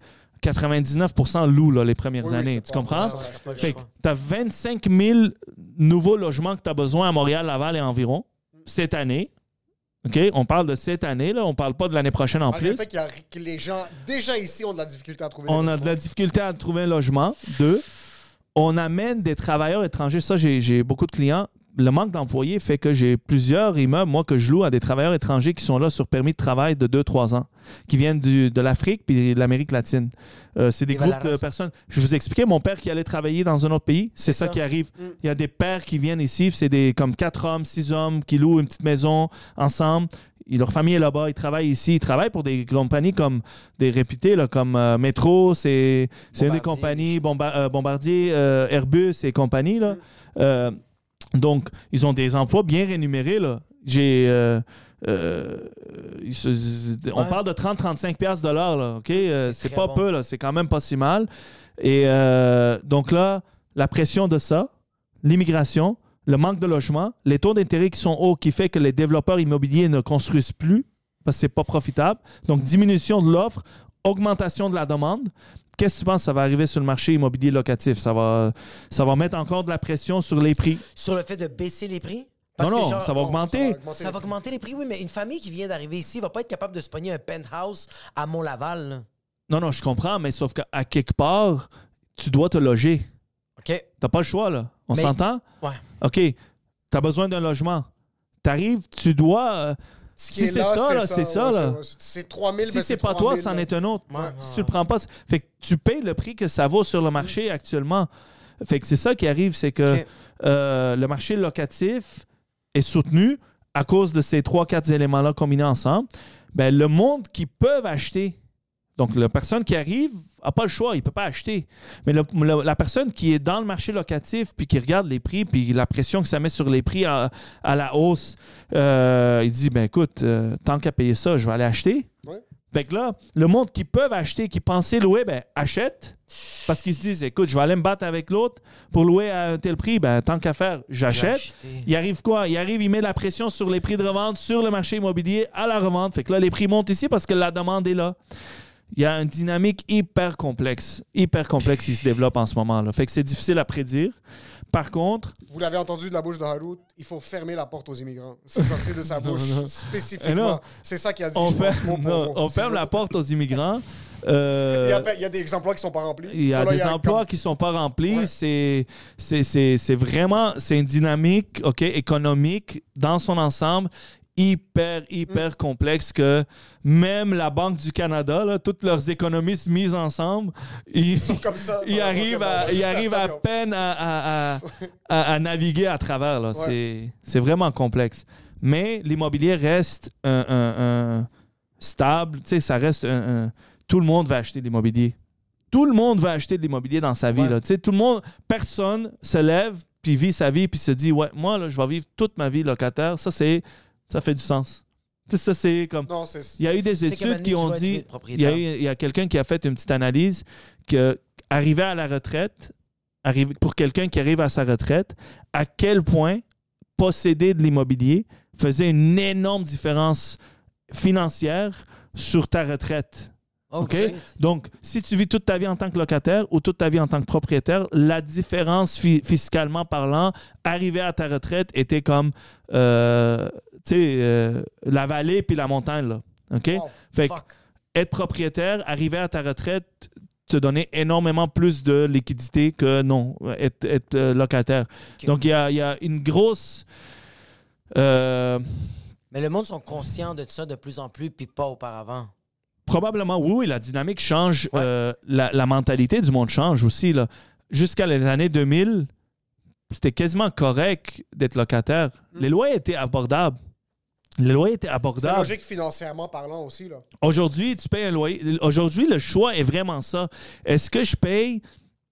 99% louent là, les premières années. Tu comprends? Fait que tu as 25 000 nouveaux logements que tu as besoin à Montréal-Laval et environ cette année. OK? On parle de cette année, là. On parle pas de l'année prochaine en Malgré plus. le fait que les gens, déjà ici, ont de la difficulté à trouver On des a de la logements. difficulté à trouver un logement. 2, on amène des travailleurs étrangers. Ça, j'ai beaucoup de clients. Le manque d'employés fait que j'ai plusieurs immeubles, moi, que je loue à des travailleurs étrangers qui sont là sur permis de travail de 2-3 ans, qui viennent de l'Afrique puis de l'Amérique latine. C'est des Et groupes Valaras. de personnes. Je vous expliquais, mon père qui allait travailler dans un autre pays, c'est ça ça. qui arrive. Il y a des pères qui viennent ici, puis c'est des comme 4 hommes, 6 hommes qui louent une petite maison ensemble. Leur famille est là-bas, ils travaillent ici. Ils travaillent pour des compagnies comme des réputées, là, comme Metro, c'est une des compagnies, Bombardier, Airbus et compagnie. Là. Donc, ils ont des emplois bien rémunérés. Là. On parle de 30-35 piastres de l'heure. Là, OK? C'est très pas bon. peu, là, c'est quand même pas si mal. Et donc là, la pression de ça, l'immigration, le manque de logement, les taux d'intérêt qui sont hauts, qui fait que les développeurs immobiliers ne construisent plus parce que c'est pas profitable. Donc, diminution de l'offre, augmentation de la demande. Qu'est-ce que tu penses que ça va arriver sur le marché immobilier locatif? Ça va mettre encore de la pression sur les prix. Sur le fait de baisser les prix? Non, que genre, ça va augmenter. Ça va augmenter les prix, oui, mais une famille qui vient d'arriver ici ne va pas être capable de se pogner un penthouse à Mont-Laval. Là. Non, je comprends, mais sauf qu'à quelque part, tu dois te loger. OK. T'as pas le choix, là. On Mais- s'entend? Ouais. OK, t'as besoin d'un logement. T'arrives, tu dois... Ce Si c'est ça, là, c'est ça, là. C'est 3 000, si ben, c'est pas toi, 3 000, c'en là. est un autre. Ouais, Si ouais, tu le prends pas, fait que tu payes le prix que ça vaut sur le marché actuellement. Fait que c'est ça qui arrive, c'est que OK. le marché locatif est soutenu à cause de ces 3-4 éléments-là combinés ensemble. Ben, le monde qui peut acheter, donc la personne qui arrive n'a pas le choix, il ne peut pas acheter. Mais la personne qui est dans le marché locatif puis qui regarde les prix puis la pression que ça met sur les prix à la hausse, il dit, ben écoute, tant qu'à payer ça, je vais aller acheter. Ouais. Fait que là, le monde qui peut acheter, qui pensait louer, ben achète. Parce qu'ils se disent, écoute, je vais aller me battre avec l'autre pour louer à un tel prix, ben tant qu'à faire, j'achète. acheté. Il arrive quoi? Il met la pression sur les prix de revente, sur le marché immobilier, à la revente. Fait que là, les prix montent ici parce que la demande est là. Il y a une dynamique hyper complexe qui se développe en ce moment-là. Fait que c'est difficile à prédire. Par contre, Vous l'avez entendu de la bouche de Harout, il faut fermer la porte aux immigrants. C'est sorti de sa bouche non. spécifiquement. Non. C'est ça qu'il a dit. on, je pense, ferme, mot pour non, mot. on Si ferme je la veux- porte aux immigrants. Il y a des emplois qui sont pas remplis. Il y a Voilà, des emplois qui ne sont pas remplis. Ouais. C'est vraiment une dynamique économique dans son ensemble hyper complexe que même la Banque du Canada, là, toutes leurs économistes mises ensemble, ils sont comme ça. ils arrivent à peine à naviguer à travers. Là. Ouais. C'est vraiment complexe. Mais l'immobilier reste un stable. Tu sais, ça reste tout le monde va acheter de l'immobilier. Tout le monde va acheter de l'immobilier dans sa vie. Ouais. Là. Tu sais, tout le monde, personne se lève puis vit sa vie puis se dit, ouais, moi, là, je vais vivre toute ma vie locataire. Ça fait du sens. Tu sais, ça, c'est comme... Non, c'est... Il y a eu des C'est comme études qui tu ont vas être dit... propriétaire. Il y a quelqu'un qui a fait une petite analyse que arriver à la retraite, pour quelqu'un qui arrive à sa retraite, à quel point posséder de l'immobilier faisait une énorme différence financière sur ta retraite. Oh, OK? shit. Donc, si tu vis toute ta vie en tant que locataire ou toute ta vie en tant que propriétaire, la différence fiscalement parlant, arriver à ta retraite était comme la vallée puis la montagne. Là. OK? Wow. Fait que Fuck. être propriétaire, arriver à ta retraite, te donner énormément plus de liquidité que non, être locataire. Ok. Donc, il y a une grosse... Mais le monde sont conscients de ça de plus en plus, puis pas auparavant. Probablement, oui, la dynamique change. Ouais. La mentalité du monde change aussi. Là. Jusqu'à les années 2000, c'était quasiment correct d'être locataire. Les loyers étaient abordables. Les loyers étaient C'est abordables. logique financièrement parlant aussi, là. Aujourd'hui, tu payes un loyer. Aujourd'hui, le choix est vraiment ça. Est-ce que je paye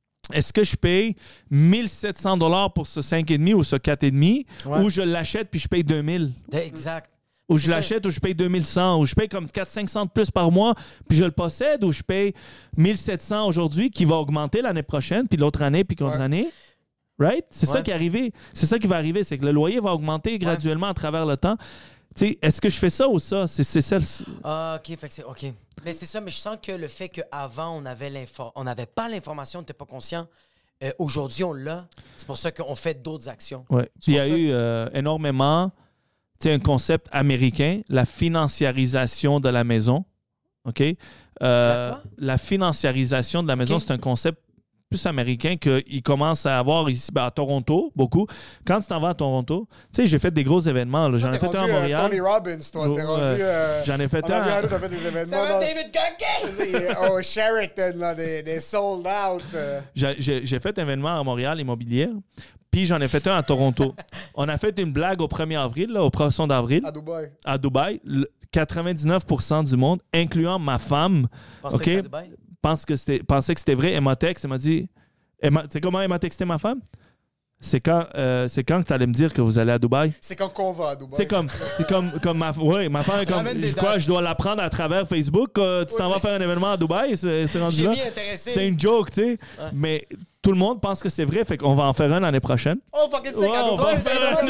1700 $ pour ce 5,5 ou ce 4,5 Ouais. ou je l'achète puis je paye 2000? Exact. Ou C'est je ça. l'achète ou je paye 2100 ou je paye comme 400-500 de plus par mois puis je le possède ou je paye 1700 aujourd'hui qui va augmenter l'année prochaine puis l'autre année puis contre Ouais. année. Right? C'est ça Ouais. qui est arrivé. C'est ça qui va arriver. C'est que le loyer va augmenter graduellement à travers le temps. Tu sais, est-ce que je fais ça ou ça? C'est ça. Ah, OK, fait que c'est... OK. Mais c'est ça, mais je sens que le fait qu'avant, on n'avait pas l'information, on n'était pas conscient. Aujourd'hui, on l'a. C'est pour ça qu'on fait d'autres actions. Ouais. Puis il y a pour ça eu énormément c'est un concept américain, la financiarisation de la maison. OK? La financiarisation de la maison, c'est un concept plus américain qu'il commence à avoir ici à Toronto, beaucoup. Quand tu t'en vas à Toronto, tu sais, j'ai fait des gros événements. Là. J'en ai fait un à Montréal. Tony Robbins, toi. T'es rendu... J'en ai fait un. T'as fait des événements. Ça va, David Gagné! Au Sheraton, là, des sold out. J'ai fait un événement à Montréal, immobilier. Puis j'en ai fait un à Toronto. On a fait une blague au 1er avril, là, au 1er d'avril. À Dubaï. 99% du monde, incluant ma femme, OK, pensait que c'était vrai. Elle m'a texté, elle m'a dit... Tu sais comment elle m'a texté, ma femme? C'est quand que tu allais me dire que vous allez à Dubaï? C'est quand qu'on va à Dubaï. C'est comme ma femme est comme... Je dois l'apprendre à travers Facebook. Tu t'en vas faire un événement à Dubaï? C'est rendu là. C'était une joke, tu sais. Ouais. Mais tout le monde pense que c'est vrai, fait qu'on va en faire un l'année prochaine. Oh, fucking sick, à Dubaï! On va faire un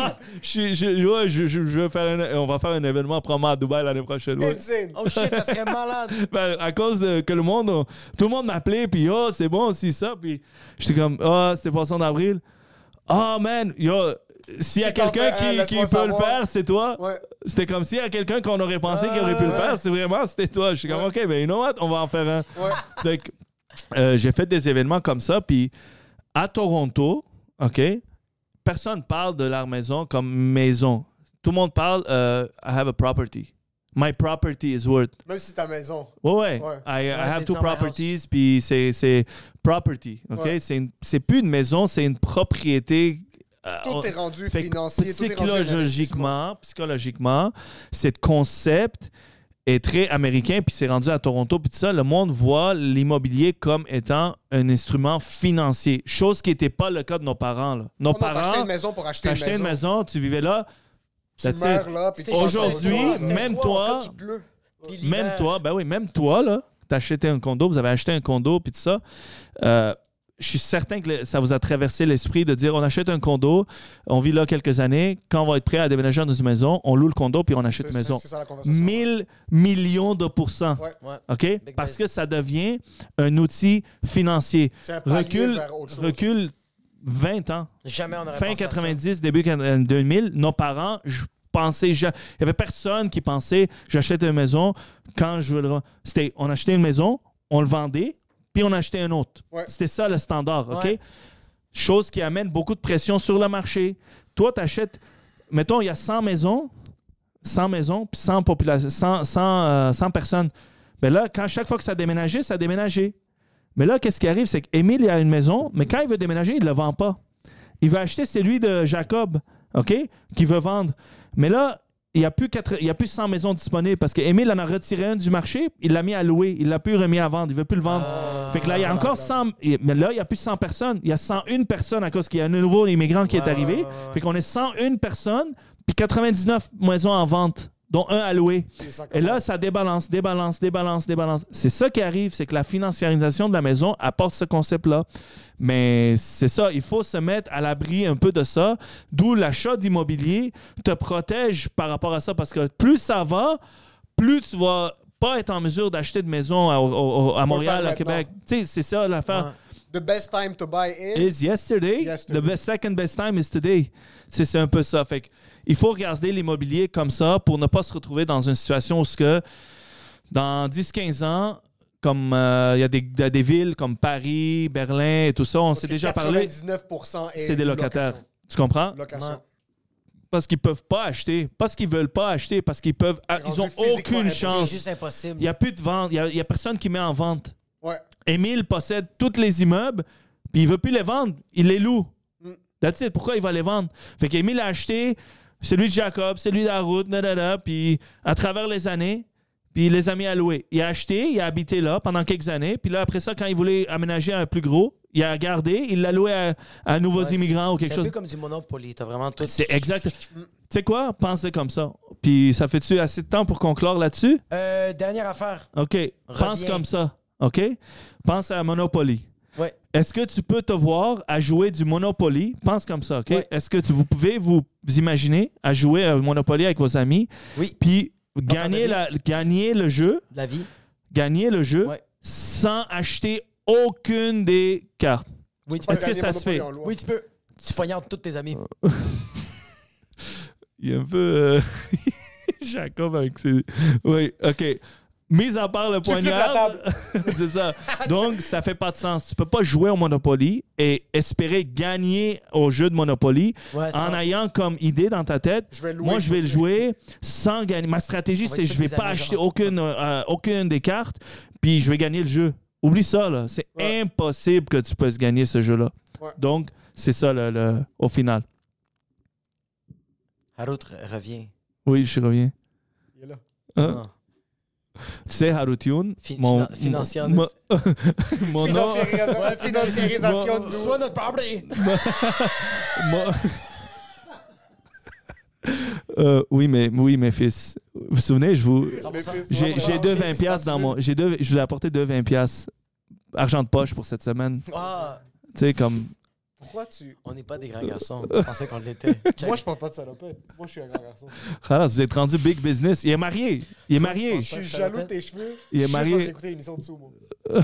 événement. On va faire un événement probablement à Dubaï l'année prochaine. Ouais. Oh shit, ça serait malade! Ben, à cause que tout le monde m'appelait, puis c'est bon, aussi ça. Puis j'étais comme, c'était poisson d'avril. Oh man, s'il y a quelqu'un qui peut le faire, c'est toi. Ouais. C'était comme s'il y a quelqu'un qu'on aurait pensé qu'il aurait pu le faire, c'était toi. Je suis comme, OK, ben you know what, on va en faire un. Ouais. Donc, j'ai fait des événements comme ça, puis à Toronto, OK, personne parle de leur maison comme maison. Tout le monde parle, I have a property. My property is worth. Même si c'est ta maison. Ouais. I have 2 properties, puis c'est property, OK? Ouais. C'est plus une maison, c'est une propriété. Tout est rendu financier, psychologiquement, ce concept est très américain, puis c'est rendu à Toronto, puis tout ça, le monde voit l'immobilier comme étant un instrument financier, chose qui n'était pas le cas de nos parents. Là. Nos parents, t'achetais une maison pour acheter une maison, tu vivais là. Tu meurs là, puis aujourd'hui, même toi, là, t'as acheté un condo, vous avez acheté un condo, puis tout ça. Je suis certain que ça vous a traversé l'esprit de dire on achète un condo, on vit là quelques années, quand on va être prêt à déménager dans une maison, on loue le condo puis on achète une maison. C'est ça la conversation. 1000 millions de %. Ouais. OK? Parce que ça devient un outil financier. Recule 20 ans. Jamais on aurait fin 90, début 2000, nos parents, il y avait personne qui pensait j'achète une maison quand je veux le. On achetait une maison, on le vendait, puis on achetait un autre. Ouais. C'était ça le standard, OK? Ouais. Chose qui amène beaucoup de pression sur le marché. Toi, tu achètes, mettons, il y a 100 maisons, puis 100 personnes. Mais là, chaque fois que ça déménageait. Mais là, qu'est-ce qui arrive? C'est qu'Émile, il a une maison, mais quand il veut déménager, il ne le vend pas. Il veut acheter celui de Jacob, OK? Qui veut vendre. Mais là, il n'y a plus 100 maisons disponibles parce qu'Émile en a retiré un du marché, il l'a mis à louer, il l'a plus remis à vendre, il ne veut plus le vendre. Fait que là, il y a encore 100, mais là, il n'y a plus 100 personnes. Il y a 101 personnes à cause qu'il y a un nouveau immigrant qui est arrivé. Fait qu'on est 101 personnes, puis 99 maisons en vente, dont un à louer. Et là, ça débalance. C'est ça qui arrive, c'est que la financiarisation de la maison apporte ce concept-là. Mais c'est ça, il faut se mettre à l'abri un peu de ça, d'où l'achat d'immobilier te protège par rapport à ça, parce que plus ça va, plus tu vas pas être en mesure d'acheter de maison à Montréal, à Québec. Tu sais, c'est ça l'affaire. The best time to buy is yesterday. The second best time is today. C'est un peu ça. Fait que il faut regarder l'immobilier comme ça pour ne pas se retrouver dans une situation où dans 10-15 ans, comme il y a des villes comme Paris, Berlin et tout ça, on s'est déjà parlé. 99% c'est des locataires. Location. Tu comprends? Location. Parce qu'ils peuvent pas acheter, parce qu'ils veulent pas acheter, parce qu'ils peuvent, ils ont aucune chance. C'est juste impossible. Il n'y a plus de vente, il y a personne qui met en vente. Ouais. Émile possède tous les immeubles, puis il veut plus les vendre, il les loue. That's it. Pourquoi il va les vendre? Fait qu'Émile a acheté celui de Jacob, celui de la route, puis à travers les années, puis il les a mis à louer. Il a acheté, il a habité là pendant quelques années, puis là, après ça, quand il voulait aménager un plus gros, il a gardé, il l'a loué à nouveaux immigrants ou quelque chose. C'est un peu comme du Monopoly, t'as vraiment tout. C'est exact. Tu sais quoi? Pensez comme ça. Puis ça fait-tu assez de temps pour conclure là-dessus? Dernière affaire. OK. Pense comme ça. OK? Pense à Monopoly. Ouais. Est-ce que tu peux te voir à jouer du Monopoly? Pense comme ça, OK? Ouais. Est-ce que vous pouvez vous imaginer à jouer à Monopoly avec vos amis? Oui. Puis gagner le jeu. La vie. Gagner le jeu sans acheter aucune des cartes. Oui, est-ce que ça se fait? Oui, tu peux. Tu poignardes tous tes amis. Il est un peu... Jacob avec ses... Oui, OK. Mis à part le poignard, c'est ça. Donc, ça fait pas de sens. Tu peux pas jouer au Monopoly et espérer gagner au jeu de Monopoly en ayant comme idée dans ta tête, je vais le jouer sans gagner. Ma stratégie, c'est je vais pas acheter aucune des cartes, puis je vais gagner le jeu. Oublie ça, là. C'est impossible que tu puisses gagner ce jeu-là. Ouais. Donc, c'est ça, au final. Harut, reviens. Oui, je reviens. Il est là. Hein? Tu sais, Harutioun, financière. Financiarisation de soit notre property. Oui, mes fils. Vous vous souvenez, j'ai 2 20$ dans mon... je vous ai apporté 2 20$ argent de poche pour cette semaine. Ah. Tu sais, comme... Pourquoi tu... On n'est pas des grands garçons. Je pensais qu'on l'était. Moi, je parle pas de salopette. Moi, je suis un grand garçon. Alors, vous êtes rendu big business. Il est marié. Je suis jaloux de tes cheveux. Il est marié. J'ai écouté l'émission dessous, moi.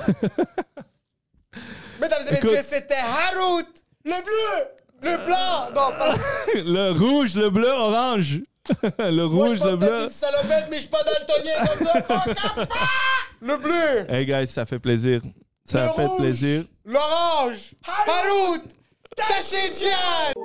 Mesdames et messieurs, c'était Harut! Le bleu! Le blanc! Non, pas... Le rouge, le bleu, orange. Le rouge, le bleu. Moi, je suis une salopette, mais je suis pas daltonien comme ça. Le bleu! Hey, guys, ça fait plaisir. Ça fait plaisir. L'orange! Harut! Taché Djian!